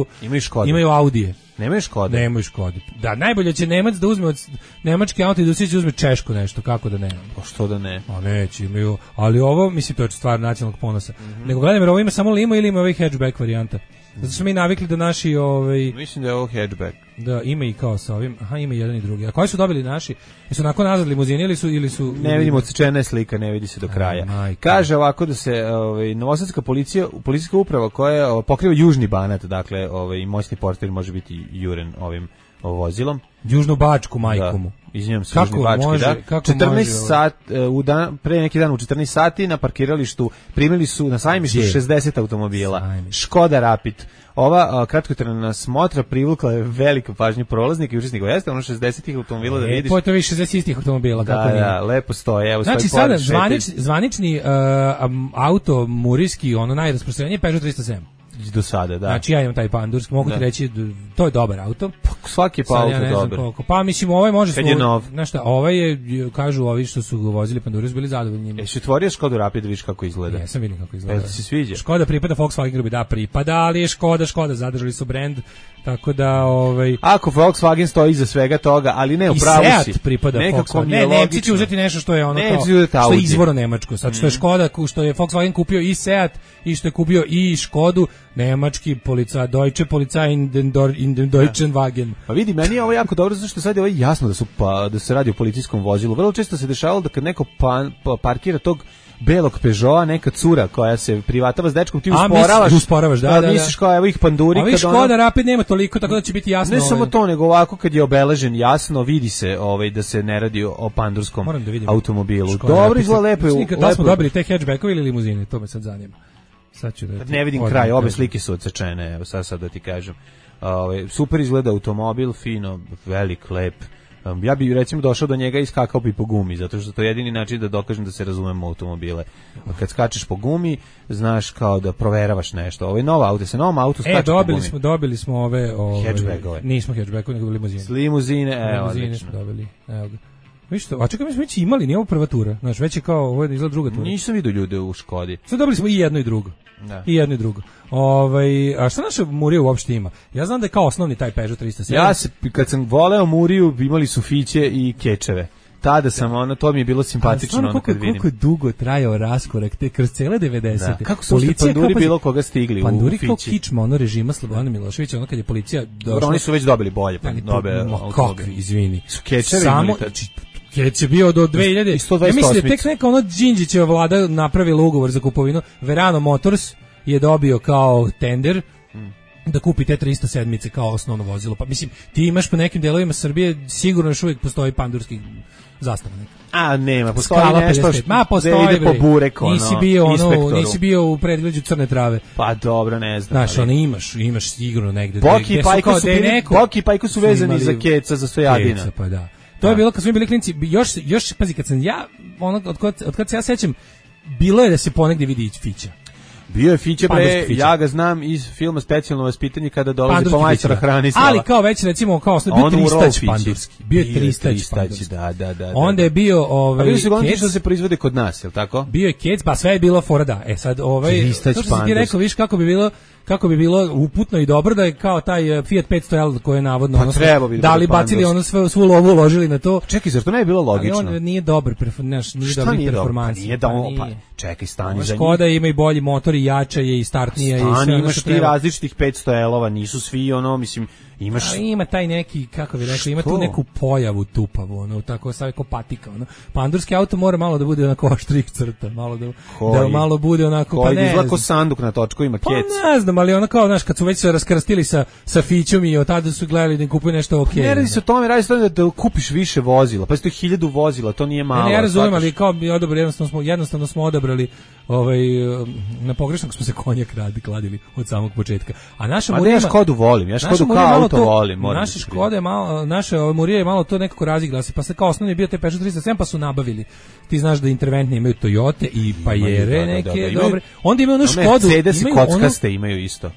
imaju Audije. Nemaju Škode. Nemaju Škode. Da, najbolje će Nemac da uzme od nemačke autoindustrije, će uzme Češku nešto, kako da ne. Pa što da ne? A neće, imaju, ali ovo, mislim, to je stvar nacionalnog ponosa. Nego gledam, jer ovo ima samo limo ili ima ovaj hatchback varijanta. Zato smo mi navikli da naši... Mislim da je ovo hatchback. Da, ima i kao sa ovim. Aha, ima jedan i drugi. A koji su dobili naši? Jesu onako nazad limuzini ili su... Ne vidimo, odsečena je slika, ne vidi se do kraja. Kaže ovako da se Novosadska policijska uprava koja pokriva južni Banat, dakle, moćni portir može biti juren ovim vozilom. Južnu Bačku, majku mu. Izvinjam se, Južni Bački, da. 14 sat, pre neki dan u 14 sati na parkiralištu primili su na sajmištu 60 automobila. Škoda Rapid. Ova kratkotrajna smotra privukla je veliku pažnju prolaznika i učesnika. Jeste ono 60 automobila da vidiš. Po to više 60 istih automobila, kako nije. Da, lepo stoje. Evo, znači sada zvanični auto murijski, ono najrasprostranjenije Peugeot 307. Do sada, da. Znači ja imam taj pandurski, mogu ti reći, to je dobar auto. Pa, svaki pa auto dobar. Pa mislim, ovaj može... Kad je nov. Znaš šta, ovaj je, kažu ovi što su vozili pandurus, bili zadovoljni njima. Jesi otvorio Škodu Rapid da vidiš kako izgleda? Jesam vidim kako izgleda. Pa se sviđa? Škoda pripada Volkswagen grupi, da pripada, ali je Škoda, zadržali su brend, tako da... Ako Volkswagen stoji iza svega toga, ali ne, u pravu si. I Seat pripada Volkswagen. Ne, Nemci će uzeti nešto što je ono kao, što je izvorno nemačko. Sad što je Škoda, što je Volkswagen kupio i Seat, i što je kupio i Škodu, nemački policaj, Deutsche Polizei in den Deutschen Wagen. Pa vidi, meni je ovo jako dobro, zato što sad je ovo jasno da se radi o policijskom vozilu. Vrlo često se dešavalo da kad neko parkira tog belog Peugeota, neka cura koja se privatava s dečkom, ti usporavaš, da. Misliš kao, evo ih panduri. Ovi Škoda Rapid nema toliko, tako da će biti jasno. Ne samo to, nego ovako kad je obeležen jasno, vidi se da se ne radi o pandurskom automobilu. Dobro, izgleda lepo. Da smo dobili te hatchbackovi ili limuzine, to me sad zanima. Ne vidim kraj, obe slike su odsečene, evo sad da ti kažem. Super izgleda automobil, fino, velik, lep. Ja bih recimo došao do njega i skakao bi po gumi, zato što to je jedini način da dokažem da se razumemo automobile. Kad skačeš po gumi, znaš kao da proveravaš nešto. Ovo je nova auto, se novom autu skače po gumi. Dobili smo ove hatchbackove. Nismo hatchbackove, nego limuzine. Limuzine, odlično. Smo dobili. Evo ga. Viš to, a čekaj, mi smo već imali, nije ovo prva tura. Znaš, već je kao, ovo je izgleda druga tura. Nisam vidio ljude u Škodi. Sad dobili smo i jedno i drugo. Da. I jedno i drugo. A šta naša Murija uopšte ima? Ja znam da je kao osnovni taj Peugeot 307. Kad sam voleo Muriju, imali su fiće i kečeve. Tada sam, to mi je bilo simpatično kad vidim. Koliko je dugo trajao raskorak te kroz cele 90. Da. Kako su panduri bilo koga stigli u fići? Panduri kao kičma, režima Slobodana Miloševića, kad je policija došla. Oni su već dobili bolje. Kakvi, izvini. Su kečevi imali Keć je bio do 2000. Ja mislim da tek neka Đinđićeva vlada napravila ugovor za kupovinu. Verano Motors je dobio kao tender da kupi te 307 kao osnovno vozilo. Pa mislim, ti imaš po nekim delovima Srbije, sigurno još uvijek postoji pandurski zastava neka. A nema, postoji nešto što ide po burek, nisi bio u predgrađu Crne Trave. Pa dobro, ne znam. Znaš, imaš sigurno negde. Boki i Pajko su vezani za keca, za Stojadina. Keca, pa da. To je bilo kad smo bili klinci, još pazi, kad sam ja, od kad se ja sećam, bilo je da se ponegdje vidi fića. Bio je fiće, ja ga znam iz filma Specijalno vaspitanje kada dolazi po majstora Hranislava. Ali kao već recimo, kao bio tristać pandurski. Bio je tristać pandurski. Da. Onda je bio Kec. Što se proizvode kod nas, je li tako? Bio je Kec, pa sve je bilo fora da. Sad tristać pandurski. To što ti rekao, viš kako bi bilo uputno i dobro da je kao taj Fiat 500L koji je navodno da li bacili svu lovu uložili na to. Čekaj, zar to ne je bilo logično? Ali on nije dobar, nije dobri performansi. Čekaj, stani za njih. Škoda ima i bolji motor i jača je i startnija. Stani, imaš ti različitih 500L-ova, nisu svi mislim, imaš... Ima taj neki, kako bi rekao, ima tu neku pojavu tupavu, tako stavi ko patika, Pandurski auto mora malo da bude onako oštrih crta, da malo bude onako, pa ne znam. Koji sanduk na točkovima, Kec? Pa ne znam, ali ono kao, znaš, kad su već se raskrstili sa fićom i od tada su gledali da im kupuju nešto okej. Ne radi se o tome, radi se o tome da kupiš više vozila, pa to je 1000 vozila, to nije malo. Ne, ja razumijem, ali kao bi odabrali, jednostavno smo odabrali, na pogrešnog smo se konjak kladili od samog početka. A naša Murija, ja Škodu volim, ja Škodu kao auto volim. Naša Škoda je malo, naša Murija je malo to nekako razigrala se, pa se kao osnovni bio te Peugeot 307, pa su nabavili. Ti znaš da interventni imaju Toyote i Pajere neke dobre. Onda imaju onu Škodu, Mercedes i kockaste imaju isto.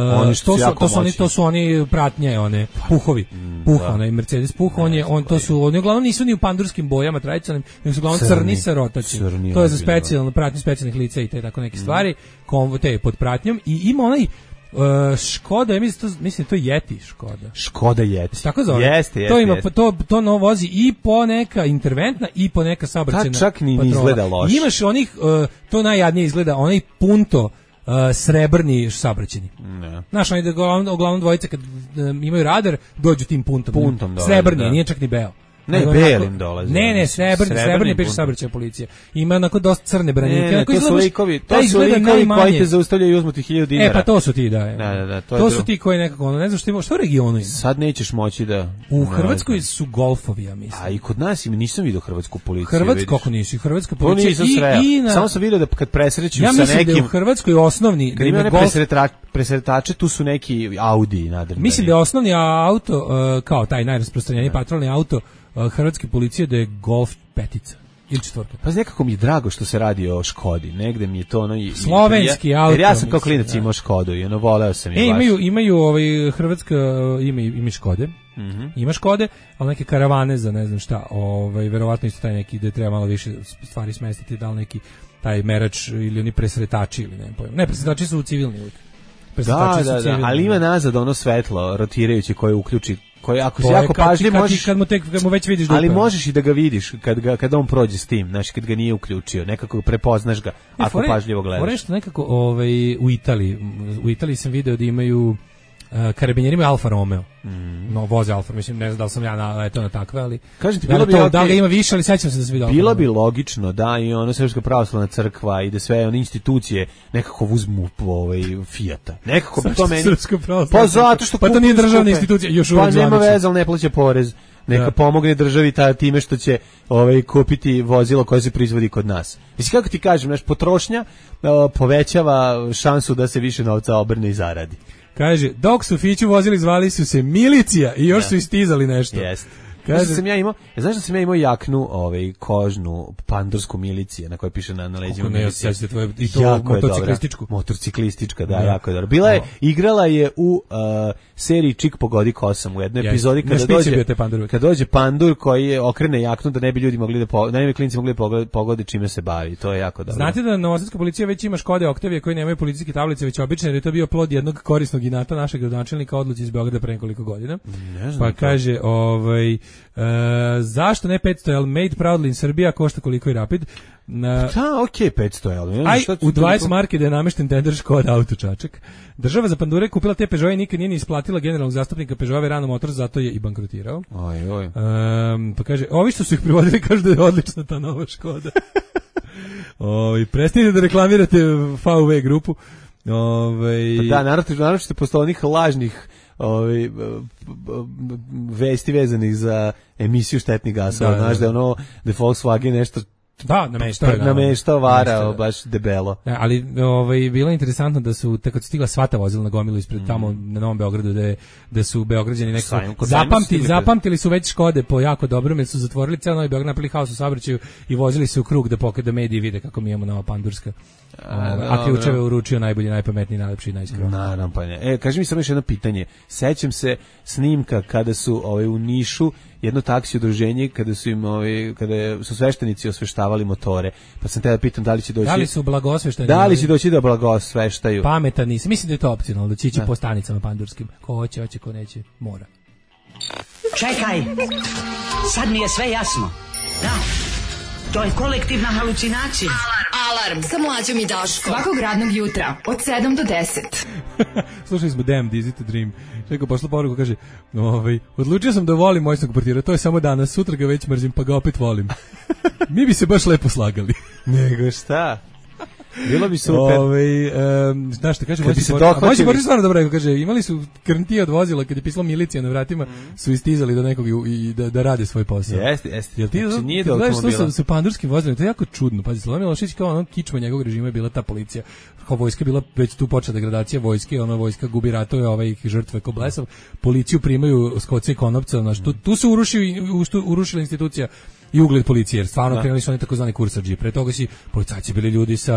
To su oni pratnje, one puhovi. Onaj Mercedes puh, oni uglavnom nisu ni u pandurskim bojama tradicionalnim, nego su uglavnom crni sa rotacijom. To je za pratnju specijalnih lica i te tako neke stvari, te pod pratnjom i ima onaj Škoda, mislim to je Yeti Škoda. Škoda Yeti. Tako zove. Jeste. To no vozi i po neka interventna i po neka saobraćajna. Čak ni izgleda loše. Imaš onih, to najjadnije izgleda, onaj punto srebrni saobraćajni. Znaš, oni uglavnom dvojice kad imaju radar, dođu tim puntom srebrni, nije čak ni beo. Ne, belim dolazi. Ne, srebrni piše saobraćajna policija. Ima onako dosta crne branike. To su likovi koji te zaustavljaju i uzmu ti 1000 dinara. Pa to su ti, da. To su ti koji nekako, ne znam što u regionu ima. Sad nećeš moći da... U Hrvatskoj su golfovi, ja mislim. A i kod nas nisam vidio hrvatsku policiju. Hrvatsko, kako nisi? Hrvatska policija nisam samo sam vidio da kad presreću sa nekim... Ja mislim da je u Hrvatskoj osnovni... Kad ima presretače, tu su neki Audi nadrljani. Mislim da je osnovni auto, kao taj najrasprostranjeniji patrolni auto hrvatske policije, da je Golf 5 ili 4. Pa nekako mi je drago što se radi o Škodi. Negde mi je to slovenski auto. Jer ja sam kao klinac imao Škodu i voleo sam je baš. Imaju Hrvatska ima Škode. Ima Škode, ali neke karavane za ne znam šta. Verovatno isto taj neki da treba malo više stvari smestiti, da li neki taj merač ili oni presretači ili ne pojma. Ne, presretači su civilni uvijek. Da, ali ima nazad ono svetlo rotirajuće koje uključi koji ako si jako pažljiv možeš kad mu već vidiš dupe. Ali možeš i da ga vidiš kad on prođe s tim, znači kad ga nije uključio, nekako prepoznaš ga ako pažljivo gledaš. Nešto nekako u Italiji sam video da imaju karabinjeri imaju Alfa Romeo. No, voze Alfa, mislim, ne znam da li sam ja na takve, ali kažem ti, bilo bi okay, da ga ima više, ali sećam se da se vidio. Bilo bi logično da i ono Srpska pravoslavna crkva i da sve one institucije nekako uzmu Fijata. Nekako bi to meni. Pa zato što to nije državna institucija, još uvijek zvanično. Pa nema veze, al ne plaća porez. Neka pomogne državi time što će kupiti vozilo koje se proizvodi kod nas. Mislim, kako ti kažem, naš potrošnja povećava šansu da se više novca obrne i zaradi. Kaže, dok su Fiću vozili, zvali su se milicija i još su istizali nešto. Jeste. Znaš da sam ja imao jaknu kožnu pandursku milicije na kojoj piše na leđima milicije. I to motociklistička, da, jako je dobro. Igrala je u seriji Čik pogodi kosam u jednoj epizodi kada dođe pandur koji okrene jaknu da ne bi ljudi mogli da ne bi klinci mogli pogode čime se bavi. To je jako dobro. Znate da novosadska policija već ima Škode Oktavije koji nemaju policijske tablice, već obične, jer je to bio plod jednog korisnog inata našeg gradonačelnika odluci iz Beograda pre nekoliko godina. Pa kaže, zašto ne 500, ali Made Proudly in Srbija košta koliko i Rapid. Okej, 500, ali u 20 marke da je namešten tender Škoda Auto Čačak. Država za pandure kupila te Peugeot i nikad nije ni isplatila generalnog zastupnika Peugeot Rano Motors, zato je i bankrotirao. Pa kaže, ovi što su ih privodili kažu da je odlična ta nova Škoda. Prestanite da reklamirate VW grupu. Da, naravno ćete posle onih lažnih vesti vezanih za emisiju štetnih gasova, znaš da je ono da je Volkswagen nešto nameštao varao baš debelo. Ali bilo je interesantno da su tako stigla sva ta vozila na gomilu ispred tamo na Novom Beogradu da su Beograđani nekako zapamtili su već Škode po jako dobrom, jer su zatvorili ceo Novi Beograd, napravili haos u saobraćaju i vozili se u krug da mediji vide kako mi imamo nova pandurska. A ključeve uručio najbolji, najpametniji, najlepši i najskromniji. Naravno, pa ne. Kaži mi samo još jedno pitanje. Sećam se snimka kada su u Nišu jedno taksi udruženje kada su sveštenici osveštavali motore. Pa sam te da pitam da li će doći. Da li su blagosvešteni? Da li će doći da blagosveštaju? Pametan nisam. Mislim da je to opcionalno, da će ići po stanicama pandurskim. Ko hoće, ko neće, mora. Čekaj. Sad mi je sve jasno. Da. To je kolektivna halucinacija. Alarm sa Mlađom i Daškom. Svakog radnog jutra od 7 do 10. Slušali smo Damned, Easy to Dream. Čekaj, pošla poruku, kaže, odlučio sam da volim mojstog portira, to je samo danas, sutra ga već mrzim, pa ga opet volim. Mi bi se baš lepo slagali. Nego šta? Bilo bi super. Znaš što kaže, Mojsi Portir stvarno dobro rekao, kaže, imali su krntije od vozila, kad je pisalo milicija na vratima, su istizali do nekog i da rade svoj posao. Jeste. Jel ti gledaš što sa pandurskim vozilima, to je jako čudno. Pazi, Slobodan Milošević kao ono kičma njegovog režima je bila ta policija. Kao vojska bila već tu počela degradacija vojske, vojska gubi ratove, ih žrtve ko blesav. Policiju primaju Skoce i Konopca, tu se urušila institucija i ugled policije, jer stvarno krenuli su oni takozvani kursađi. Pre toga si policajci bili ljudi sa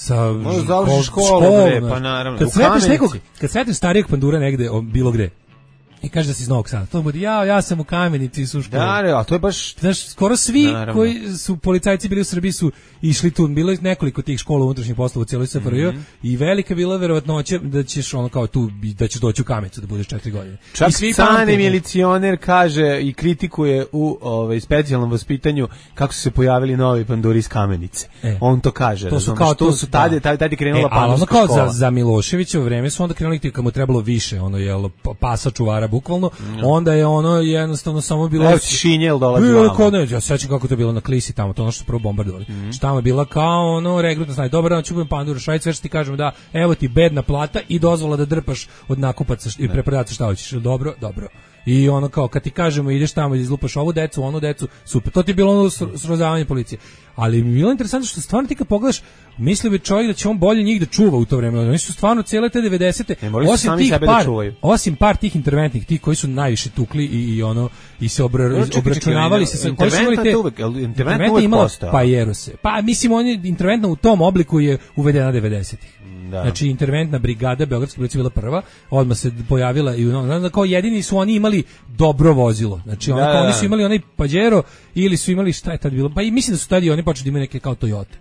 školom, pa naravno. Kad sretneš starijeg pandura negde, bilo gde, i kaže da si iz Novog Sada, to bude, ja sam u Kamenici su školu. Da, a to je baš... Znaš, skoro svi koji su policajci bili u Srbiji su išli tu, bilo je nekoliko tih škola unutrašnjih poslova u cijeloj SFRJ i velika bila verovatnoća da ćeš kao tu, da ćeš doći u Kamenicu da budeš 4 godine. Čak Cane milicioner kaže i kritikuje u specijalnom vaspitanju kako su se pojavili novi panduri iz Kamenice. On to kaže. To su tada krenula pandurska škola. Kao za Miloševićevo vreme su onda krenuli ti kad mu trebalo više, pasa čuvara bukvalno, onda je jednostavno samo bilo... Evo Šinjel dolazi vamo. Ja sećam kako to bilo na Klisi tamo, to što su prvo bombardovali. Tamo je bila kao regrutna snaga. Dobar dan, čupujem panduru, šajc, sve što ti kažemo da, evo ti bedna plata i dozvola da drpaš od nakupaca i preprodavaca šta hoćeš. Dobro. I kao kad ti kažemo ideš tamo i izlupaš ovu decu, onu decu, super. To ti je bilo srozavanje policije. Ali mi je bilo interesantno što stvarno ti kad pogledaš, misli bi čovjek da će on bolje njih da čuva u to vreme. Oni su stvarno cijele te 90-te, osim par tih interventnih, tih koji su najviše tukli i se obračunavali se sa koji su imali te interventna imala Pajerose. Pa mislim interventna u tom obliku je uvedena 90-ih. Znači interventna brigada beogradske policije bila prva, odmah se pojavila i kao jedini su oni imali dobro vozilo. Znači oni su imali onaj Pajero ili su imali šta je tad bilo? Pa i mislim da su tad i oni počeli da imaju neke kao Toyota.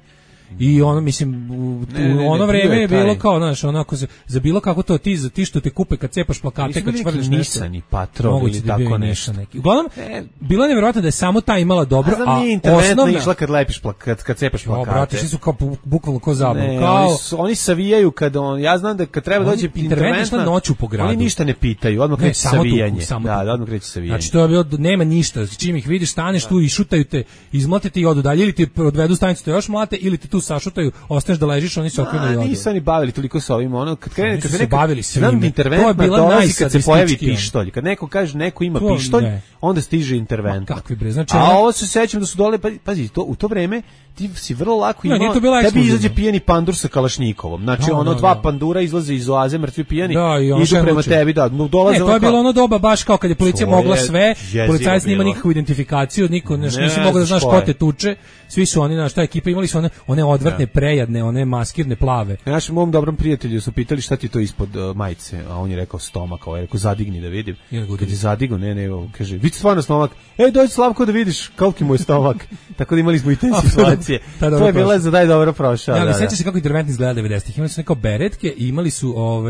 I ono, mislim, ono vreme je bilo kao, znaš, onako, za bilo kako to ti što te kupe kad cepaš plakate, kad čvrliš nešto. Nisam ni Patrol ili tako nešto. Uglavnom, bilo je nevjerojatno da je samo ta imala dobro, a interventna išla kad lepiš kad cepaš plakate. Brate, svi su kao bukvalno ko zabavu. Oni savijaju kad ja znam da kad treba dođe interventna noću po gradu. Oni ništa ne pitaju, odmah kreće savijanje. Da, odmah kreće savijanje. Znači to je bilo, nema ništa, čim ih vidiš, staneš tu i šutaju te, izmlate ti i odu dalje, ili ti odvedu stanicu te još mlate, ili te tu sašutaju, ostaneš da ležiš, oni se okrenu i odu. Nisu oni bavili toliko sa ovim, ono, kad krene, kad se bavili svime. To je bila dolazi kad se pojavi pištolj. Kad neko kaže neko ima pištolj, onda stiže intervent. Kakvi bre, znači. A ovo se sećam da su dole, pazi, to u to vreme ti si vrlo lako imao, tebi izađe pijeni pandur sa kalašnjikovom. Znači ono dva pandura izlaze iz oaze, mrtvi pijeni, idu prema tebi, dolaze. To je bilo ono doba baš kao kad je policija mogla sve, policajac nema nikakvu identifikaciju, niko nisi mogao da znaš ko te tuče, svi su oni, znaš, ta ekipa imali su one odvrtne, prejadne, one maskirne plave. Našem mom dobrom prijatelju su pitali šta ti to ispod majice, a on je rekao stomak, ovaj rekao zadigni da vidim. Kad je zadigao, ne, kaže, vidi stvarno stomak. Dođi Slavko da vidiš koliki mu je stomak. Tako da imali smo i te situacije. To je bila za daj dobro prošao. Ja, sećam se kako interventni izgleda 90-ih. Imali su neke beretke i imali su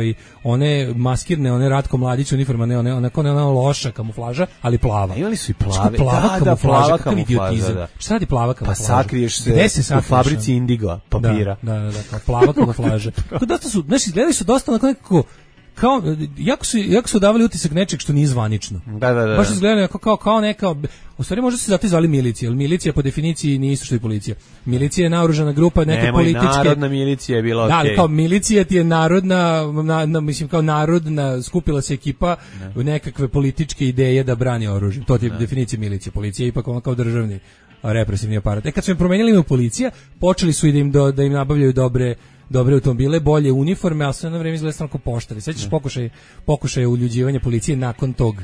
one maskirne, one Ratko Mladić uniforma, ne ona loša kamuflaža, ali plava. Imali su i plave. Plava kamuflaža. Šta radi plava kamuflaža? Pa sakriješ se u fabrici indigo papira. Da, kao plava kamuflaža. Dosta su, znaš, izgledali su dosta onako nekako kao jako su davali utisak nečeg što nije zvanično. Da. Baš izgledali kao neka, u stvari možda se zato zvali milicija, jer milicija po definiciji nije isto što je policija. Milicija je naoružana grupa neke političke. Narodna milicija je bila okej. Da, ali kao milicija ti je narodna, mislim kao narodna, skupila se ekipa u nekakve političke ideje da brani oružje. To je definicija milicije. Policija je ipak ono kao državni represivni aparat. Kad su im promenili ime u policija, počeli su da im nabavljaju dobre automobile, bolje uniforme, ali sve na vreme izgleda samo kao poštari. Sećaš pokušaj uljuđivanja policije nakon tog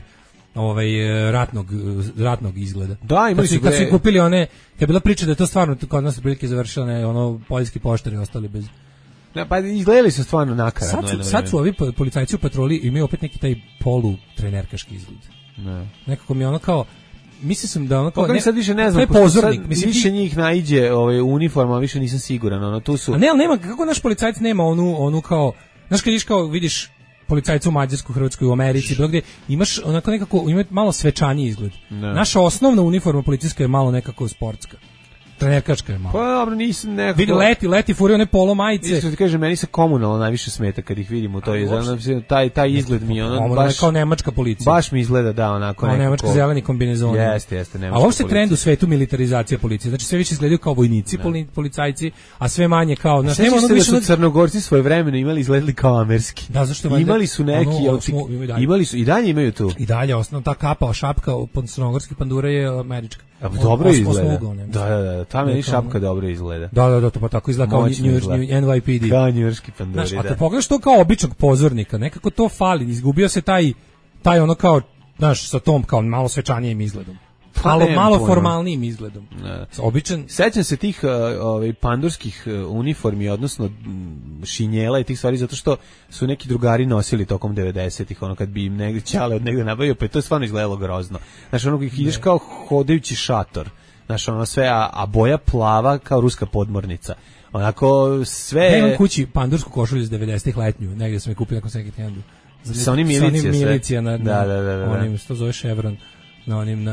ratnog izgleda. Da, imali su kad su kupili one, kad je bila priča da je to stvarno kod nas prilike završilo, ono poljski poštari ostali bez. Ne, pa izgledali su stvarno nakaradno. Sad su ovi policajci u patroli imaju opet neki taj polu trenerkaški izgled. Ne. Nekako mi ono kao mislim da ono kao sad više ne znam, više njih naiđe uniforma, više nisam siguran, ono tu su. A nema, kako naš policajac nema onu kao, znaš kad vidiš policajca u Mađarskoj, Hrvatskoj, u Americi, bilo gdje imaš onako nekako, ima malo svečaniji izgled. Naša osnovna uniforma policijska je malo nekako sportska. Trenerkaška je malo. Pa dobro, nisam nekako. Vidi leti furi one polo majice. Isto ti kažem, meni se komunalno najviše smeta kad ih vidimo, to je taj izgled mi ono baš kao nemačka policija. Baš mi izgleda da onako nekako. Nemački zeleni kombinezon. Jeste, nemačka. A ovo se trend u svetu militarizacija policije. Znači sve više izgledaju kao vojnici, policajci, a sve manje kao, znači nema ono više Crnogorci svojevremeno izgledali kao amerski. Da, zašto imali su neki, imali su i dalje imaju tu. I dalje osnovna ta kapa, šapka od crnogorskih pandura je američka. Dobro izgleda. Da, ta meni šapka dobro izgleda. Da, to pa tako izgleda kao NYPD. Kao njujorški panduri, da. A kad pogledaš to kao običnog pozornika, nekako to fali, izgubio se taj ono kao, znaš, sa tom kao malo svečanijim izgledom. Malo formalnijim izgledom. Običan. Sećam se tih pandurskih uniformi, odnosno šinjela i tih stvari, zato što su neki drugari nosili tokom 90-ih, ono kad bi im negdje ćale od negdje nabavio, pa to je stvarno izgledalo grozno. Znaš, ono ideš kao hodajući šator. Znaš, ono sve, a boja plava kao ruska podmornica. Onako sve. Ja imam kući pandursku košulju iz 90-ih letnju, negdje sam je kupio nekom second handu. Sa onim milicija na onim, što zove Chevron. Na onim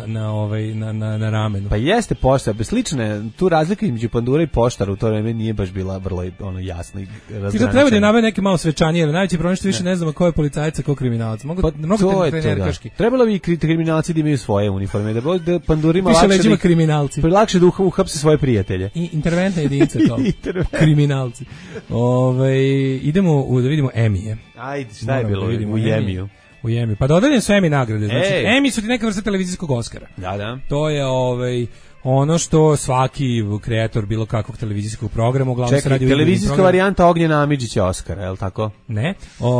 na ramenu. Pa jeste poštar, slične tu razlika između pandura i poštara u to vreme nije baš bila vrlo jasna i razgraničena. Ti treba da nabave neke malo svečanije, ali najveći problem što više ne znamo ko je policajac, ko je kriminalac. Mogu trenerkaški. Trebalo bi i kriminalci da imaju svoje uniforme, da pandurima lakše da uhapse svoje prijatelje. I interventna jedinica kao kriminalci. Idemo da vidimo Emije. Ajde, šta je bilo u Emiju? U Emi. Pa dodeljen su Emi nagrade. Znači, Emi su ti neka vrsta televizijskog Oscara. Da. To je ono što svaki kreator bilo kakvog televizijskog programa uglavnom se radi u televizijska varijanta Ognjena Amidžića Oscara, je li tako? Ne,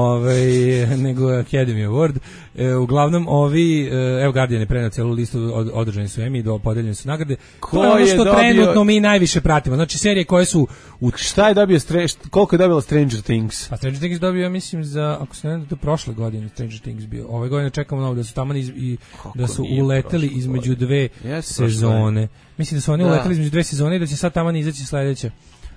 nego Academy Award. Uglavnom evo Guardian je preneo celu listu, održani su Emmy, podeljene su nagrade. To je ono što trenutno mi najviše pratimo. Znači serije koje su šta je dobio koliko je dobilo Stranger Things? Pa Stranger Things dobio, ja mislim, ako se ne znam, to prošle godine Stranger Things bio. Ove godine čekamo novo da su tamo da su uleteli između dve sezone. Mislim da su oni uleteli između dve sezone i da će sad tamo izaći sledeća.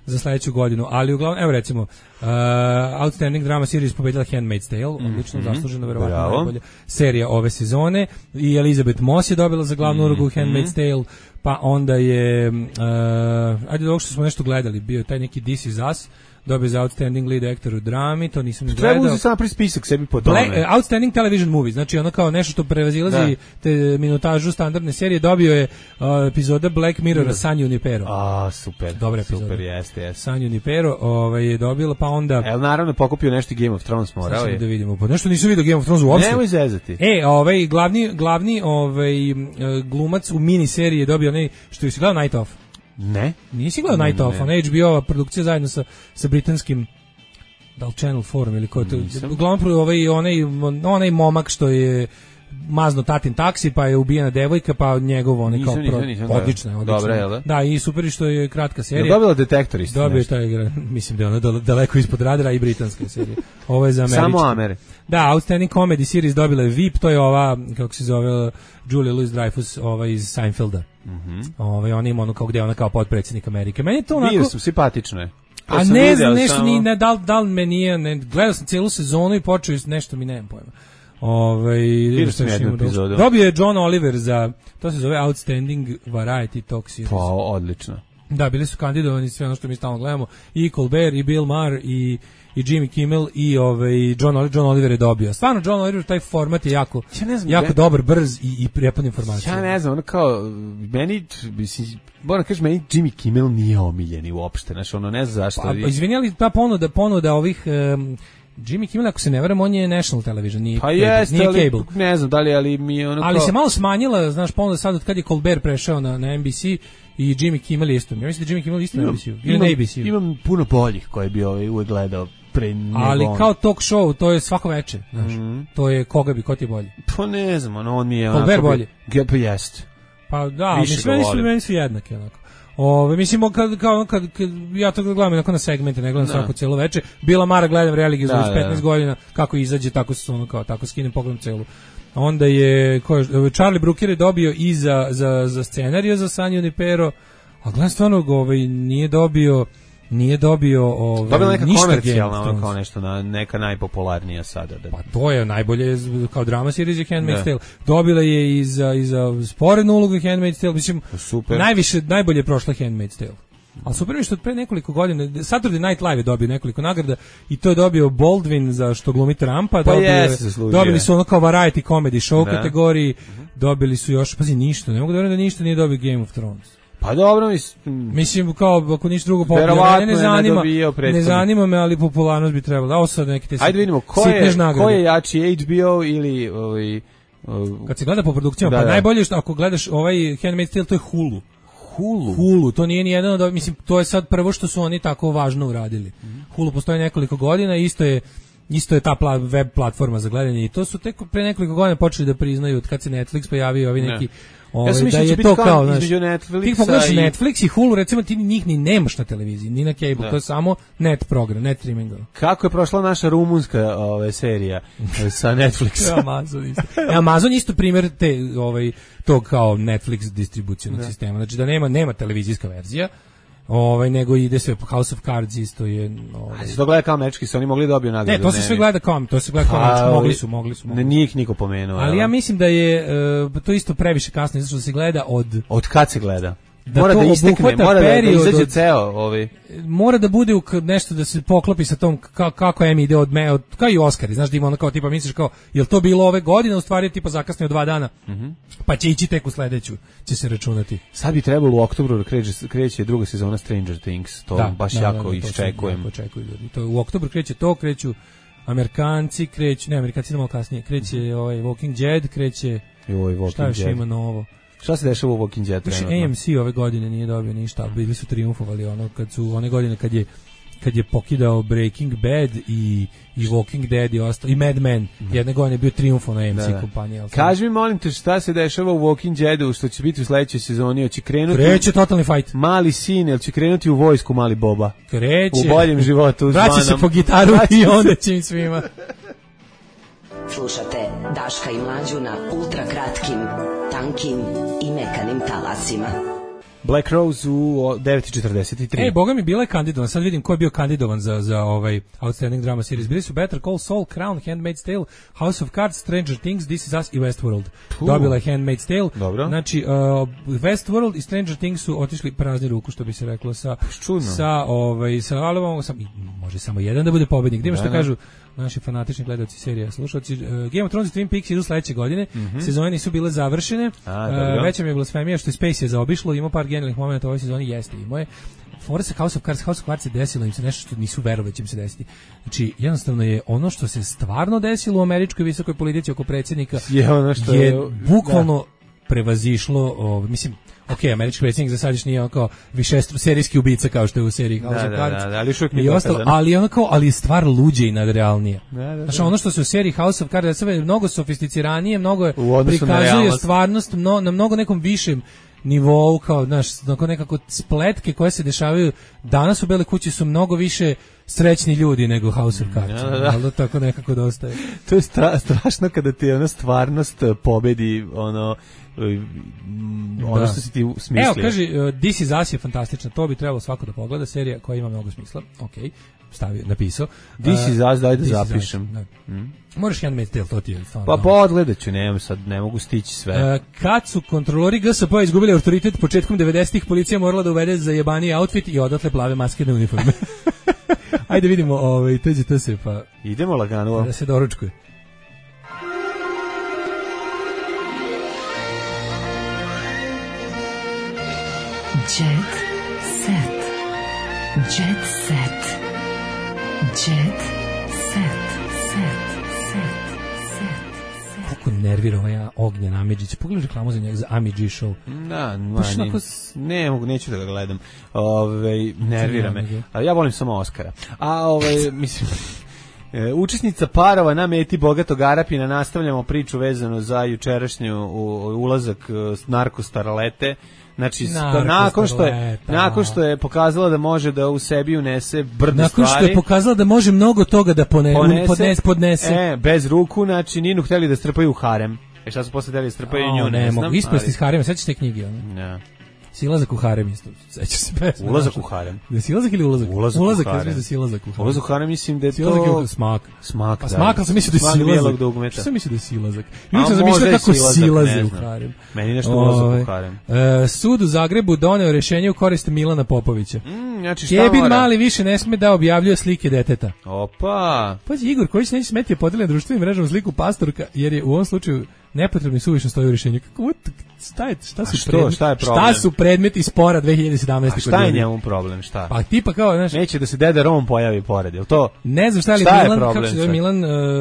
za sledeću godinu, ali uglavnom, evo recimo, Outstanding Drama Series pobedila Handmaid's Tale, odlično zasluženo, verovatno najbolja serija ove sezone, i Elizabeth Moss je dobila za glavnu ulogu Handmaid's Tale, pa onda je, ajde ovo što smo nešto gledali, bio je taj neki This Is Us, dobio za Outstanding Lead Actor u drami, to nisam ni gledao. Treba uzeti sam spisak sebi po tome. Outstanding Television Movie, znači ono kao nešto što prevazilazi te minutažu standardne serije, dobio je epizoda Black Mirror San Junipero. Super. Dobra epizoda. Super, jeste. San Junipero je dobila, pa onda... naravno pokupio nešto Game of Thrones morao je. Da vidimo, pa nešto nisam vidio Game of Thrones uopšte. Nemoj zezati. Glavni glumac u mini seriji je dobio onaj, što je si gledao Night Of. Ne. Nisi gledao Night Of, ona HBO-ova produkcija zajedno sa britanskim, da li Channel 4 ili ko je to, uglavnom onaj momak što je mazno tatin taksi, pa je ubijena devojka, pa njegov onaj kao odlično. Dobre, jel da? Da, i super što je kratka serija. Je dobila Detektor isto? Dobio taj, mislim da je ona daleko ispod radara, i britanska serija. Ovo je za američki. Samo Amere. Da, Outstanding Comedy Series dobila je VIP, to je ova, kako se zove, Julia Louis-Dreyfus, iz Seinfelda. Ona ima ono kao gde ona kao potpredsjednik Amerike. Meni je to onako... Vidio sam, simpatično je. A ne znam, nešto nije, da li me nije, gledao sam cijelu sezonu i počeo nešto mi nemam pojma. Vidio sam jednu epizodu. Dobio je John Oliver za, to se zove Outstanding Variety Talk Series. Pa, odlično. Da, bili su kandidovani sve ono što mi stalno gledamo, i Colbert, i Bill Maher, i Jimmy Kimmel, i John Oliver je dobio. Stvarno, John Oliver, taj format je jako dobar, brz i prepun informacija. Ja ne znam, ono kao, moram kažem, meni Jimmy Kimmel nije omiljeni uopšte, znači ono, ne znam zašto. Pa, izvini, ali ta ponuda ovih... Jimmy Kimmel, ako se ne varam, on je national television, nije cable. Ne znam da li, ali mi je ono... Ali se malo smanjila, znaš, ponuda sad od kad je Colbert prešao na NBC, i Jimmy Kimmel je isto. Ja mislim da Jimmy Kimmel isto na NBC-u. Ili na ABC-u. Imam puno boljih koje bi uvek gledao pre nego. Ali kao talk show, to je svako veče, znaš. To je ko ti je bolji? Pa ne znam, on mi je... Colbert bolji? Pa jest. Pa da, meni su jednake, onako. Mislim, kad ja to gledam onako na segmente, ne gledam svako cijelo veče. Bila Mara gledam religiju za 15 godina, kako izađe, tako se ono kao, tako skinem, pogledam celu. Onda je Charlie Brooker je dobio i za scenariju za San Junipero, a gledam stvarno nije dobio neka komercijalna, kao nešto, neka najpopularnija sada. Pa to je najbolje kao drama series je Handmaid's Tale. Dobila je i za sporednu ulogu Handmaid's Tale, mislim, super. Najbolje je prošla Handmaid's Tale. Ali super je što pre nekoliko godina Saturday Night Live je dobio nekoliko nagrada, i to je dobio Baldwin za što glumi Trumpa, dobili su ono kao variety comedy show kategoriji, dobili su još, pazi, ništa, ne mogu da verujem da ništa nije dobio Game of Thrones. Pa dobro, mislim kao ako ništa drugo ne zanima me, ali popularnost bi trebala. Ovo sad neke te ajde vidimo ko je jači, HBO ili kad se gleda po produkcijama, pa najbolje što ako gledaš ovaj Handmaid's Tale, to je Hulu, to nije ni jedan od, mislim, to je sad prvo što su oni tako važno uradili. Hulu postoji nekoliko godina, isto je ta web platforma za gledanje, i to su tek pre nekoliko godina počeli da priznaju od kad se Netflix pojavio, ovi neki da je to kao, znaš, ti pogledaš Netflix i Hulu, recimo, ti njih ni nemaš na televiziji, ni na cable, to je samo net program, net streaming. Kako je prošla naša rumunska serija sa Netflixa? Amazon isto primjer tog kao Netflix distribucijnog sistema, znači da nema televizijska verzija, nego ide sve po House of Cards isto je. A se to gleda kao američki, su oni mogli dobiju nagradu? Ne, to se sve gleda kao mogli su. Ne, nije ih niko pomenuo. Ali ja mislim da je to isto previše kasno, zato što se gleda od kad se gleda? Mora da istekne, mora da izađe ceo mora da bude nešto da se poklopi sa tom kako Emmy ide od kao i Oscari, znaš da ima ono kao tipa misliš kao jel to bilo ove godine, u stvari tipa zakasnio 2 dana, pa će ići tek u sledeću, će se računati. Sad bi trebalo u oktobru kreće druga sezona Stranger Things, to baš jako iščekujem. To u oktobru kreću Amerikanci, Amerikanci malo kasnije, kreće Walking Dead, kreće šta još ima novo. Šta se dešava u Walking Dead trenutno? AMC ove godine nije dobio ništa, bili su triumfovali kad su one godine kad je pokidao Breaking Bad i Walking Dead i ostalo, i Mad Men, jedne godine je bio triumfo na AMC kompanije. Kaži mi, molim te, šta se dešava u Walking Deadu, što će biti u sledećoj sezoni, će krenuti... Kreće Totalni Fight. Mali sin, jel će krenuti u vojsku mali Boba? Kreće. U boljem životu. Vraća se po gitaru i onda će im svima. Slušate Daška i Mlađu na ultra kratkim, tankim i mekanim talasima. Black Rose u 9:43. Boga mi bila je kandidovan, sad vidim ko je bio kandidovan za ovaj Outstanding Drama Series. Bili su Better Call Saul, Crown, Handmaid's Tale, House of Cards, Stranger Things, This Is Us i Westworld. Dobila je Handmaid's Tale. Dobro. Znači, Westworld i Stranger Things su otišli prazni ruku, što bi se reklo, sa može samo jedan da bude pobednik. Gdje što kažu naši fanatični gledaoci serija, slušalci, Game of Thrones i Twin Peaks idu sledeće godine, sezone nisu bile završene, veća mi je blasfemija što je Space je zaobišlo, imao par genijalnih momenta u ovoj sezoni, jeste imao je. Fora se House of Cards se desilo, im se nešto što nisu verovali će im se desiti. Znači, jednostavno je ono što se stvarno desilo u američkoj visokoj politici oko predsjednika je bukvalno prevazišlo, mislim, američki predsjednik za sad još nije kao serijski ubica kao što je u seriji House of Cards. Ali je stvar luđe i nadrealnije. Znači, ono što se u seriji House of Cards je mnogo sofisticiranije, mnogo prikazuje stvarnost na mnogo nekom višem nivou, kao, znaš, nekako spletke koje se dešavaju danas u Bele kući su mnogo više srećni ljudi nego House of Cards. Ali tako nekako dosta je. To je strašno kada ti ona stvarnost pobedi ono što si ti smislio. Evo, kaže, This Is Us je fantastična, to bi trebalo svako da pogleda, serija koja ima mnogo smisla. Napisao. This Is Us, daj da zapišem. Moraš Handmaid's Tale, to ti je stvarno. Pa odgledat ću, ne mogu stići sve. Kad su kontrolori GSP izgubili autoritet početkom 90-ih, policija morala da uvede zajebaniji outfit i odatle plave maskene uniforme. Ajde vidimo, teđite se, pa... Idemo lagano. Da se doručkuje. Jet set. Jet set. Jet set. Kako nervira ovaj Ognjen Amidžić. Pogledaj reklamu za njega, za Amidži show. Neću da ga gledam. Nervira me. Ja volim samo Oskara. Mislim... Učesnica parova na meti bogatog Arapina, nastavljamo priču vezano za jučerašnju ulazak narko-starlete. Znači, nakon što je pokazala da može da u sebi unese brdo stvari. Nakon što je pokazala da može mnogo toga da podnese. Bez ruku, znači, ninu htjeli da strpaju u harem. Šta su posle htjeli da strpaju nju, ne znam. Ispasti iz harema, sećaš te knjige? Ne. Silazak u harem isto. Sećaš se pesme. Ulazak u harem. Da silazak ili ulazak? Ulazak u harem. Ulazak u harem mislim da je to smak. Smak, da. Smak, ali sam mislio da je silazak. Šta sam mislio da je silazak? Juče sam mislio kako silaze u harem. Meni nešto ulazak u harem. Sud u Zagrebu doneo rješenje u korist Milana Popovića. Znači šta Kebin mali više ne sme da objavljuje slike deteta. Opa. Pazi, Igor Kojić neće smeti podeliti na društvenim mrežama sliku pastorka, jer je u ovom slučaju nepotrebni suvišno stoji u rješenju. Šta su predmeti spora 2017. A šta je njemu problem, šta? Pa tipa kao, znaš, neće da se Deda Rom pojavi pored, jel to? Ne znam šta je Milan, kako se zove Milan?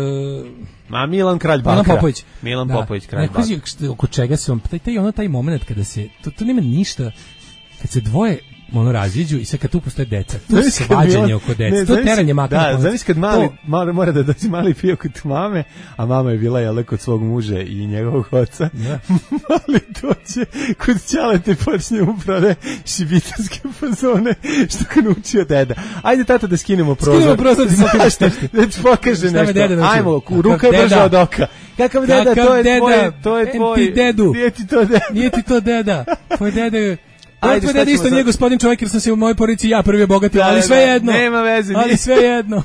Milan Kralj Bakra. Milan Popović Kralj Bakra. Oko čega se taj moment kada se, to nema ništa, kad se dvoje raziđu i sad kad tu postoje deca, to se svađanje oko dece, to teranje maka. Da, znaš kad mali mora da dođe mali pio kod mame, a mama je bila kod svog muža i njegovog oca. Mali dođe kod ćalete počne uprave šibitarske fazone što ga naučio deda. Ajde tata da skinemo prozor. Da ti pokaže nešto. Ajmo, ruka je brža od oka. Kakav deda, to je tvoj. Nije ti to deda. Tvoj deda je... Tvoj deda isto nije gospodin čovjek jer sam se u mojoj porodici ja prvi obogatio, ali sve jedno. Nema veze. Ali sve jedno.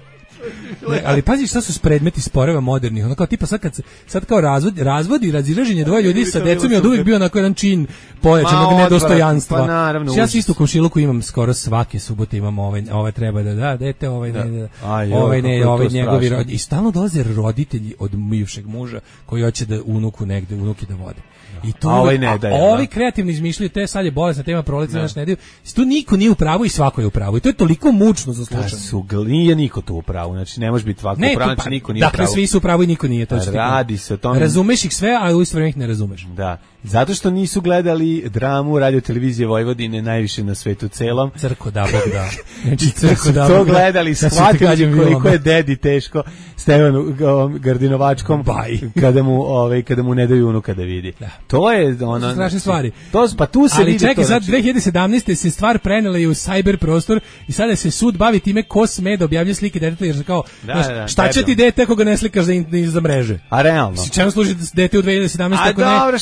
Ali pazi šta su predmeti sporeva modernih, ono kao tipa sad kao razvod i razilaženje dvoje ljudi sa decom je od uvijek bio onako jedan čin pojačanog nedostojanstva. Ja se isto u komšiluku imam skoro svake subote imam ovaj treba da da dete, ovaj njegovi i stalno dolaze roditelji od bivšeg muža koji hoće da unuki da vode. I to ovi kreativno izmišljaju te sad je bolesna tema prolice naš nedelju. Tu niko nije u pravu i svako je u pravu. I to je toliko mučno za slušanje. Nije niko tu u pravu. Znači ne može biti ovako u pravu, znači niko nije u pravu. Dakle svi su u pravu i niko nije. Radi se o tome. Razumeš ih sve, a u isto vrijeme ih ne razumeš. Da. Zato što nisu gledali dramu Radio televizije Vojvodine najviše na svetu celom. Crko da Bog da. Znači crko da Bog da. To gledali, shvatili koliko je dedi teško Stevanu Gardinovačkom kada mu ne daju unuka da vidi. To je ono strašne stvari. Pa tu se vidi. Ali čekaj, sad 2017. se stvar prenela i u cyber prostor i sada se sud bavi time ko sme da objavljuje slike deteta jer kao šta će ti dete ako ga ne slikaš za mreže? A realno. Čemu služi dete u 2017. ako ne da nakupi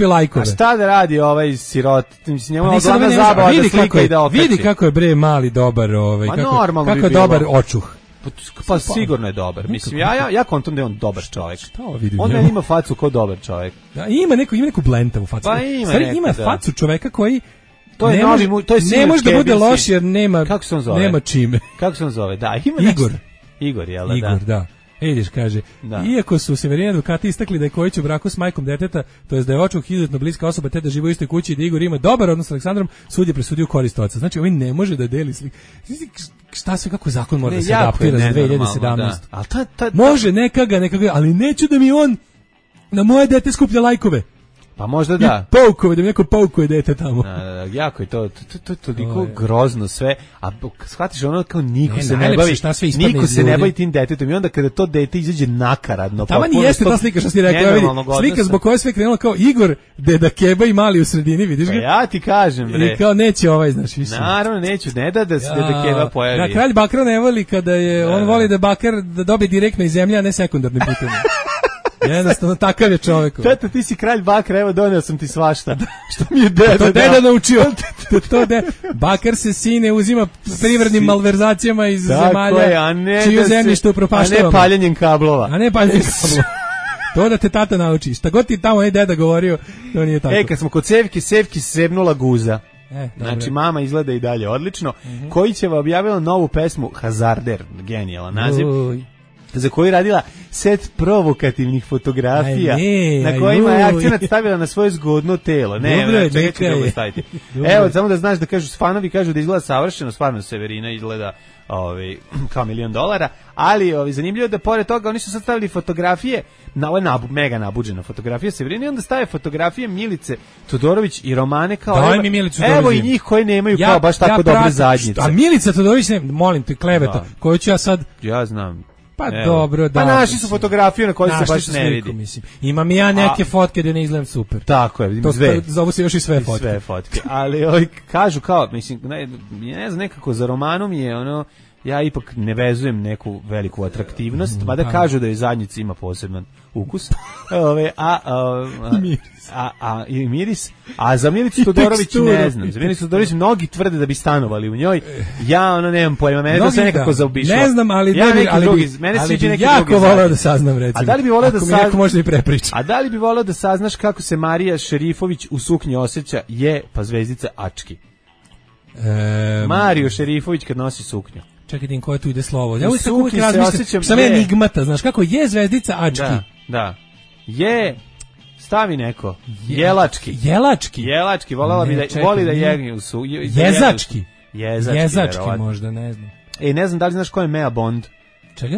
skupi lajkove. A šta da radi ovaj sirot? Mislim, njemu glavna zabava da slika i da okači. Vidi kako je bre mali dobar, kako je dobar očuh. Pa sigurno je dobar. Mislim, ja kontam da je on dobar čovjek. On ne ima facu kao dobar čovjek. Da, ima neku blentavu facu. Pa ima facu čoveka koji to je ne može da bude loš jer nema, kako se on zove? Nema čime. Kako se on zove? Da, ima Igor, jel da? Igor, da. Vidiš, kaže, iako su Severini advokati istakli da je Kojić u braku s majkom deteta, to jest da je očuh izuzetno bliska osoba te da živi u istoj kući i da Igor ima dobar odnos s Aleksandrom, sud je presudio korist oca. Znači, ovaj ne može da deli sliku. Šta sve, kako zakon mora da se adaptira za 2017. Može, neka ga, ali neću da mi on na moje dete skuplja lajkove. Pa možda da. I paukove, da mi neko paukuje dete tamo. Jako je to toliko grozno sve, a shvatiš ono kao niko se ne bavi tim detetom i onda kada to dete izađe nakaradno. Tamo ni jeste ta slika što si rekao, slika zbog koje sve krenulo kao Igor, deda Keba i mali u sredini, vidiš ga? Ja ti kažem, bre. I kao neće znaš, više. Naravno, neću, ne da se deda Keba pojavi. Da, kralj Bakra ne voli kada je, on voli da Bakar da dobije direktno iz zemlje, a ne sekundarnim putem. Jednostavno, takav je čovjek. Tata, ti si kralj Bakra, evo doneo sam ti svašta. Što mi je deda to deda naučio. Bakar se sine uzima privrednim malverzacijama iz zemalja čiju zemljište upropaštavamo. A ne paljenjem kablova. To da te tata nauči. Šta god ti tamo deda govorio, to nije tako. Kad smo kod Sevki sebnula guza. Znači, mama izgleda i dalje odlično. Kojićeva objavila novu pesmu Hazarder, genijalan naziv. Za koju je radila set provokativnih fotografija na kojima je akcenat stavila na svoje zgodno telo. Evo, samo da znaš da kažu, fanovi kažu da izgleda savršeno, stvarno Severina izgleda kao $1.000.000, ali zanimljivo da pored toga oni su sad stavili fotografije, ovo je mega nabuđena fotografija Severine i onda stave fotografije Milice Todorović i Romane kao evo i njih koji nemaju kao baš tako dobre zadnjice. A Milica Todorović, molim te, kleveta, koju ću ja sad... Ja znam. Pa dobro, da. Pa našli su fotografiju na kojoj se baš ne vidi. Mislim. Imam i ja neke fotke da ne izgledam super. Tako je, vidim sve. Zovu se još i sve fotke. Sve fotke, ali kažu kao, mislim, ne znam, nekako za Romanom je ja ipak ne vezujem neku veliku atraktivnost, mada kažu da je zadnjica ima poseban ukus. I miris. A za Milicu Todorović ne znam. Za Milicu Todorović mnogi tvrde da bi stanovali u njoj. Ja nemam pojma, mene to sve nekako zaobišlo. Ne znam, ali bi jako voleo da saznam, recimo. A da li bi voleo da saznaš? Možda i prepričam. A da li bi voleo da saznaš kako se Marija Šerifović u suknji osjeća pa zvezdica Ački? Mario Šerifović kad nosi suknju. Čekaj, koje tu ide slovo. Ja uvijek razmišljam, šta me enigmata, znaš, kako je zvezdica Ački? Da. Je, stavi neko. Jelački. Volela bi da voli da je Jezački. Jezački možda, ne znam. Ne znam da li znaš ko je Mea Bond. Čega?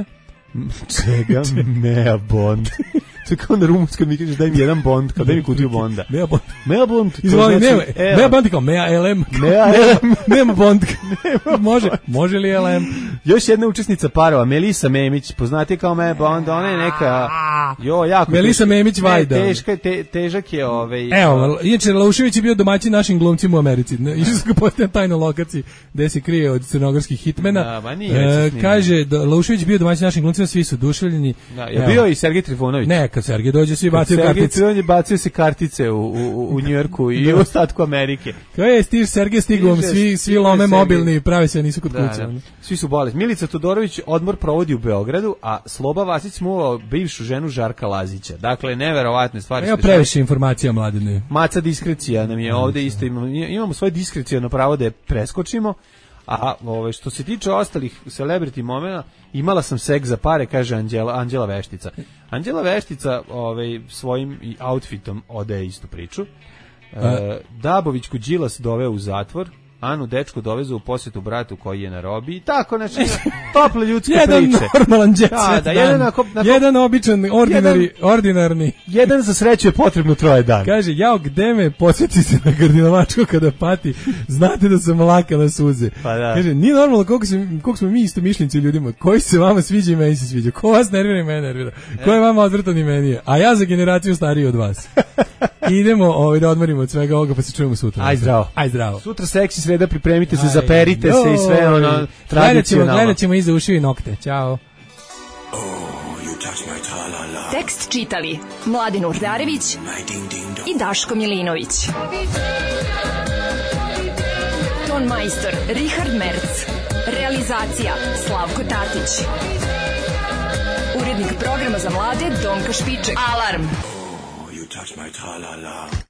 Mea Bond. To je kao na rumunskom mi kažeš daj mi jedan Bond, kao daj mi kutiju Bonda. Mea Bond. Izvoli, Mea Bond je kao Mea LM. Nema Bond. Može li LM? Još jedna učesnica parova, Melisa Memić, poznati kao Mea Bond, ona je neka... jako Melisa Memić Vajda. Težak je Evo, inače Laušević je bio domaćin našim glumcima u Americi. Išli su ga postoje na tajnoj lokaciji gde se krije od crnogorskih hitmena. Kaže da Laušević bio domaćin našim glumcima, svi su oduševljeni. Je bio i Sergej Trifunović. Kad Sergej dođe, svi bacio kartice. Sergej bacio se kartice u Njujorku i u ostatku Amerike. Kao je Sergej stigom, svi lome mobilni, pravi se nisu kod kuće. Svi su bolesni. Milica Todorović odmor provodi u Beogradu, a Sloba Vasić smuvao bivšu ženu Žarka Lazića. Dakle, neverovatne stvari. Evo previše informacija, Mladene. Maca diskrecija nam je ovde isto. Imamo svoje diskrecijno pravo da je preskočimo. A što se tiče ostalih celebrity momenta, imala sam seks za pare, kaže Anđela Veštica. Anđela Veštica svojim outfitom ode istu priču. Dabović kod Đilas doveo u zatvor, Anu dečko dovezu u posjetu bratu koji je na robiji. Tako, znači, tople ljudske priče. Jedan normalan jet set jedan običan, ordinarni. Jedan za sreću je potrebno 3 dana. Kaže, gde me posjeti se na Grdinovačko kada pati, znate da sam laka na suze. Pa da. Kaže, nije normalno koliko smo mi isto mišljenci ljudima, koji se vama sviđa i meni se sviđa. Ko vas nervira i mene nervira. Ko je vama odvrtan i meni je. A ja za generaciju stariji od vas. Idemo da odmorimo od svega ovoga pa se čujemo sutra. Aj zdravo. Sutra seksi sreda, pripremite se, zaperite se i sve tradicionalno. Gledat ćemo iza ušiju i nokte. Ćao. Tekst čitali Mladin Urdarević i Daško Milinović. Ton majstor Richard Merc. Realizacija Slavko Tatić. Urednik programa za mlade Donka Špiček. Alarm! You touch my tra-la-la.